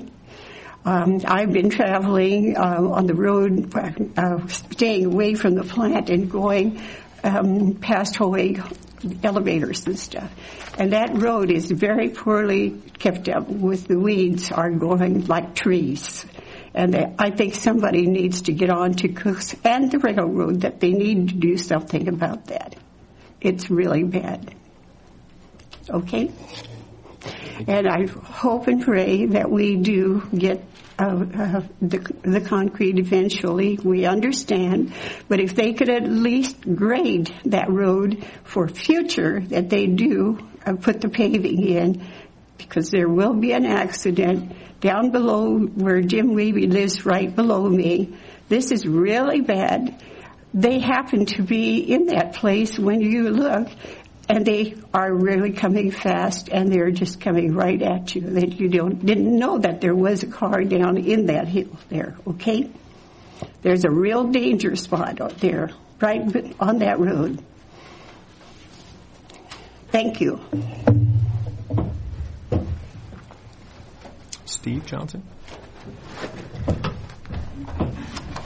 D: I've been traveling on the road, staying away from the plant and going past Hoeg elevators and stuff. And that road is very poorly kept up with the weeds are growing like trees. And I think somebody needs to get on to Cook's and the railroad that they need to do something about that. It's really bad. Okay? And I hope and pray that we do get the concrete eventually. We understand. But if they could at least grade that road for future, that they do put the paving in, because there will be an accident down below where Jim Weeby lives, right below me. This is really bad. They happen to be in that place when you look, and they are really coming fast, and they're just coming right at you. That you didn't know that there was a car down in that hill there, okay? There's a real danger spot out there, right on that road. Thank you.
A: Steve Johnson.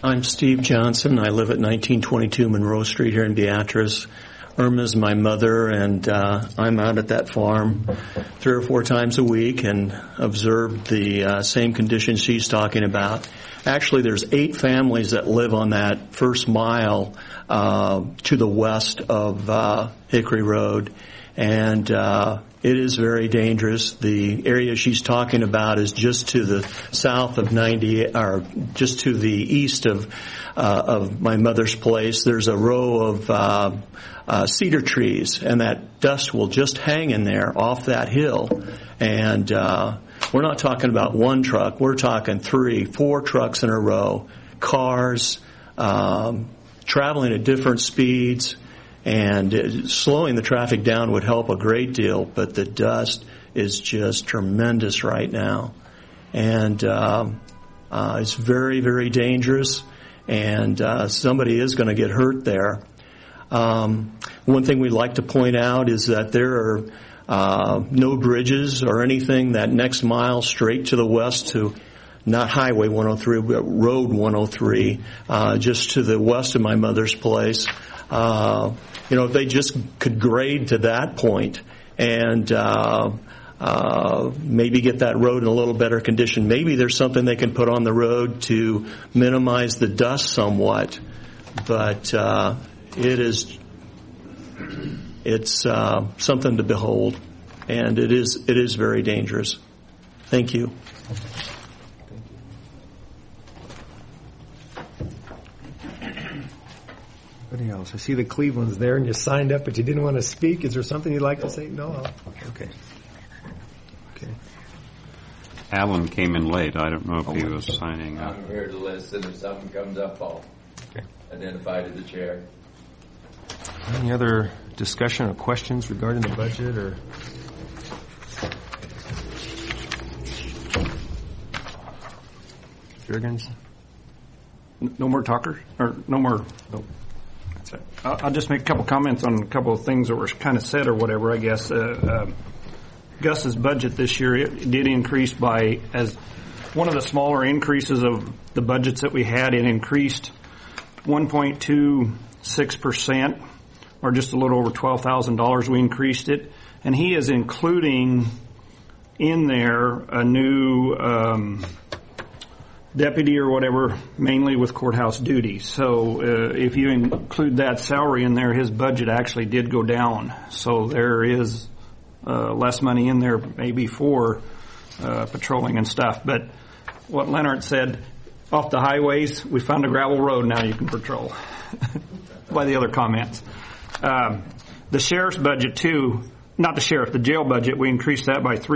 J: I'm Steve Johnson. I live at 1922 Monroe Street here in Beatrice. Irma's my mother, and I'm out at that farm 3 or 4 times a week and observe the same conditions she's talking about. Actually, there's 8 families that live on that first mile to the west of Hickory Road, and it is very dangerous. The area she's talking about is just to the south of 90, or just to the east of my mother's place. There's a row of cedar trees, and that dust will just hang in there off that hill. And we're not talking about one truck. We're talking 3, 4 trucks in a row, cars traveling at different speeds. And slowing the traffic down would help a great deal, but the dust is just tremendous right now. And it's very, very dangerous, and somebody is going to get hurt there. One thing we'd like to point out is that there are no bridges or anything that next mile straight to the west to not Highway 103, but Road 103, just to the west of my mother's place. If they just could grade to that point and maybe get that road in a little better condition. Maybe there's something they can put on the road to minimize the dust somewhat. But it's something to behold, and it is very dangerous. Thank you.
A: Anybody else? I see the Cleveland's there, and you signed up, but you didn't want to speak. Is there something you'd like to say? No? Okay.
C: Alan came in late. I don't know if he was signing up.
V: I'm here to listen. If something comes up, I'll identify to the chair.
A: Any other discussion or questions regarding the budget or? Jurgens?
E: No more talkers? Or no more? Nope. I'll just make a couple comments on a couple of things that were kind of said or whatever, I guess. Gus's budget this year, it did increase by, as one of the smaller increases of the budgets that we had, it increased 1.26%, or just a little over $12,000 we increased it. And he is including in there a new deputy or whatever, mainly with courthouse duties. So if you include that salary in there, his budget actually did go down. So there is less money in there maybe for patrolling and stuff. But what Leonard said, off the highways, we found a gravel road now you can patrol. By the other comments. The sheriff's budget too, not the sheriff, the jail budget, we increased that by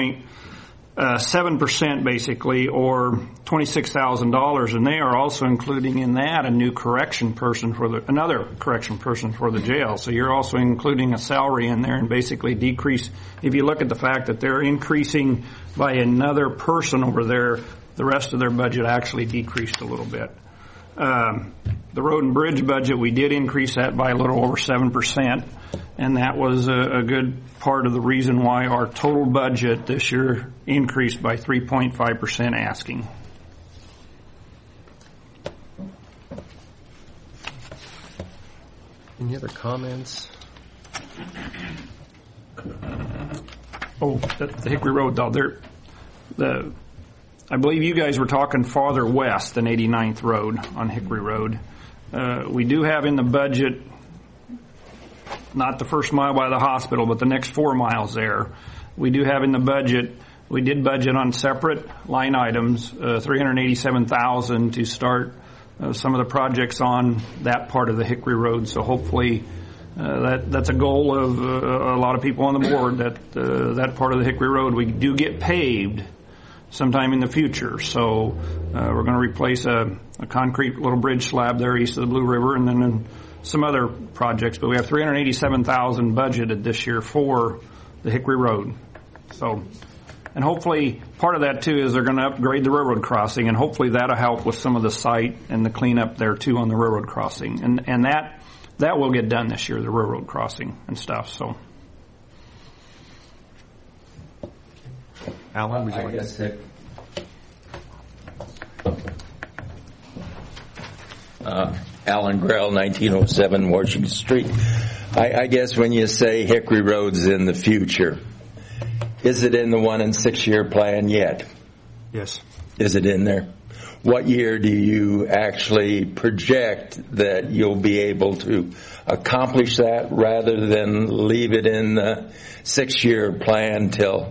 E: 3.7% basically, or $26,000, and they are also including in that a new another correction person for the jail. So you're also including a salary in there and basically decrease. If you look at the fact that they're increasing by another person over there, the rest of their budget actually decreased a little bit. The road and bridge budget, we did increase that by a little over 7%, and that was a good part of the reason why our total budget this year increased by 3.5% asking.
A: Any other comments?
E: Oh, the Hickory Road, though, I believe you guys were talking farther west than 89th Road on Hickory Road. We do have in the budget, not the first mile by the hospital, but the next 4 miles there. We do have in the budget, we did budget on separate line items, $387,000 to start some of the projects on that part of the Hickory Road. So hopefully that's a goal of a lot of people on the board, that part of the Hickory Road we do get paved sometime in the future. So we're going to replace a concrete little bridge slab there east of the Blue River, and then some other projects. But we have $387,000 budgeted this year for the Hickory Road. So, and hopefully part of that too is they're going to upgrade the railroad crossing, and hopefully that'll help with some of the site and the cleanup there too on the railroad crossing. And that will get done this year, the railroad crossing and stuff. So.
A: Alan, would you like to say?
V: Alan Grell, 1907 Washington Street. I guess when you say Hickory Road's in the future, is it in the 1 and 6 year plan yet?
A: Yes.
V: Is it in there? What year do you actually project that you'll be able to accomplish that rather than leave it in the 6 year plan till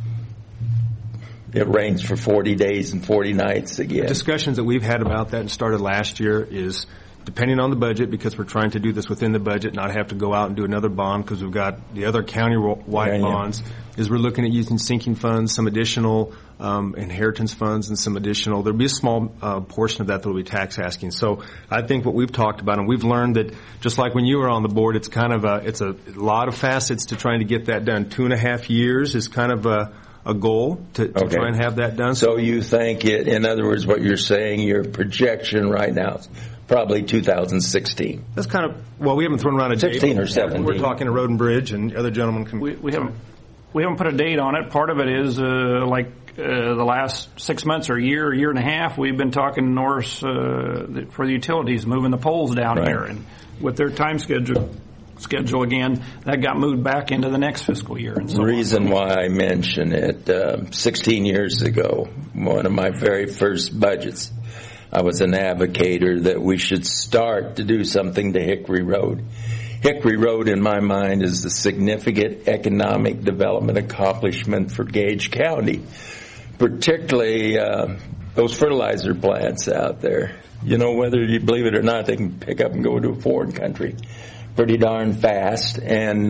V: it rains for 40 days and 40 nights again?
A: The discussions that we've had about that and started last year is depending on the budget, because we're trying to do this within the budget, not have to go out and do another bond because we've got the other county-wide bonds, is we're looking at using sinking funds, some additional inheritance funds, and some additional, there'll be a small portion of that that will be tax asking. So I think what we've talked about, and we've learned that just like when you were on the board, it's kind of it's a lot of facets to trying to get that done. 2.5 years is kind of a goal to try and have that done.
V: So you think it, in other words, what you're saying, your projection right now is probably 2016.
A: That's kind of, well, we haven't thrown around a date.
V: 16 or 17.
A: We're talking to Road and Bridge, and other gentlemen can.
E: We haven't put a date on it. Part of it is the last 6 months or year and a half, we've been talking to Norris for the utilities, moving the poles down here, and with their time schedule again, that got moved back into the next fiscal year. And so
V: the reason why I mention it, 16 years ago, one of my very first budgets, I was an advocator that we should start to do something to Hickory Road. Hickory Road, in my mind, is a significant economic development accomplishment for Gage County, particularly those fertilizer plants out there. You know, whether you believe it or not, they can pick up and go to a foreign country pretty darn fast, and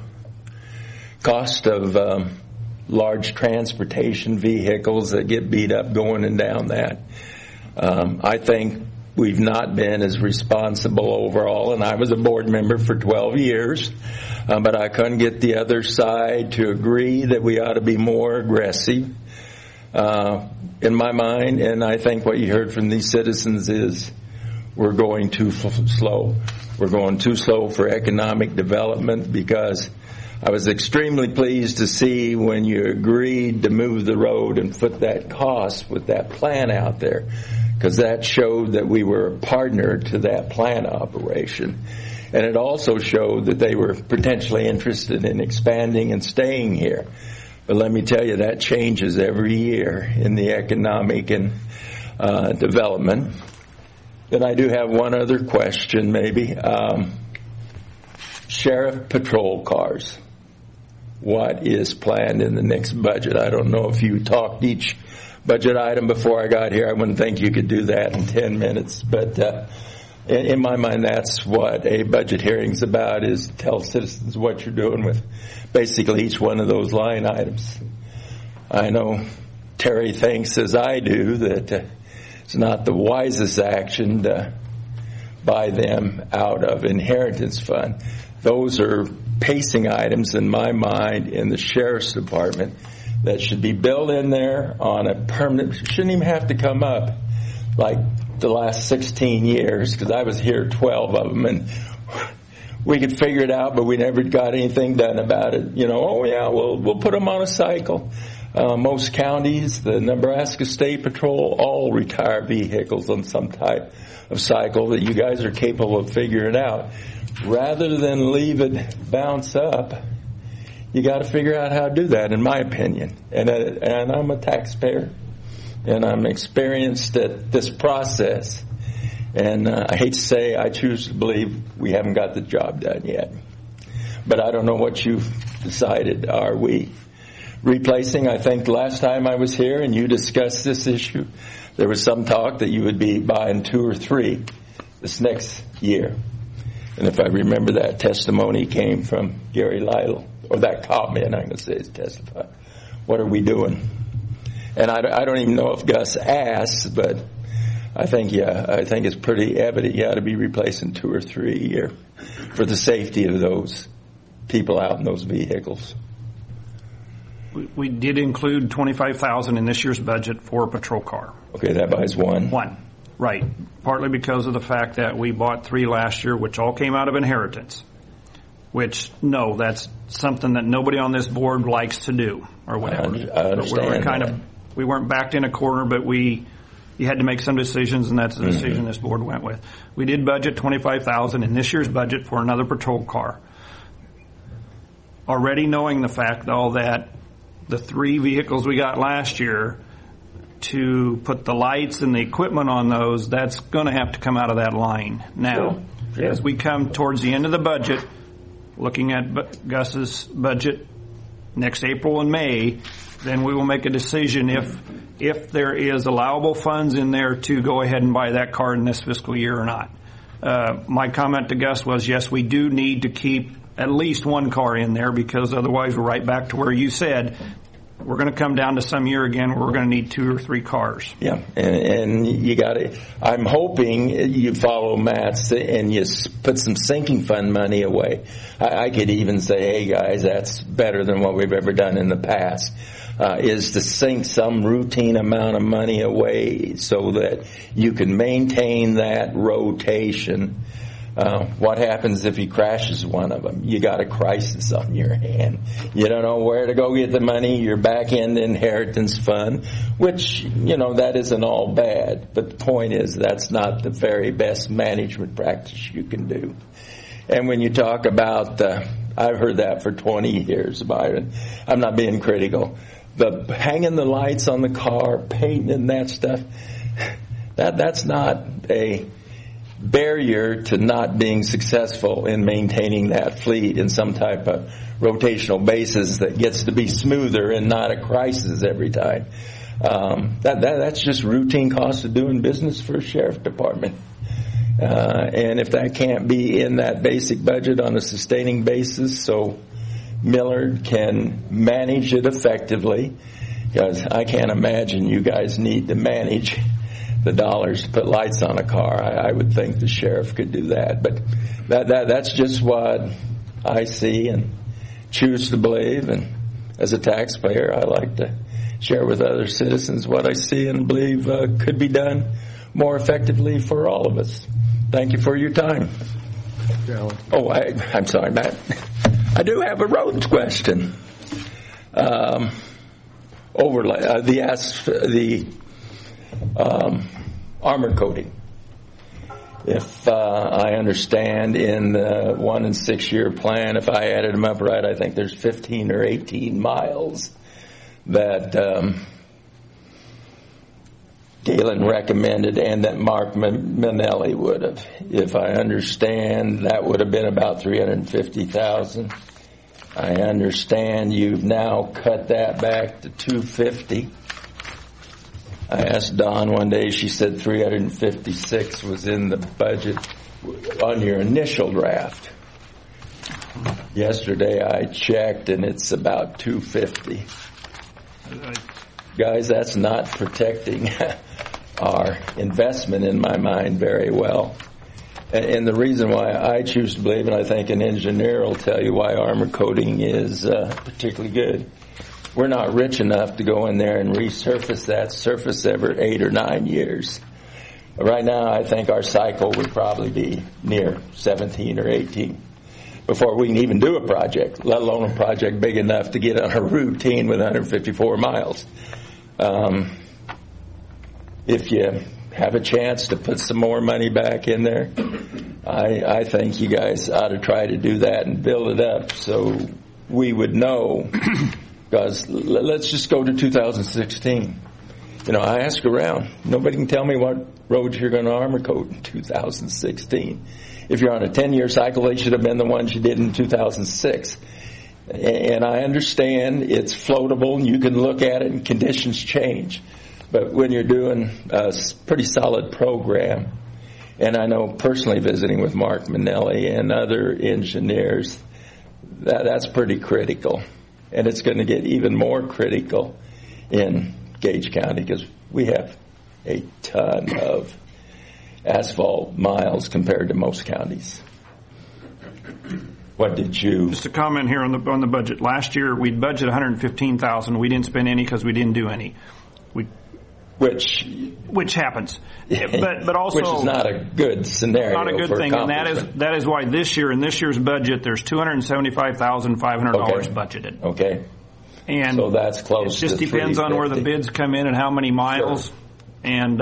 V: cost of large transportation vehicles that get beat up going and down that. I think we've not been as responsible overall, and I was a board member for 12 years, but I couldn't get the other side to agree that we ought to be more aggressive. In my mind, and I think what you heard from these citizens is we're going too slow. We're going too slow for economic development, because I was extremely pleased to see when you agreed to move the road and put that cost with that plan out there, because that showed that we were a partner to that plant operation. And it also showed that they were potentially interested in expanding and staying here. But let me tell you, that changes every year in the economic and development. Then I do have one other question, maybe. Sheriff patrol cars. What is planned in the next budget? I don't know if you talked each budget item before I got here. I wouldn't think you could do that in 10 minutes. But in my mind, that's what a budget hearing's about, is tell citizens what you're doing with basically each one of those line items. I know Terry thinks, as I do, that it's not the wisest action to buy them out of inheritance fund. Those are pacing items in my mind in the sheriff's department that should be built in there on a permanent, shouldn't even have to come up like the last 16 years, because I was here 12 of them, and we could figure it out, but we never got anything done about it. You know, oh yeah, we'll put them on a cycle. Most counties, the Nebraska State Patrol, all retire vehicles on some type of cycle that you guys are capable of figuring out. Rather than leave it bounce up, you got to figure out how to do that, in my opinion. And I'm a taxpayer, and I'm experienced at this process. And I hate to say, I choose to believe we haven't got the job done yet. But I don't know what you've decided. Are we replacing? I think last time I was here and you discussed this issue, there was some talk that you would be buying 2 or 3 this next year. And if I remember, that testimony came from Gary Lytle, or that comment, I'm going to say, is testified. What are we doing? And I don't even know if Gus asked, but I think it's pretty evident you ought to be replacing 2 or 3 a year for the safety of those people out in those vehicles.
E: We did include $25,000 in this year's budget for a patrol car.
V: Okay, that buys one.
E: One, right. Partly because of the fact that we bought 3 last year, which all came out of inheritance. Which, no, that's something that nobody on this board likes to do, or whatever.
V: I understand.
E: But we weren't backed in a corner, but we you had to make some decisions, and that's the decision this board went with. We did budget $25,000 in this year's budget for another patrol car. Already knowing the fact, though, that the 3 vehicles we got last year, to put the lights and the equipment on those, that's going to have to come out of that line. Now, as we come towards the end of the budget, looking at Gus's budget next April and May, then we will make a decision if there is allowable funds in there to go ahead and buy that car in this fiscal year or not. My comment to Gus was, yes, we do need to keep at least one car in there, because otherwise we're right back to where you said we're going to come down to some year again where we're going to need 2 or 3 cars.
V: Yeah, and you got to. I'm hoping you follow Matt's and you put some sinking fund money away. I could even say, hey guys, that's better than what we've ever done in the past. Is to sink some routine amount of money away so that you can maintain that rotation. What happens if he crashes one of them? You got a crisis on your hand. You don't know where to go get the money. Your back-end inheritance fund, which, that isn't all bad. But the point is that's not the very best management practice you can do. And when you talk about, I've heard that for 20 years, Byron. I'm not being critical. The hanging the lights on the car, painting and that stuff, that's not a barrier to not being successful in maintaining that fleet in some type of rotational basis that gets to be smoother and not a crisis every time. That's just routine cost of doing business for a sheriff department. And if that can't be in that basic budget on a sustaining basis so Millard can manage it effectively, because I can't imagine you guys need to manage the dollars to put lights on a car. I would think the sheriff could do that. But that's just what I see and choose to believe. And as a taxpayer, I like to share with other citizens what I see and believe could be done more effectively for all of us. Thank you for your time. Oh, I'm sorry, Matt. I do have a roads question. Overlay, the armor coating. If I understand in the 1 and 6 year plan, if I added them up right, I think there's 15 or 18 miles that Galen recommended and that Mark Manelli would have. If I understand, that would have been about $350,000. I understand you've now cut that back to $250,000. I asked Dawn one day, she said $356,000 was in the budget on your initial draft. Yesterday I checked and it's about $250,000. Guys, that's not protecting our investment in my mind very well. And the reason why I choose to believe, and I think an engineer will tell you why armor coating is particularly good. We're not rich enough to go in there and resurface that surface every 8 or 9 years. Right now, I think our cycle would probably be near 17 or 18 before we can even do a project, let alone a project big enough to get on a routine with 154 miles. If you have a chance to put some more money back in there, I think you guys ought to try to do that and build it up so we would know. Because let's just go to 2016. I ask around. Nobody can tell me what roads you're going to armor coat in 2016. If you're on a 10-year cycle, they should have been the ones you did in 2006. And I understand it's floatable and you can look at it and conditions change. But when you're doing a pretty solid program, and I know personally visiting with Mark Manelli and other engineers, that's pretty critical. And it's going to get even more critical in Gage County because we have a ton of asphalt miles compared to most counties. What did you...
E: Just a comment here on the budget. Last year, we'd budgeted $115,000. We didn't spend any because we didn't do any. Which happens, but also
V: which is not a good scenario.
E: Not a good thing, and that is why this year in this year's budget there's $275,500 budgeted.
V: Okay, and so that's close.
E: It just depends on where the bids come in and how many miles. And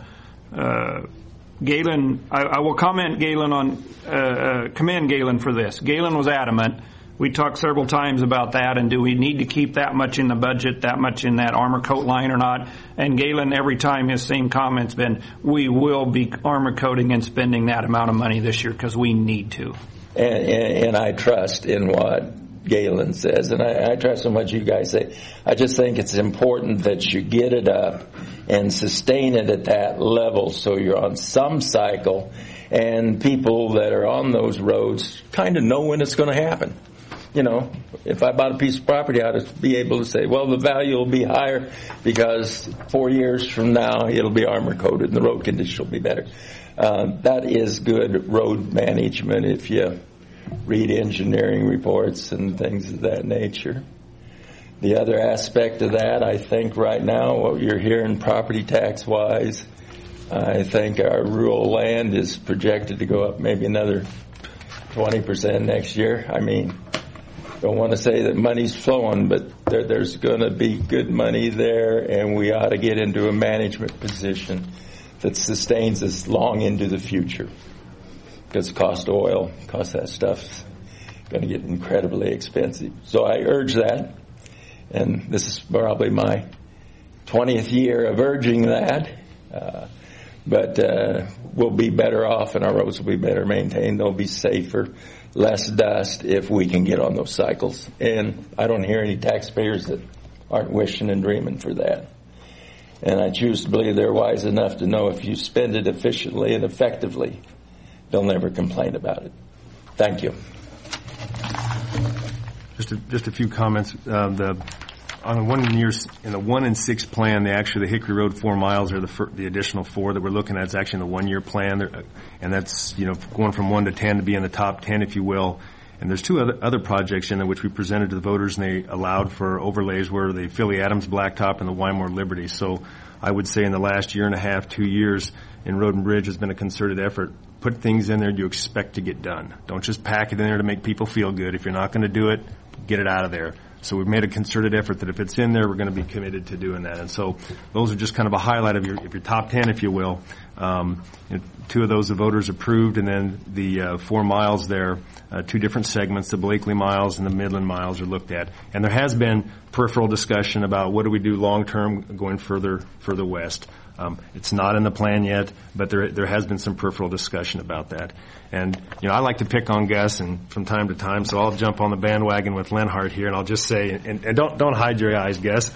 E: Galen, I will commend Galen commend Galen for this. Galen was adamant. We talked several times about that, and do we need to keep that much in the budget, that much in that armor coat line or not? And Galen, every time his same comment's been, we will be armor coating and spending that amount of money this year because we need to.
V: And I trust in what Galen says, and I trust in what you guys say. I just think it's important that you get it up and sustain it at that level so you're on some cycle, and people that are on those roads kind of know when it's going to happen. You know, if I bought a piece of property, I ought to be able to say, well, the value will be higher because 4 years from now it'll be armor coated and the road condition will be better. That is good road management if you read engineering reports and things of that nature. The other aspect of that, I think right now, what you're hearing property tax-wise, I think our rural land is projected to go up maybe another 20% next year. I mean, don't want to say that money's flowing, but there's going to be good money there, and we ought to get into a management position that sustains us long into the future. Because cost of oil, cost of that stuff's going to get incredibly expensive. So I urge that, and this is probably my 20th year of urging that. But we'll be better off, and our roads will be better maintained. They'll be safer, less dust if we can get on those cycles. And I don't hear any taxpayers that aren't wishing and dreaming for that. And I choose to believe they're wise enough to know if you spend it efficiently and effectively, they'll never complain about it. Thank you.
A: Just a few comments. On the 1 in 6 plan, the Hickory Road 4 miles are the additional 4 that we're looking at. It's actually in the 1 year plan, and that's going from 1 to 10 to be in the top 10, if you will. And there's 2 other projects in there which we presented to the voters, and they allowed for overlays were the Philly Adams Blacktop and the Wymore Liberty. So I would say in the last year and a half, 2 years in Road and Bridge has been a concerted effort. Put things in there you expect to get done. Don't just pack it in there to make people feel good. If you're not going to do it, get it out of there. So we've made a concerted effort that if it's in there, we're going to be committed to doing that. And so those are just kind of a highlight of your top 10, if you will. 2 of those the voters approved, and then the 4 miles there, 2 different segments, the Blakely miles and the Midland miles are looked at. And there has been peripheral discussion about what do we do long term going further west. It's not in the plan yet, but there has been some peripheral discussion about that. And, I like to pick on Gus and from time to time, so I'll jump on the bandwagon with Lenhart here, and I'll just say, and don't hide your eyes, Gus.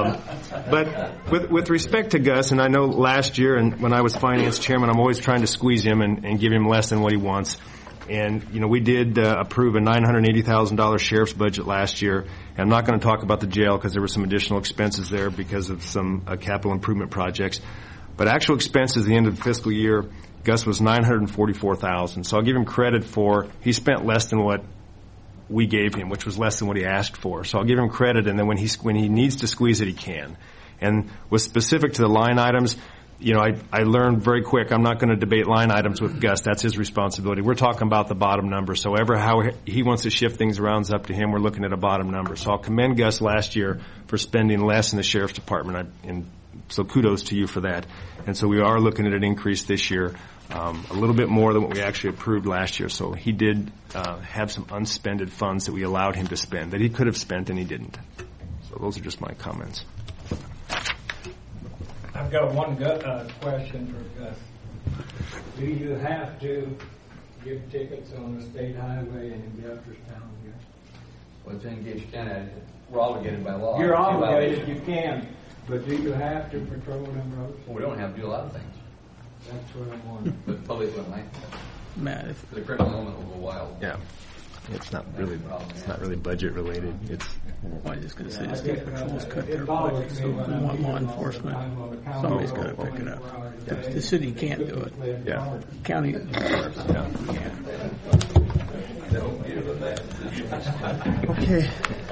A: But with respect to Gus, and I know last year and when I was finance chairman, I'm always trying to squeeze him and give him less than what he wants. And, we did approve a $980,000 sheriff's budget last year. And I'm not going to talk about the jail because there were some additional expenses there because of some capital improvement projects. But actual expenses at the end of the fiscal year, Gus was $944,000. So I'll give him credit for he spent less than what we gave him, which was less than what he asked for. So I'll give him credit, and then when he needs to squeeze it, he can. And with specific to the line items, I learned very quick, I'm not going to debate line items with Gus. That's his responsibility. We're talking about the bottom number. So how he wants to shift things around is up to him. We're looking at a bottom number. So I'll commend Gus last year for spending less in the sheriff's department. So kudos to you for that. And so we are looking at an increase this year, a little bit more than what we actually approved last year. So he did have some unspended funds that we allowed him to spend that he could have spent and he didn't. So those are just my comments.
U: I've got one question for Gus. Do you have to give tickets on the state highway in Beatristown here?
I: Well, to engage Canada, we're obligated by law.
U: You're obligated, you can, but do you have to patrol them roads?
I: Well, we don't have to do a lot of things.
U: That's what I'm wondering.
I: But public wouldn't like that.
N: Matt,
I: the criminal element will go wild.
A: Yeah. It's not really budget related.
N: I was just going to say, the state patrols cut their budget, so we want law enforcement. Somebody's got to pick it up. Yeah. The city can't do it.
A: Yeah.
N: County.
A: Okay.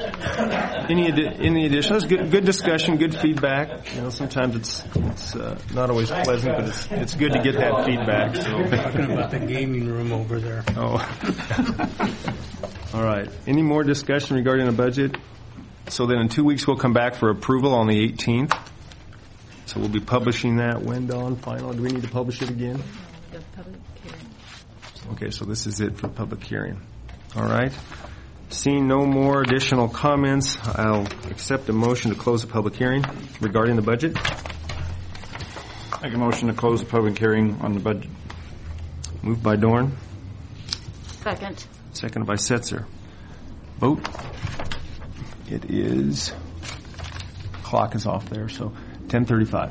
A: Any additional? Good discussion, good feedback. Sometimes it's not always pleasant, but it's good to get that feedback.
N: So. Talking about the gaming room over there.
A: Oh. All right. Any more discussion regarding the budget? So then in 2 weeks we'll come back for approval on the 18th. So we'll be publishing that when, Dawn, final? Do we need to publish it again?
F: The public hearing.
A: Okay, so this is it for public hearing. All right. Seeing no more additional comments, I'll accept a motion to close the public hearing regarding the budget.
E: Make a motion to close the public hearing on the budget.
A: Moved by Dorn.
F: Second.
A: Seconded by Setzer. Vote. It is, clock is off there, so 10:35.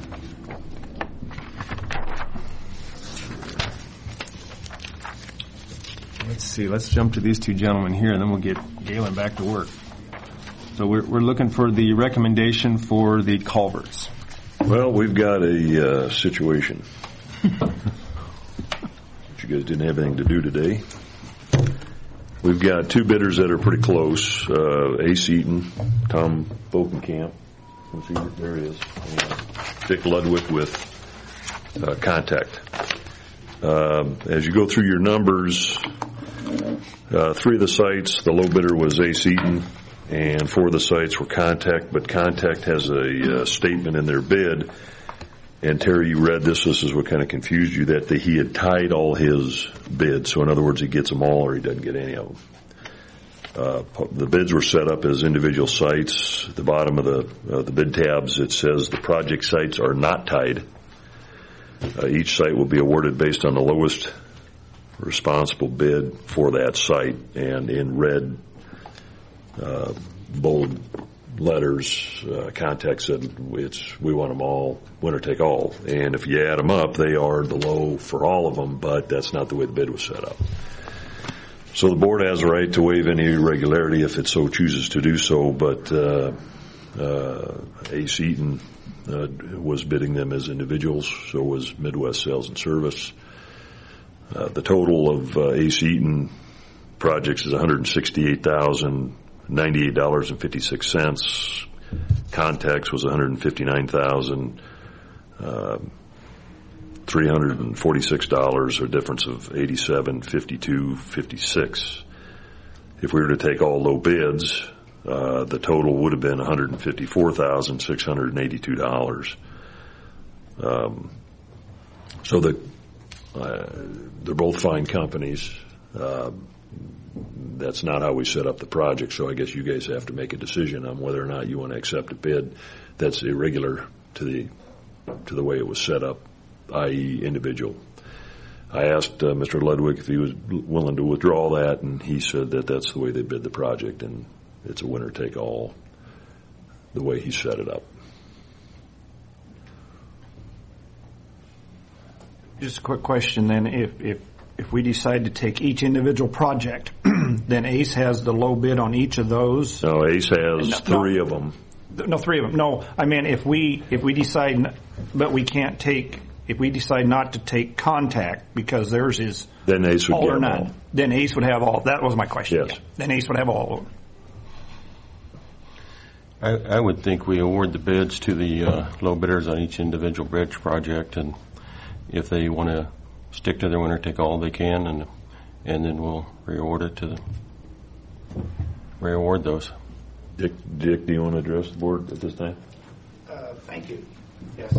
A: Let's see, let's jump to these two gentlemen here, and then we'll get Galen back to work. So we're looking for the recommendation for the culverts.
O: Well, we've got a situation. You guys didn't have anything to do today. We've got two bidders that are pretty close. Ace Eaton, Tom Bokenkamp. There he is. Dick Ludwig with Contact. As you go through your numbers, 3 of the sites, the low bidder was Ace Eaton, and 4 of the sites were Contact, but Contact has a statement in their bid, and Terry, you read this is what kind of confused you, that he had tied all his bids. So in other words, he gets them all or he doesn't get any of them. The bids were set up as individual sites. At the bottom of the bid tabs, it says the project sites are not tied. Each site will be awarded based on the lowest responsible bid for that site, and in red bold letters, Contact said we want them all, winner take all, and if you add them up, they are the low for all of them, but that's not the way the bid was set up. So the board has a right to waive any irregularity if it so chooses to do so, but Ace Eaton was bidding them as individuals, so was Midwest Sales and Service. The total of Ace Eaton projects is $168,098.56. Contacts was $159,346, or a difference of $87.52.56. If we were to take all low bids, the total would have been $154,682. So they're both fine companies. That's not how we set up the project, so I guess you guys have to make a decision on whether or not you want to accept a bid that's irregular to the way it was set up, i.e. individual. I asked Mr. Ludwig if he was willing to withdraw that, and he said that that's the way they bid the project, and it's a winner-take-all the way he set it up.
E: Just a quick question then. If we decide to take each individual project, then Ace has the low bid on each of those?
O: No, Ace has 3 of them.
E: No, 3 of them. No, I mean if we decide, but we can't take, if we decide not to take Contact because theirs is
O: then Ace would
E: all or
O: get
E: none,
O: all.
E: then Ace would have all. That was my question.
O: Yes.
E: Yeah. Then Ace would have all of them.
Q: I would think we award the bids to the low bidders on each individual bridge project, and if they want to stick to their winner take all, they can, and then we'll reaward those.
O: Dick, do you want to address the board at this time?
K: Thank you. Yes.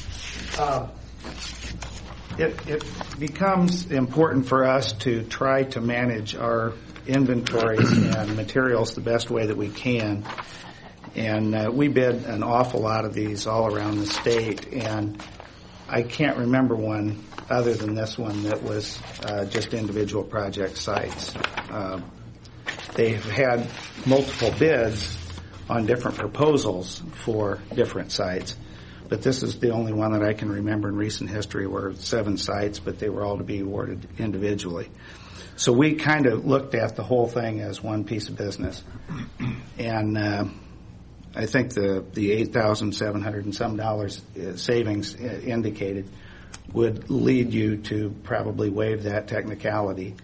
K: It becomes important for us to try to manage our inventories and materials the best way that we can. And we bid an awful lot of these all around the state, and I can't remember one other than this one that was just individual project sites. They've had multiple bids on different proposals for different sites, but this is the only one that I can remember in recent history where 7 sites, but they were all to be awarded individually. So we kind of looked at the whole thing as one piece of business, and I think the $8,700 and some savings indicated would lead you to probably waive that technicality.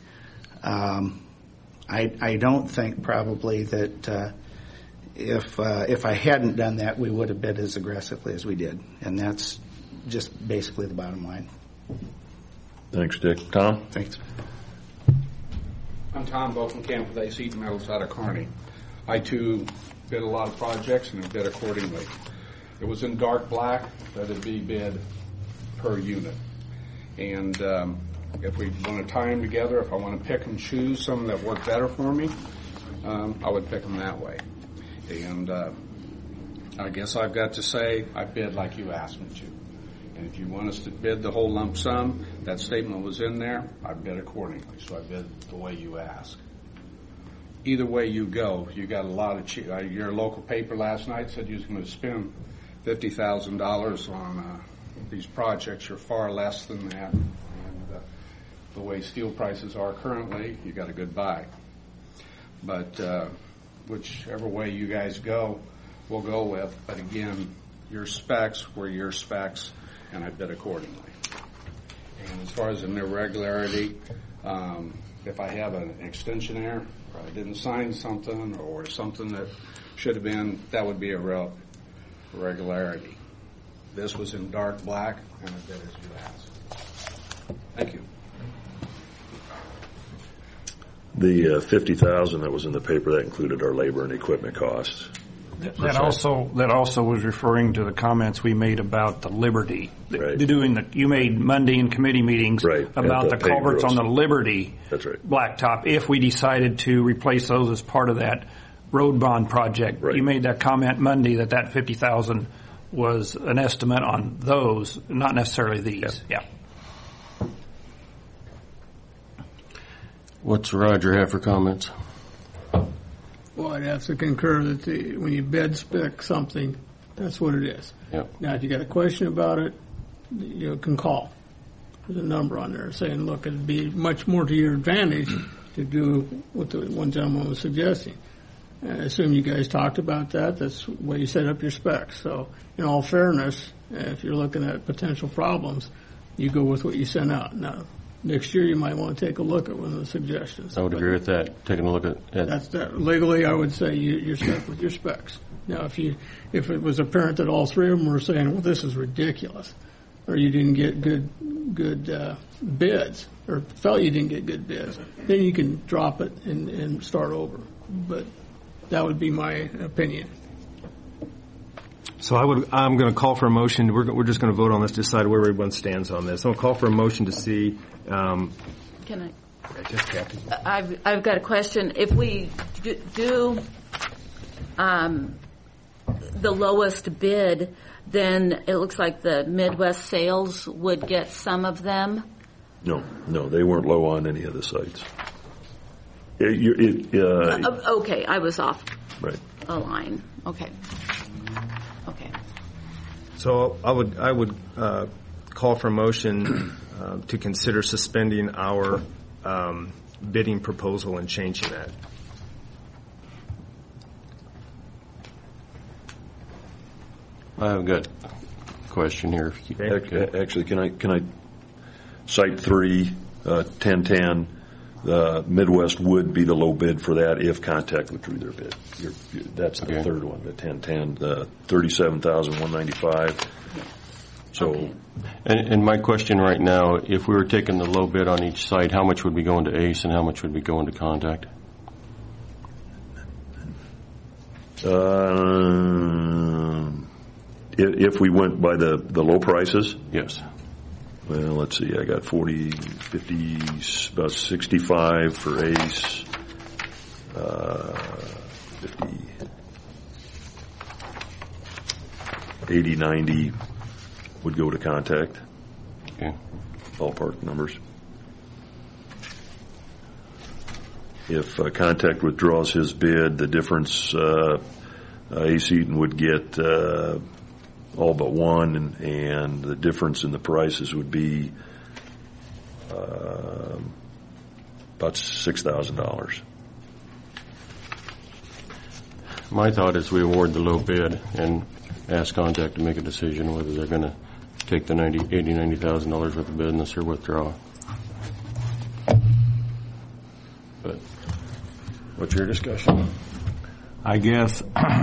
K: I don't think probably that if I hadn't done that, we would have bid as aggressively as we did, and that's just basically the bottom line.
O: Thanks, Dick. Tom?
K: Thanks.
M: I'm Tom Bokenkamp with Ace Eaton Metals out of Kearney. I, too, bid a lot of projects and have bid accordingly. it was in dark black, that it'd be bid per unit. And if we want to tie them together, if I want to pick and choose some that work better for me, I would pick them that way. And I guess I've got to say I bid like you asked me to. And if you want us to bid the whole lump sum, that statement was in there, I bid accordingly. So I bid the way you ask. Either way you go, you got a lot of your local paper last night said you was going to spend $50,000 on these projects. You're far less than that. And the way steel prices are currently, you got a good buy. But whichever way you guys go, we'll go with. But again, your specs were your specs, and I bid accordingly. And as far as an irregularity, if I have an extension error, or I didn't sign something, or something that should have been, that would be a real irregularity. This was in dark black, and I did as you asked. Thank you.
O: The $50,000 that was in the paper, that included our labor and equipment costs.
E: That also was referring to the comments we made about the Liberty.
O: Right.
E: You made Monday in committee meetings about the culverts on the Liberty blacktop. If we decided to replace those as part of that road bond project, you made that comment Monday that $50,000 was an estimate on those, not necessarily these. Yeah.
Q: What's Roger have for comments?
N: Well, I'd have to concur that when you bid spec something, that's what it is.
Q: Yep.
N: Now, if you got a question about it, you can call. There's a number on there saying, look, it'd be much more to your advantage to do what the one gentleman was suggesting. I assume you guys talked about that. That's the way you set up your specs. So, in all fairness, if you're looking at potential problems, you go with what you sent out. Now, next year you might want to take a look at one of the suggestions.
Q: I would agree with that. Taking a look at
N: that's that. Legally, I would say you're stuck with your specs. Now, if it was apparent that all three of them were saying, "Well, this is ridiculous," or you didn't get good bids, or felt you didn't get good bids, then you can drop it and start over. But that would be my opinion.
A: So I'm going to call for a motion. We're just going to vote on this, decide where everyone stands on this. I'll call for a motion to see.
F: Can I?
A: Just Kathy.
F: I've got a question. If we do the lowest bid, then it looks like the Midwest Sales would get some of them.
O: No, they weren't low on any of the sites.
F: Okay, I was off a line. Okay.
A: So I would call for a motion to consider suspending our bidding proposal and changing that.
Q: I have a good question here.
O: Actually, can I cite 1010? Midwest would be the low bid for that if Contact withdrew their bid. That's the third one, the 1010, the $37,195. So,
Q: and my question right now, if we were taking the low bid on each site, how much would be going to ACE and how much would be going to Contact?
O: If we went by the low prices?
Q: Yes.
O: Well, let's see. I got 40, 50, about 65 for ACE, 50, 80, 90 would go to Contact.
Q: Okay.
O: Ballpark numbers. If Contact withdraws his bid, the difference, ACE Eaton would get all but one, and the difference in the prices would be about $6,000.
Q: My thought is we award the low bid and ask Contact to make a decision whether they're going to take the $90,000 worth of business or withdraw. But what's your discussion?
G: I guess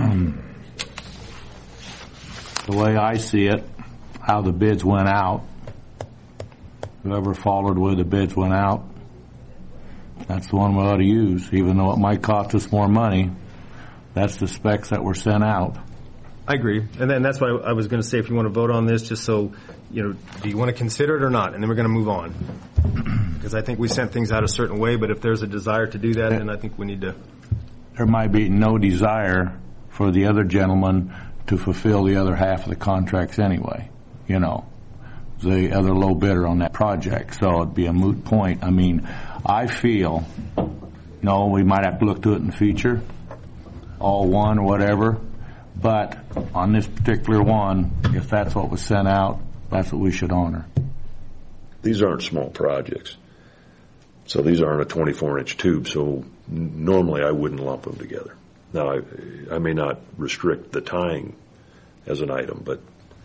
G: the way I see it, how the bids went out, whoever followed where the bids went out, that's the one we ought to use, even though it might cost us more money. That's the specs that were sent out.
A: I agree. And then that's why I was going to say, if you want to vote on this, just so, do you want to consider it or not? And then we're going to move on. Because I think we sent things out a certain way, but if there's a desire to do that, then I think we need to.
G: There might be no desire for the other gentleman to fulfill the other half of the contracts anyway, the other low bidder on that project. So it'd be a moot point. I mean, I feel, we might have to look to it in the future, all one or whatever, but on this particular one, if that's what was sent out, that's what we should honor.
O: These aren't small projects. So these aren't a 24-inch tube, so normally I wouldn't lump them together. Now, I may not restrict the tying as an item, but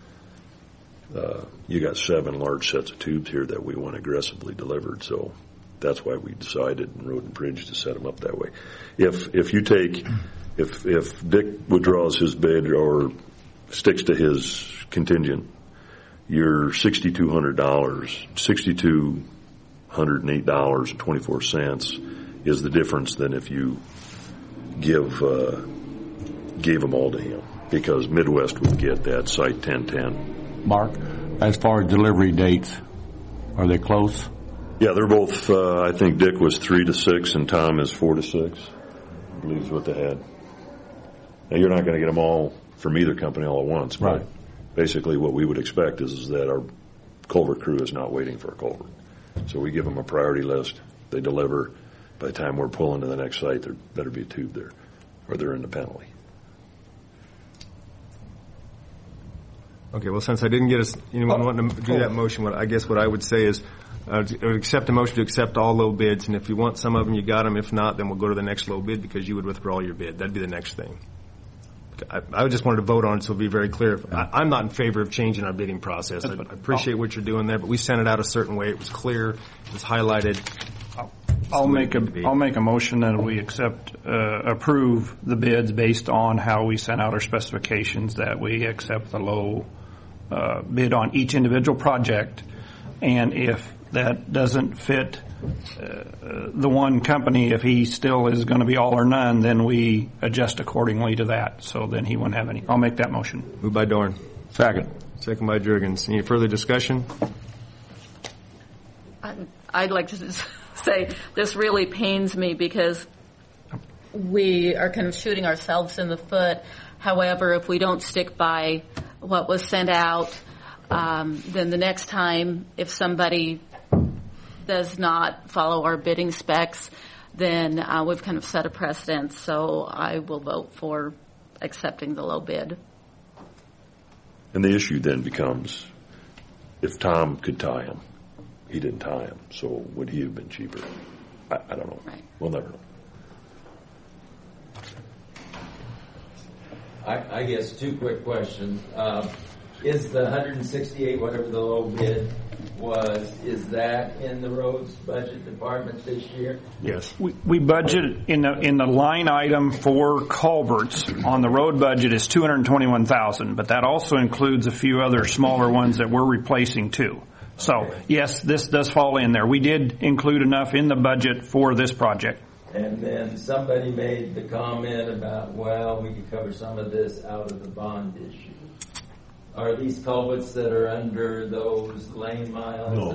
O: you got 7 large sets of tubes here that we want aggressively delivered, so that's why we decided in Road and Bridge to set them up that way. If Dick withdraws his bid or sticks to his contingent, your $6,200, $6,208.24 is the difference than if you gave them all to him, because Midwest would get that site 1010.
G: Mark, as far as delivery dates, are they close?
O: Yeah, they're both, I think Dick was 3 to 6 and Tom is 4 to 6. I believe is what they had. Now, you're not going to get them all from either company all at once, but
G: right.
O: Basically what we would expect is that our culvert crew is not waiting for a culvert. So we give them a priority list. They deliver. By the time we're pulling to the next site, there better be a tube there, or they're in the penalty.
A: Okay, well, since I didn't get anyone wanting to do that motion, I guess what I would say is accept a motion to accept all low bids, and if you want some of them, you got them. If not, then we'll go to the next low bid because you would withdraw your bid. That'd be the next thing. I just wanted to vote on it, so it'll be very clear. I'm not in favor of changing our bidding process. I appreciate what you're doing there, but we sent it out a certain way. It was clear. It was highlighted.
E: I'll make a motion that we approve the bids based on how we sent out our specifications, that we accept the low bid on each individual project, and if that doesn't fit the one company, if he still is going to be all or none, then we adjust accordingly to that. So then he won't have any. I'll make that motion.
A: Moved by Dorn.
G: Second
A: by Jurgens. Any further discussion?
F: I'd like to say this really pains me because we are kind of shooting ourselves in the foot. However, if we don't stick by what was sent out, then the next time, if somebody does not follow our bidding specs, then we've kind of set a precedent. So I will vote for accepting the low bid.
O: And the issue then becomes, if Tom could tie him, he didn't tie him, so would he have been cheaper? I don't know.
F: Right.
O: We'll never know.
V: I guess 2 quick questions. Is the 168, whatever the low bid was, is that in the roads budget department this year?
A: Yes.
E: We budget in the line item for culverts on the road budget is $221,000, but that also includes a few other smaller ones that we're replacing too. So yes, this does fall in there. We did include enough in the budget for this project.
V: And then somebody made the comment about, well, we could cover some of this out of the bond issue. Are these culverts that are under those lane miles?
O: No,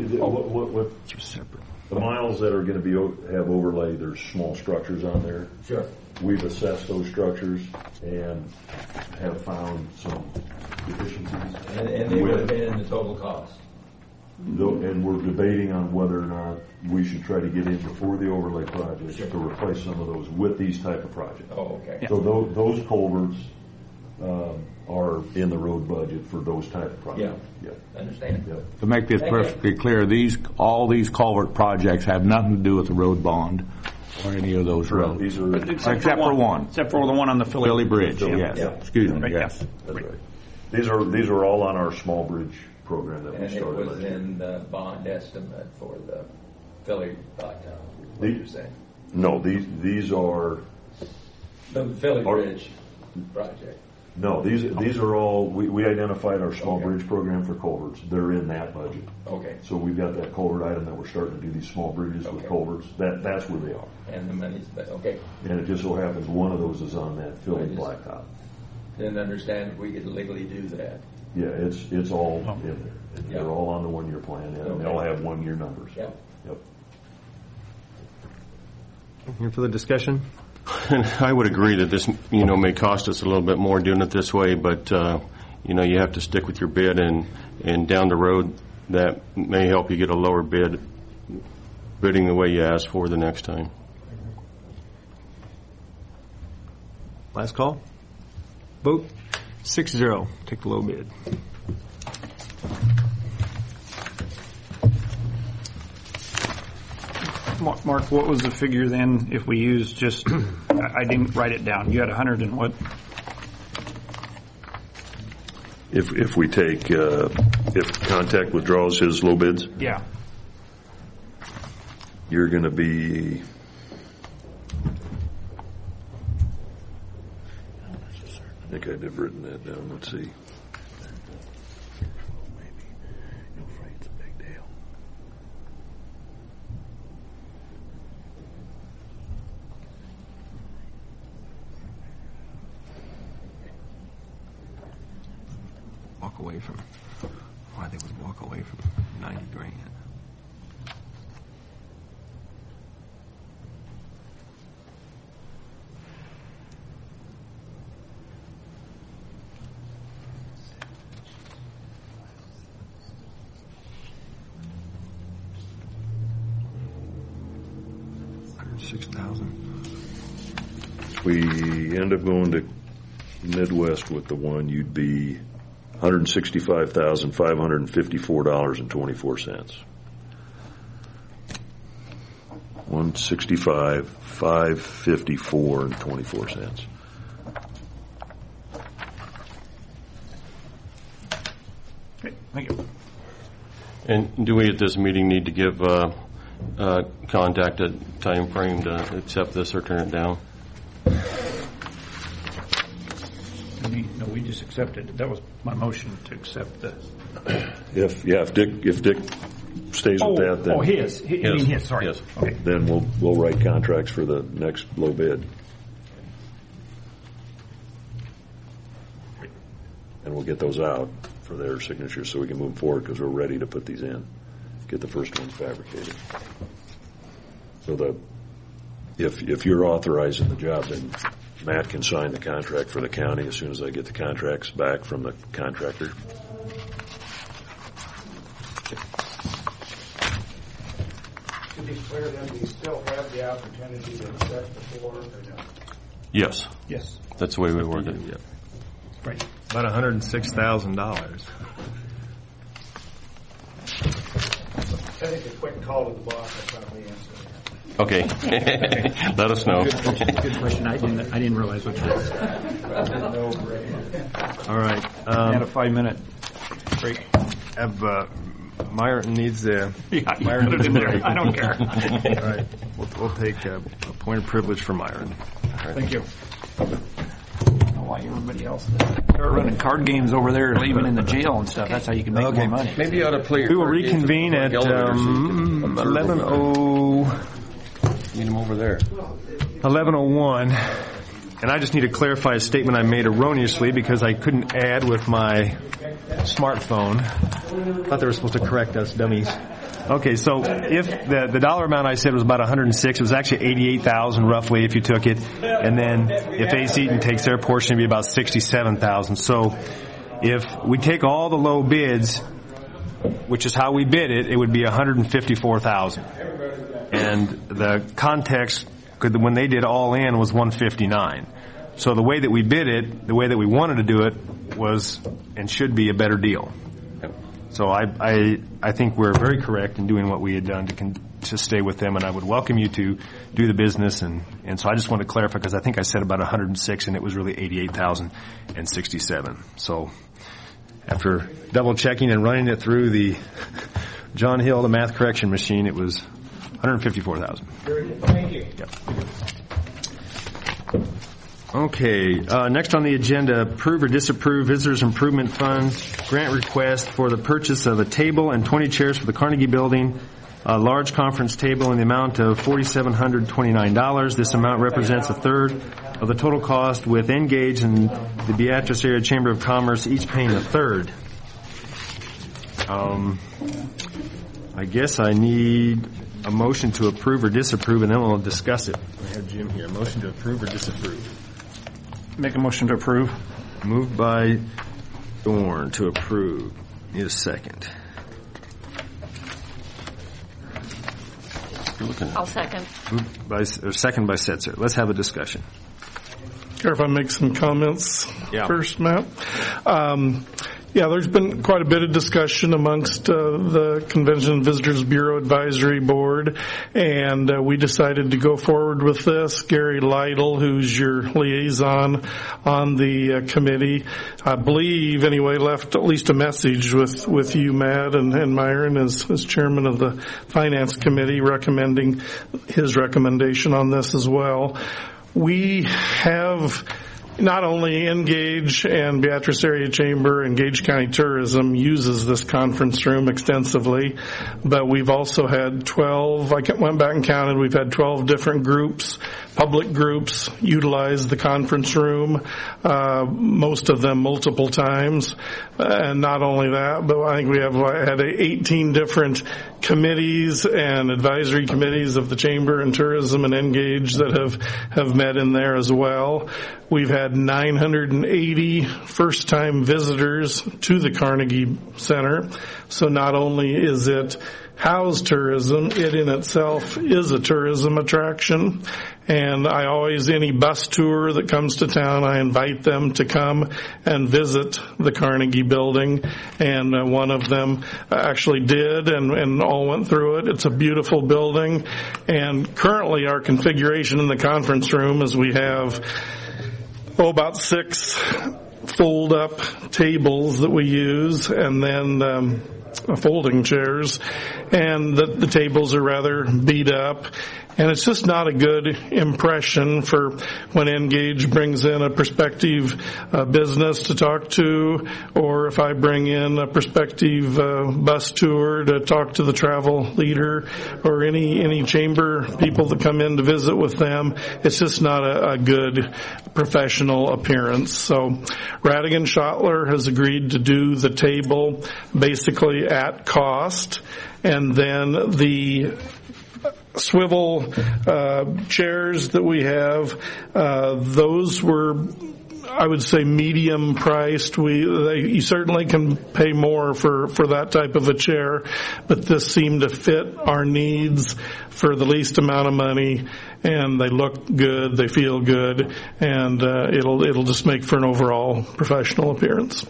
O: the miles that are going to have overlay, there's small structures on there.
V: Sure.
O: We've assessed those structures and have found some deficiencies.
V: And they would have been in the total cost.
O: And we're debating on whether or not we should try to get in before the overlay project to replace some of those with these type of projects.
V: Oh, okay.
O: So those culverts are in the road budget for those type of projects.
V: Yeah. Understand.
O: Yeah.
G: To make this perfectly clear, all these culvert projects have nothing to do with the road bond or any of those roads.
O: These are
E: except for one. Except for the one on the Philly
G: Bridge. Yes.
V: Yeah.
G: Excuse me. Yes.
O: That's right. These are all on our small bridge program that we started.
V: And it was in the bond estimate for the Philly Blacktop. What you're saying?
O: No, these are
V: the Philly Bridge project.
O: No, these are all, we identified our small bridge program for culverts. They're in that budget.
V: Okay.
O: So we've got that culvert item that we're starting to do these small bridges with culverts. That's where they are.
V: And the money's, okay.
O: And it just so happens one of those is on that Philly Blacktop.
V: Didn't understand if we could legally do that.
O: Yeah, it's all in there. They're all on the 1-year plan, and they all have 1-year numbers.
V: Yep.
A: Here for the discussion?
Q: I would agree that this, may cost us a little bit more doing it this way, but, you have to stick with your bid, and down the road, that may help you get a lower bidding the way you asked for the next time.
A: Last call. Vote 6-0. Take the low bid.
E: Mark, what was the figure then if we used just, I didn't write it down. You had 100 and what?
O: If we take, if Contact withdraws his low bids,
E: Yeah.
O: you're going to be, I think I'd have written that down. Let's see.
A: Walk away from, why they would walk away from 90 grand.
O: If we end up going to Midwest with the one, you'd be $165,554.24. $165,554.24.
E: Okay, thank you.
Q: And do we at this meeting need to give Contact a time frame to accept this or turn it down?
E: No, we just accepted. That was my motion to accept the.
O: If Dick stays with that, then
E: his. You mean his? Sorry.
O: Yes.
E: Okay.
O: Then we'll write contracts for the next low bid, and we'll get those out for their signatures so we can move forward because we're ready to put these in, get the first ones fabricated. So if you're authorizing the job, then Matt can sign the contract for the county as soon as I get the contracts back from the contractor.
K: To be clear, then, we still have the opportunity to accept the floor or no?
Q: Yes.
E: Yes.
Q: That's the way we worded it.
A: Yep.
E: Right.
A: About $106,000.
K: I think a quick call to the boss will probably answer that.
Q: Okay. Let us know.
E: Good question. I didn't realize what you said.
A: All right.
E: And a 5-minute break.
A: Myron needs the.
E: Yeah, Myron put it in there. I don't care.
A: All right. We'll take a point of privilege for Myron.
E: Right. Thank you. I don't know why everybody else start running card games over there, leaving in the jail and stuff. That's how you can make more money.
Q: Maybe you ought to play.
A: We will reconvene at 11:00.
Q: Meet him over there.
A: 11:01. And I just need to clarify a statement I made erroneously because I couldn't add with my smartphone. I thought they were supposed to correct us dummies. Okay, so if the dollar amount I said was about 106, it was actually 88,000 roughly if you took it. And then if Ace Eaton takes their portion, it'd be about 67,000. So if we take all the low bids, which is how we bid it, it would be 154,000. And the context, when they did all in, was 159. So the way that we bid it, the way that we wanted to do it, was and should be a better deal. So I think we're very correct in doing what we had done to stay with them, and I would welcome you to do the business. And so I just want to clarify because I think I said about 106, and it was really 88,067. So after double checking and running it through the John Hill, the math correction machine, it was 154,000.
K: Very good. Thank you.
A: Yep. Okay. Next on the agenda, approve or disapprove Visitors Improvement Fund grant request for the purchase of a table and 20 chairs for the Carnegie Building, a large conference table in the amount of $4,729. This amount represents a third of the total cost, with Engage and the Beatrice Area Chamber of Commerce each paying a third. I guess I need a motion to approve or disapprove, and then we'll discuss it. I have Jim here. Motion to approve or disapprove?
E: Make a motion to approve.
A: Moved by Dorn to approve. Need a second.
F: I'll second.
A: Moved by, or second by Setzer. Let's have a discussion.
R: Care if I make some comments first, Matt? There's been quite a bit of discussion amongst the Convention and Visitors Bureau Advisory Board, and we decided to go forward with this. Gary Lytle, who's your liaison on the committee, I believe, anyway, left at least a message with you, Matt, and Myron as chairman of the Finance Committee, recommending his recommendation on this as well. We have not only Engage and Beatrice Area Chamber, Engage County Tourism uses this conference room extensively, but we've also had 12, I went back and counted, we've had 12 different groups, public groups, utilize the conference room, most of them multiple times. And not only that, but I think we had 18 different committees and advisory committees of the Chamber and Tourism and Engage that have met in there as well. We've had 980 first-time visitors to the Carnegie Center. So not only is it house tourism, it in itself is a tourism attraction. And I always, any bus tour that comes to town, I invite them to come and visit the Carnegie building. And one of them actually did and all went through it. It's a beautiful building. And currently our configuration in the conference room is we have about 6 fold-up tables that we use, and then folding chairs, and the tables are rather beat up, and it's just not a good impression for when Engage brings in a prospective business to talk to, or if I bring in a prospective bus tour to talk to the travel leader, or any chamber people that come in to visit with them. It's just not a good professional appearance. So Radigan Schottler has agreed to do the table basically at cost, and then the swivel chairs that we have, those were, I would say, medium priced. You certainly can pay more for that type of a chair, but this seemed to fit our needs for the least amount of money, and they look good, they feel good, and it'll just make for an overall professional appearance.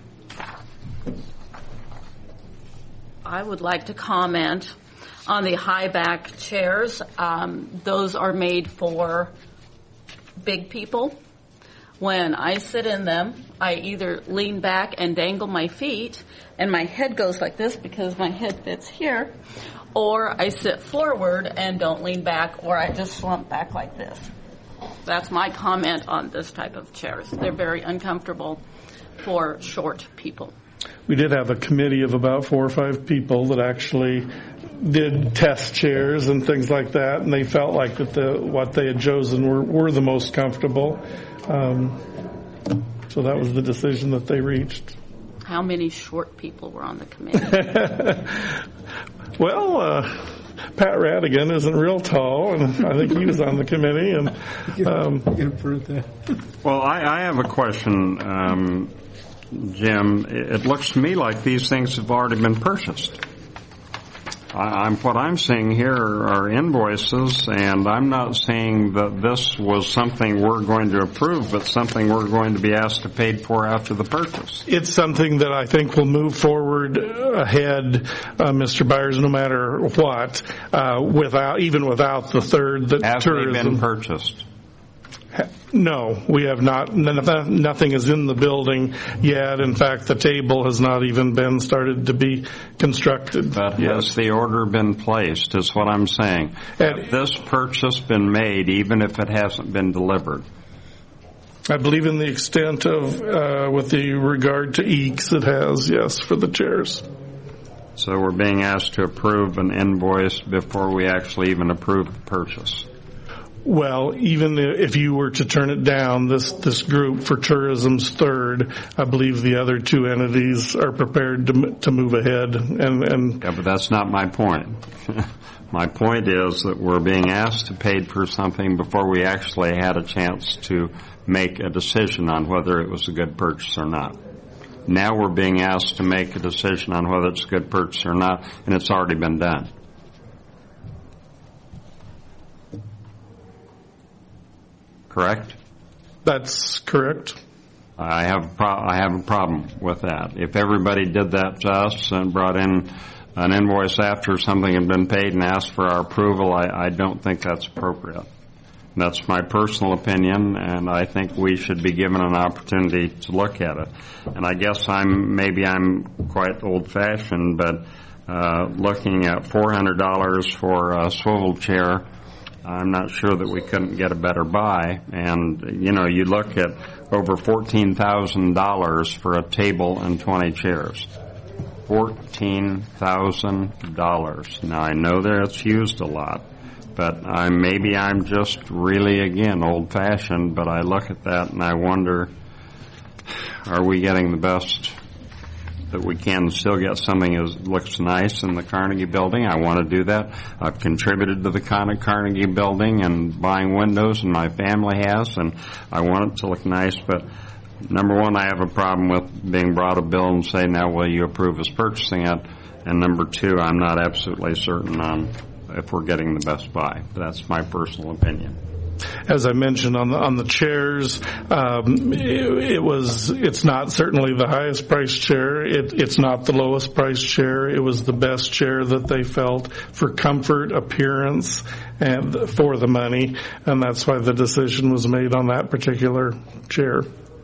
F: I would like to comment on the high back chairs. Those are made for big people. When I sit in them, I either lean back and dangle my feet, and my head goes like this because my head fits here, or I sit forward and don't lean back, or I just slump back like this. That's my comment on this type of chairs. They're very uncomfortable for short people.
R: We did have a committee of about 4 or 5 people that actually did test chairs and things like that, and they felt like that what they had chosen were the most comfortable. So that was the decision that they reached.
F: How many short people were on the committee?
R: Well, Pat Radigan isn't real tall, and I think he was on the committee. And
C: well, I have a question, Jim. It looks to me like these things have already been purchased. What I'm seeing here are invoices, and I'm not saying that this was something we're going to approve, but something we're going to be asked to pay for after the purchase.
R: It's something that I think will move forward ahead, Mr. Byers, no matter what, without the third.
C: Have they been purchased?
R: No, we have not. Nothing is in the building yet. In fact, the table has not even been started to be constructed.
C: But has the order been placed, is what I'm saying. Has this purchase been made, even if it hasn't been delivered?
R: I believe in the extent of, with the regard to EECS, it has, yes, for the chairs.
C: So we're being asked to approve an invoice before we actually even approve the purchase.
R: Well, even if you were to turn it down, this group for tourism's third, I believe the other two entities are prepared to move ahead. And
C: yeah, but that's not my point. My point is that we're being asked to pay for something before we actually had a chance to make a decision on whether it was a good purchase or not. Now we're being asked to make a decision on whether it's a good purchase or not, and it's already been done. Correct?
R: That's correct.
C: I have a problem with that. If everybody did that to us and brought in an invoice after something had been paid and asked for our approval, I don't think that's appropriate. That's my personal opinion, and I think we should be given an opportunity to look at it. And I guess I'm quite old-fashioned, but looking at $400 for a swivel chair, I'm not sure that we couldn't get a better buy. And, you look at over $14,000 for a table and 20 chairs. $14,000. Now, I know that it's used a lot, but maybe I'm just really, again, old-fashioned, but I look at that and I wonder, are we getting the best that we can, still get something that looks nice in the Carnegie Building? I want to do that. I've contributed to the Carnegie Building and buying windows, and my family has, and I want it to look nice. But number one, I have a problem with being brought a bill and say, now will you approve us purchasing it? And number two, I'm not absolutely certain on if we're getting the best buy. That's my personal opinion.
R: As I mentioned on the chairs, it's not certainly the highest priced chair. It's not the lowest priced chair. It was the best chair that they felt for comfort, appearance, and for the money, and that's why the decision was made on that particular chair.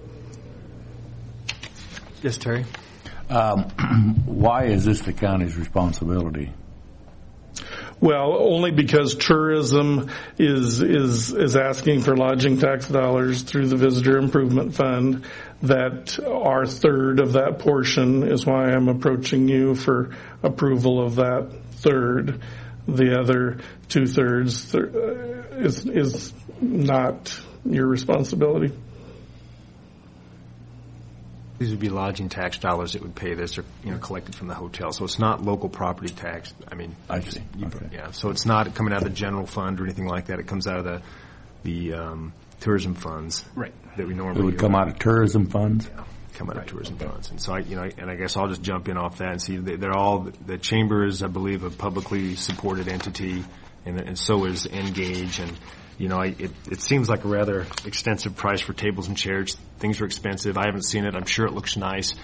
A: Yes, Terry.
G: Why is this the county's responsibility?
R: Well, only because tourism is asking for lodging tax dollars through the Visitor Improvement Fund. That our third of that portion is why I'm approaching you for approval of that third. The other 2/3 is not your responsibility.
A: These would be lodging tax dollars that would pay this, or collected from the hotel. So it's not local property tax.
G: I see. Okay.
A: Yeah. So it's not coming out of the general fund or anything like that. It comes out of the tourism funds,
E: right?
A: That we normally.
G: It would come out of tourism funds.
A: Yeah, come out of tourism funds. And so I guess I'll just jump in off that and see they're all, the chamber is, I believe, a publicly supported entity, and so is Engage. And it seems like a rather extensive price for tables and chairs. Things are expensive. I haven't seen it. I'm sure it looks nice.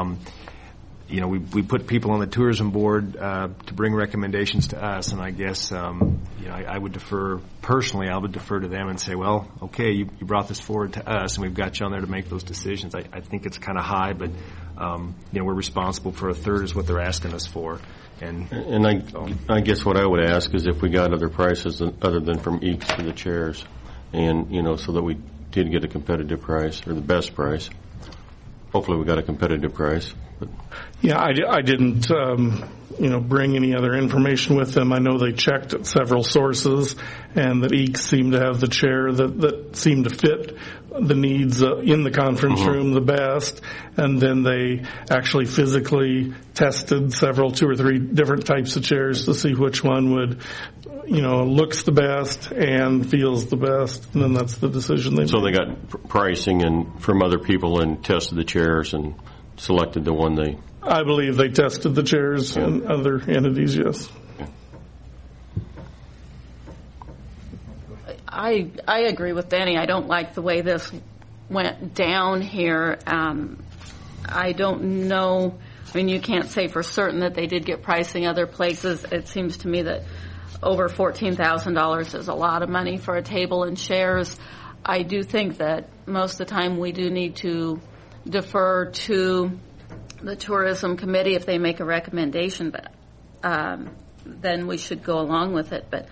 A: We put people on the tourism board to bring recommendations to us, and I guess I would defer personally. I would defer to them and say, well, okay, you brought this forward to us, and we've got you on there to make those decisions. I think it's kind of high, but we're responsible for a third is what they're asking us for. And
Q: I guess what I would ask is if we got other prices other than from EECS for the chairs, and so that we did get a competitive price or the best price. Hopefully, we got a competitive price. But.
R: Yeah, I didn't bring any other information with them. I know they checked at several sources, and that EECS seemed to have the chair that seemed to fit the needs in the conference room the best, and then they actually physically tested 2 or 3 different types of chairs to see which one would, looks the best and feels the best, and then that's the decision they made.
Q: So they got pricing and from other people and tested the chairs and selected the one they...
R: I believe they tested the chairs and other entities, yes.
F: I agree with Danny. I don't like the way this went down here. I don't know. You can't say for certain that they did get pricing other places. It seems to me that over $14,000 is a lot of money for a table and chairs. I do think that most of the time we do need to defer to the tourism committee if they make a recommendation, but then we should go along with it. But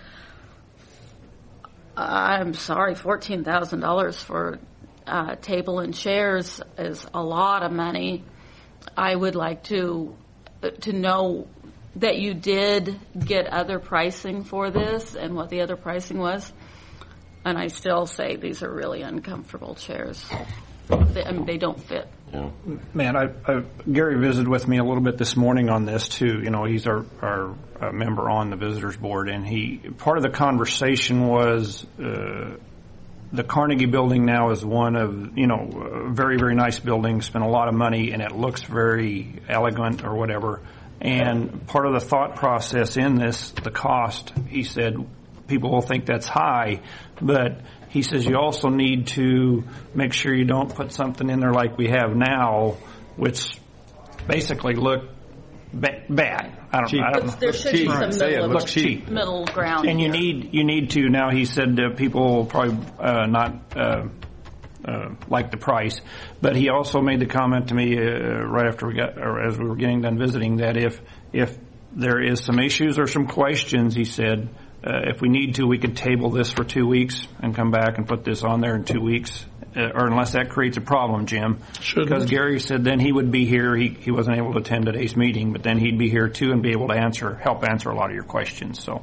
F: I'm sorry, $14,000 for table and chairs is a lot of money. I would like to know that you did get other pricing for this and what the other pricing was. And I still say these are really uncomfortable chairs. They don't fit.
Q: Yeah.
E: Man, Gary visited with me a little bit this morning on this too. You know, he's our member on the visitors board, and part of the conversation was the Carnegie building now is one of, a very, very nice building, spent a lot of money, and it looks very elegant or whatever. And part of the thought process in this, the cost, he said, people will think that's high, but he says you also need to make sure you don't put something in there like we have now, which basically look bad. I don't know.
F: There should be some middle ground.
E: And you need to. Now he said people will probably not like the price, but he also made the comment to me right after as we were getting done visiting, that if there is some issues or some questions, he said, if we need to, we could table this for 2 weeks and come back and put this on there in 2 weeks, or unless that creates a problem, Jim.
R: Shouldn't.
E: Because Gary said then he would be here. He wasn't able to attend today's meeting, but then he'd be here too and be able to help answer a lot of your questions. So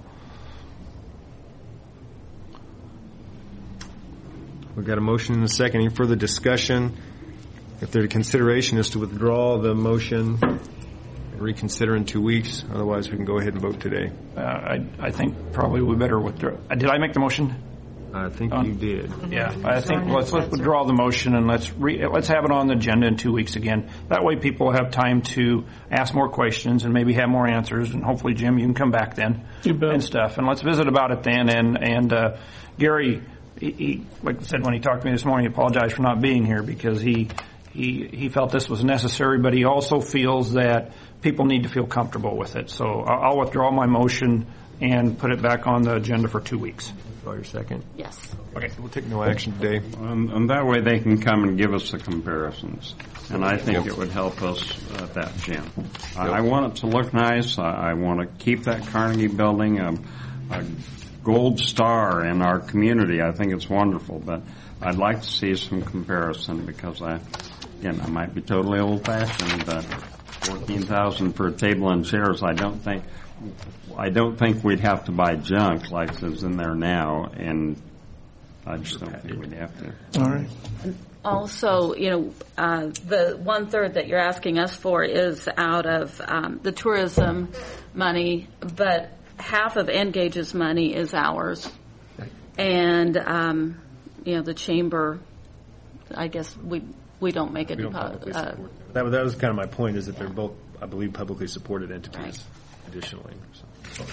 A: we've got a motion and a second. Any further discussion? If there's consideration is to withdraw the motion, reconsider in 2 weeks. Otherwise, we can go ahead and vote today.
E: I think probably we better withdraw. Did I make the motion?
A: I think you did.
E: Yeah, I think let's withdraw the motion and let's have it on the agenda in 2 weeks again. That way, people have time to ask more questions and maybe have more answers. And hopefully, Jim, you can come back then and stuff. And let's visit about it then. And Gary, he like I said when he talked to me this morning, he apologized for not being here because he felt this was necessary, but he also feels that people need to feel comfortable with it. So I'll withdraw my motion and put it back on the agenda for 2 weeks.
A: Your second?
F: Yes.
A: Okay. We'll take no action today.
C: And that way they can come and give us the comparisons. And I think it would help us at that, Jim. I want it to look nice. I want to keep that Carnegie building a gold star in our community. I think it's wonderful. But I'd like to see some comparison because I might be totally old-fashioned, but $14,000 for a table and chairs, I don't think we'd have to buy junk like is in there now, and I just don't think we'd have to.
R: All right.
F: Also, the 1/3 that you're asking us for is out of the tourism money, but half of Engage's money is ours, and the chamber. I guess we don't make a deposit.
A: That was kind of my point, is that they're both, I believe, publicly supported entities. Right. Additionally. So.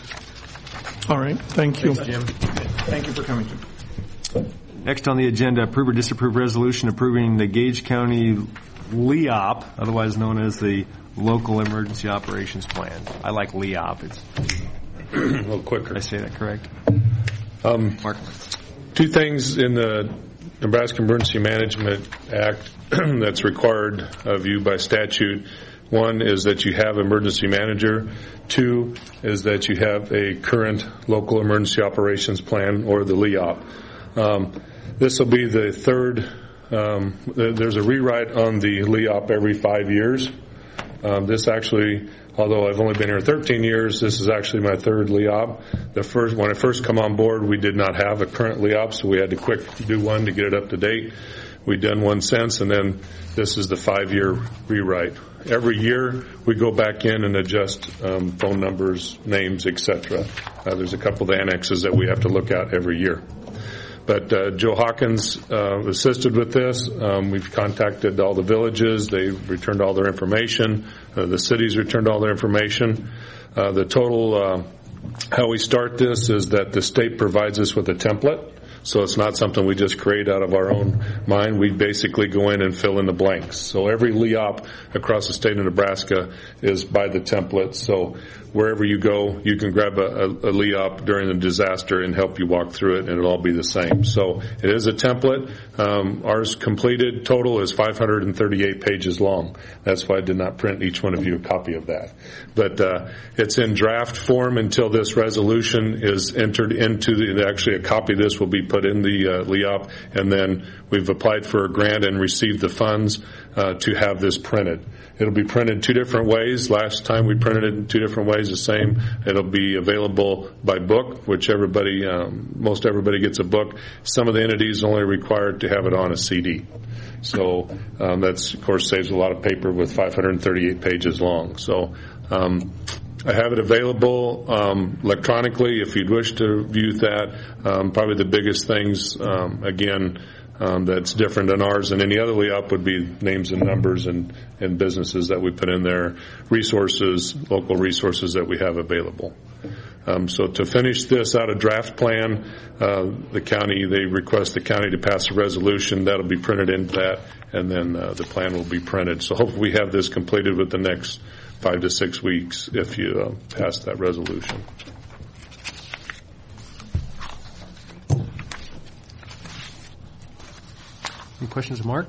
R: All right. Thank you.
A: Thanks, Jim.
E: Thank you for coming.
A: Next on the agenda, approve or disapprove resolution approving the Gage County LEOP, otherwise known as the Local Emergency Operations Plan. I like LEOP. It's
H: a little quicker.
A: Did I say that correct? Mark.
H: Two things in the Nebraska Emergency Management Act that's required of you by statute. One is that you have emergency manager. Two is that you have a current local emergency operations plan, or the LEOP. This will be the third. There's a rewrite on the LEOP every 5 years. This actually, although I've only been here 13 years, this is actually my third LEOP. When I first come on board, we did not have a current LEOP, so we had to quick do one to get it up to date. We've done one since, and then this is the 5-year rewrite. Every year, we go back in and adjust phone numbers, names, etc. There's a couple of annexes that we have to look at every year. But Joe Hawkins assisted with this. We've contacted all the villages. They've returned all their information. The cities returned all their information. The total, how we start this is that the state provides us with a template. So it's not something we just create out of our own mind. We basically go in and fill in the blanks. So every LEOP across the state of Nebraska is by the template. So wherever you go, you can grab a LEOP during a disaster and help you walk through it, and it'll all be the same. So it is a template. Ours completed total is 538 pages long. That's why I did not print each one of you a copy of that. But it's in draft form until this resolution is entered into actually a copy of this will be put put in the LEOP, and then we've applied for a grant and received the funds to have this printed. It'll be printed two different ways. Last time we printed it in two different ways, the same. It'll be available by book, which most everybody gets a book. Some of the entities only required to have it on a CD. So that's, of course, saves a lot of paper with 538 pages long. So I have it available electronically if you'd wish to view that. Probably the biggest things, that's different than ours and any other LEOP would be names and numbers and businesses that we put in there, resources, local resources that we have available. So to finish this out, a draft plan, they request the county to pass a resolution. That'll be printed into that, and then the plan will be printed. So hopefully we have this completed with the next 5 to 6 weeks if you pass that resolution.
A: Any questions of Mark?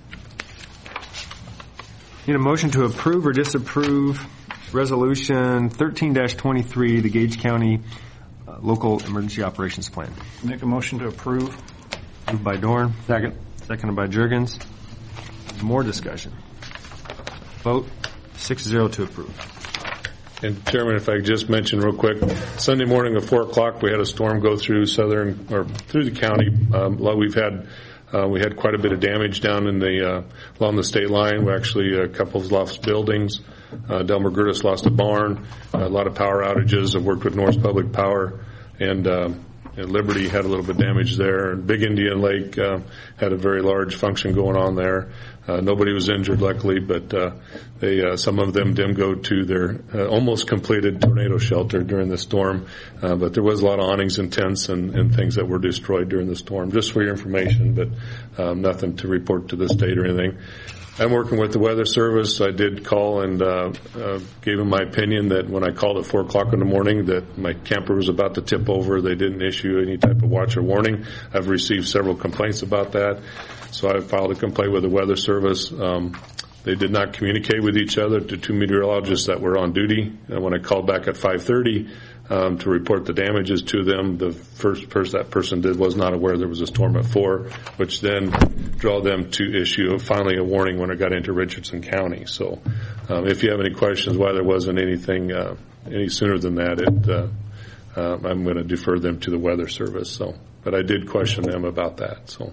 A: Need a motion to approve or disapprove Resolution 13-23, the Gage County Local Emergency Operations Plan.
E: Make a motion to approve.
A: Moved by Dorn. Second. Seconded by Juergens. More discussion. Vote 6-0 to approve.
H: And Chairman, if I could just mention real quick, Sunday morning at 4 o'clock, we had a storm go through through the county. We had quite a bit of damage down in along the state line. We actually, a couple of lost buildings. Delmer Gertis lost a barn. A lot of power outages. I've worked with North Public Power, and Liberty had a little bit of damage there. And Big Indian Lake had a very large function going on there. Nobody was injured, luckily, but some of them didn't go to their almost completed tornado shelter during the storm. But there was a lot of awnings and tents and things that were destroyed during the storm, just for your information, but nothing to report to this date or anything. I'm working with the Weather Service. I did call and gave them my opinion that when I called at 4 o'clock in the morning that my camper was about to tip over. They didn't issue any type of watch or warning. I've received several complaints about that. So I filed a complaint with the Weather Service. They did not communicate with each other, the two meteorologists that were on duty. And when I called back at 5:30 to report the damages to them, the first person that person did was not aware there was a storm at 4, which then drew them to issue finally a warning when it got into Richardson County. So if you have any questions why there wasn't anything any sooner than that, I'm going to defer them to the Weather Service. So, but I did question them about that. So,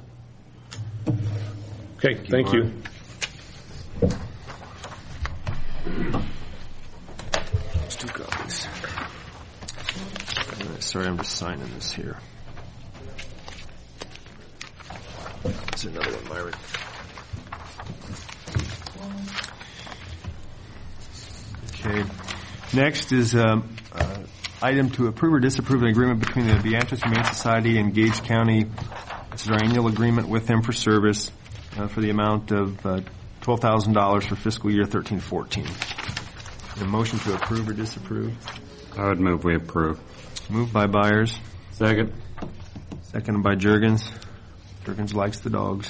H: okay, thank you.
A: Let's do copies. Sorry, I'm just signing this here. There's another one, Myron. Okay. Next is item to approve or disapprove an agreement between the Beatrice Humane Society and Gage County. This is our annual agreement with them for service for the amount of $12,000 for fiscal year 13-14. A motion to approve or disapprove?
C: I would move we approve.
A: Moved by Byers. Second. Seconded by Juergens. Juergens likes the dogs.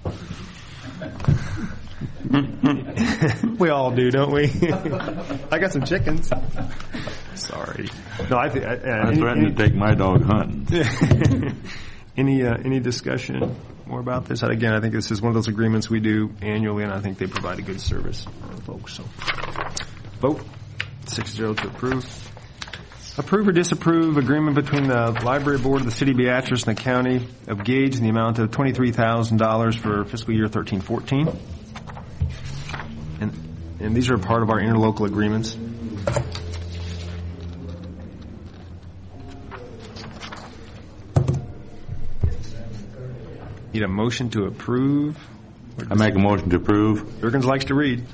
A: We all do, don't we? I got some chickens. Sorry. No, I
G: threatened to take my dog hunting.
A: Any discussion more about this? Again, I think this is one of those agreements we do annually, and I think they provide a good service for folks. So, vote 6-0 to approve. Approve or disapprove agreement between the Library Board of the City of Beatrice and the County of Gage in the amount of $23,000 for fiscal year 13-14. And these are part of our interlocal agreements. Need a motion to approve?
G: I make a motion to approve.
A: Juergens likes to read.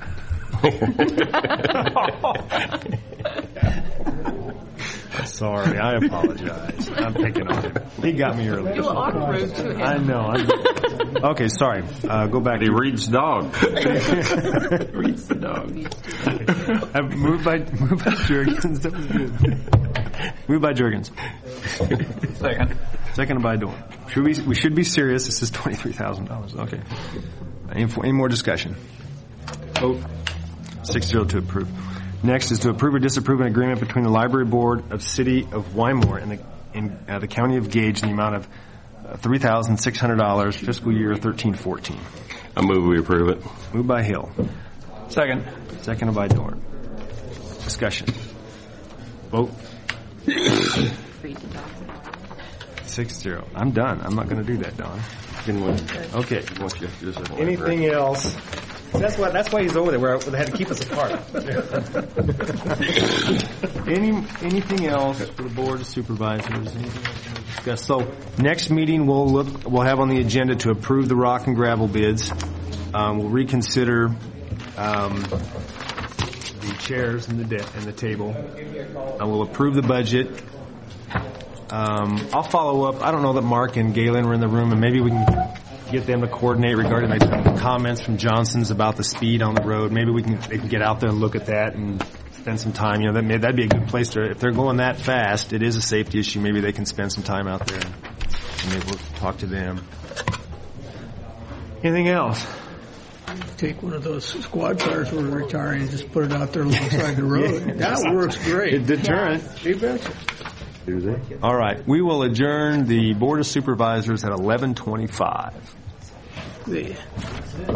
A: Sorry, I apologize. I'm picking on him. He got me earlier.
T: You are rude to him.
A: I know. Okay, sorry. Go back.
C: He reads dog.
A: Reads the dog. I've moved by Juergens. That was good. Moved by Juergens.
B: Second.
A: Seconded by Dorn. We should be serious. This is $23,000. Okay. Any more discussion? Vote 6-0 to approve. Next is to approve or disapprove an agreement between the Library Board of City of Wymore and the County of Gage in the amount of $3,600 fiscal year 13-14.
Q: I move we approve it.
A: Moved by Hill.
E: Second.
A: Seconded by Dorn. Discussion. Vote. 6-0. I'm done. I'm not going to do that, Don. Okay. Anything else? That's why he's over there, where they had to keep us apart. Anything else for the Board of Supervisors? Anything else to discuss? So next meeting we'll have on the agenda to approve the rock and gravel bids. We'll reconsider the chairs and the table. We'll approve the budget. I'll follow up. I don't know that Mark and Galen were in the room, and maybe we can get them to coordinate regarding the comments from Johnson's about the speed on the road. Maybe they can get out there and look at that and spend some time. That'd be a good place to. If they're going that fast, it is a safety issue. Maybe they can spend some time out there and maybe we'll talk to them. Anything else?
N: Take one of those squad cars we're retiring and just put it out there alongside the road. That works great.
A: A deterrent.
N: You betcha.
A: All right. We will adjourn the Board of Supervisors at 11:25.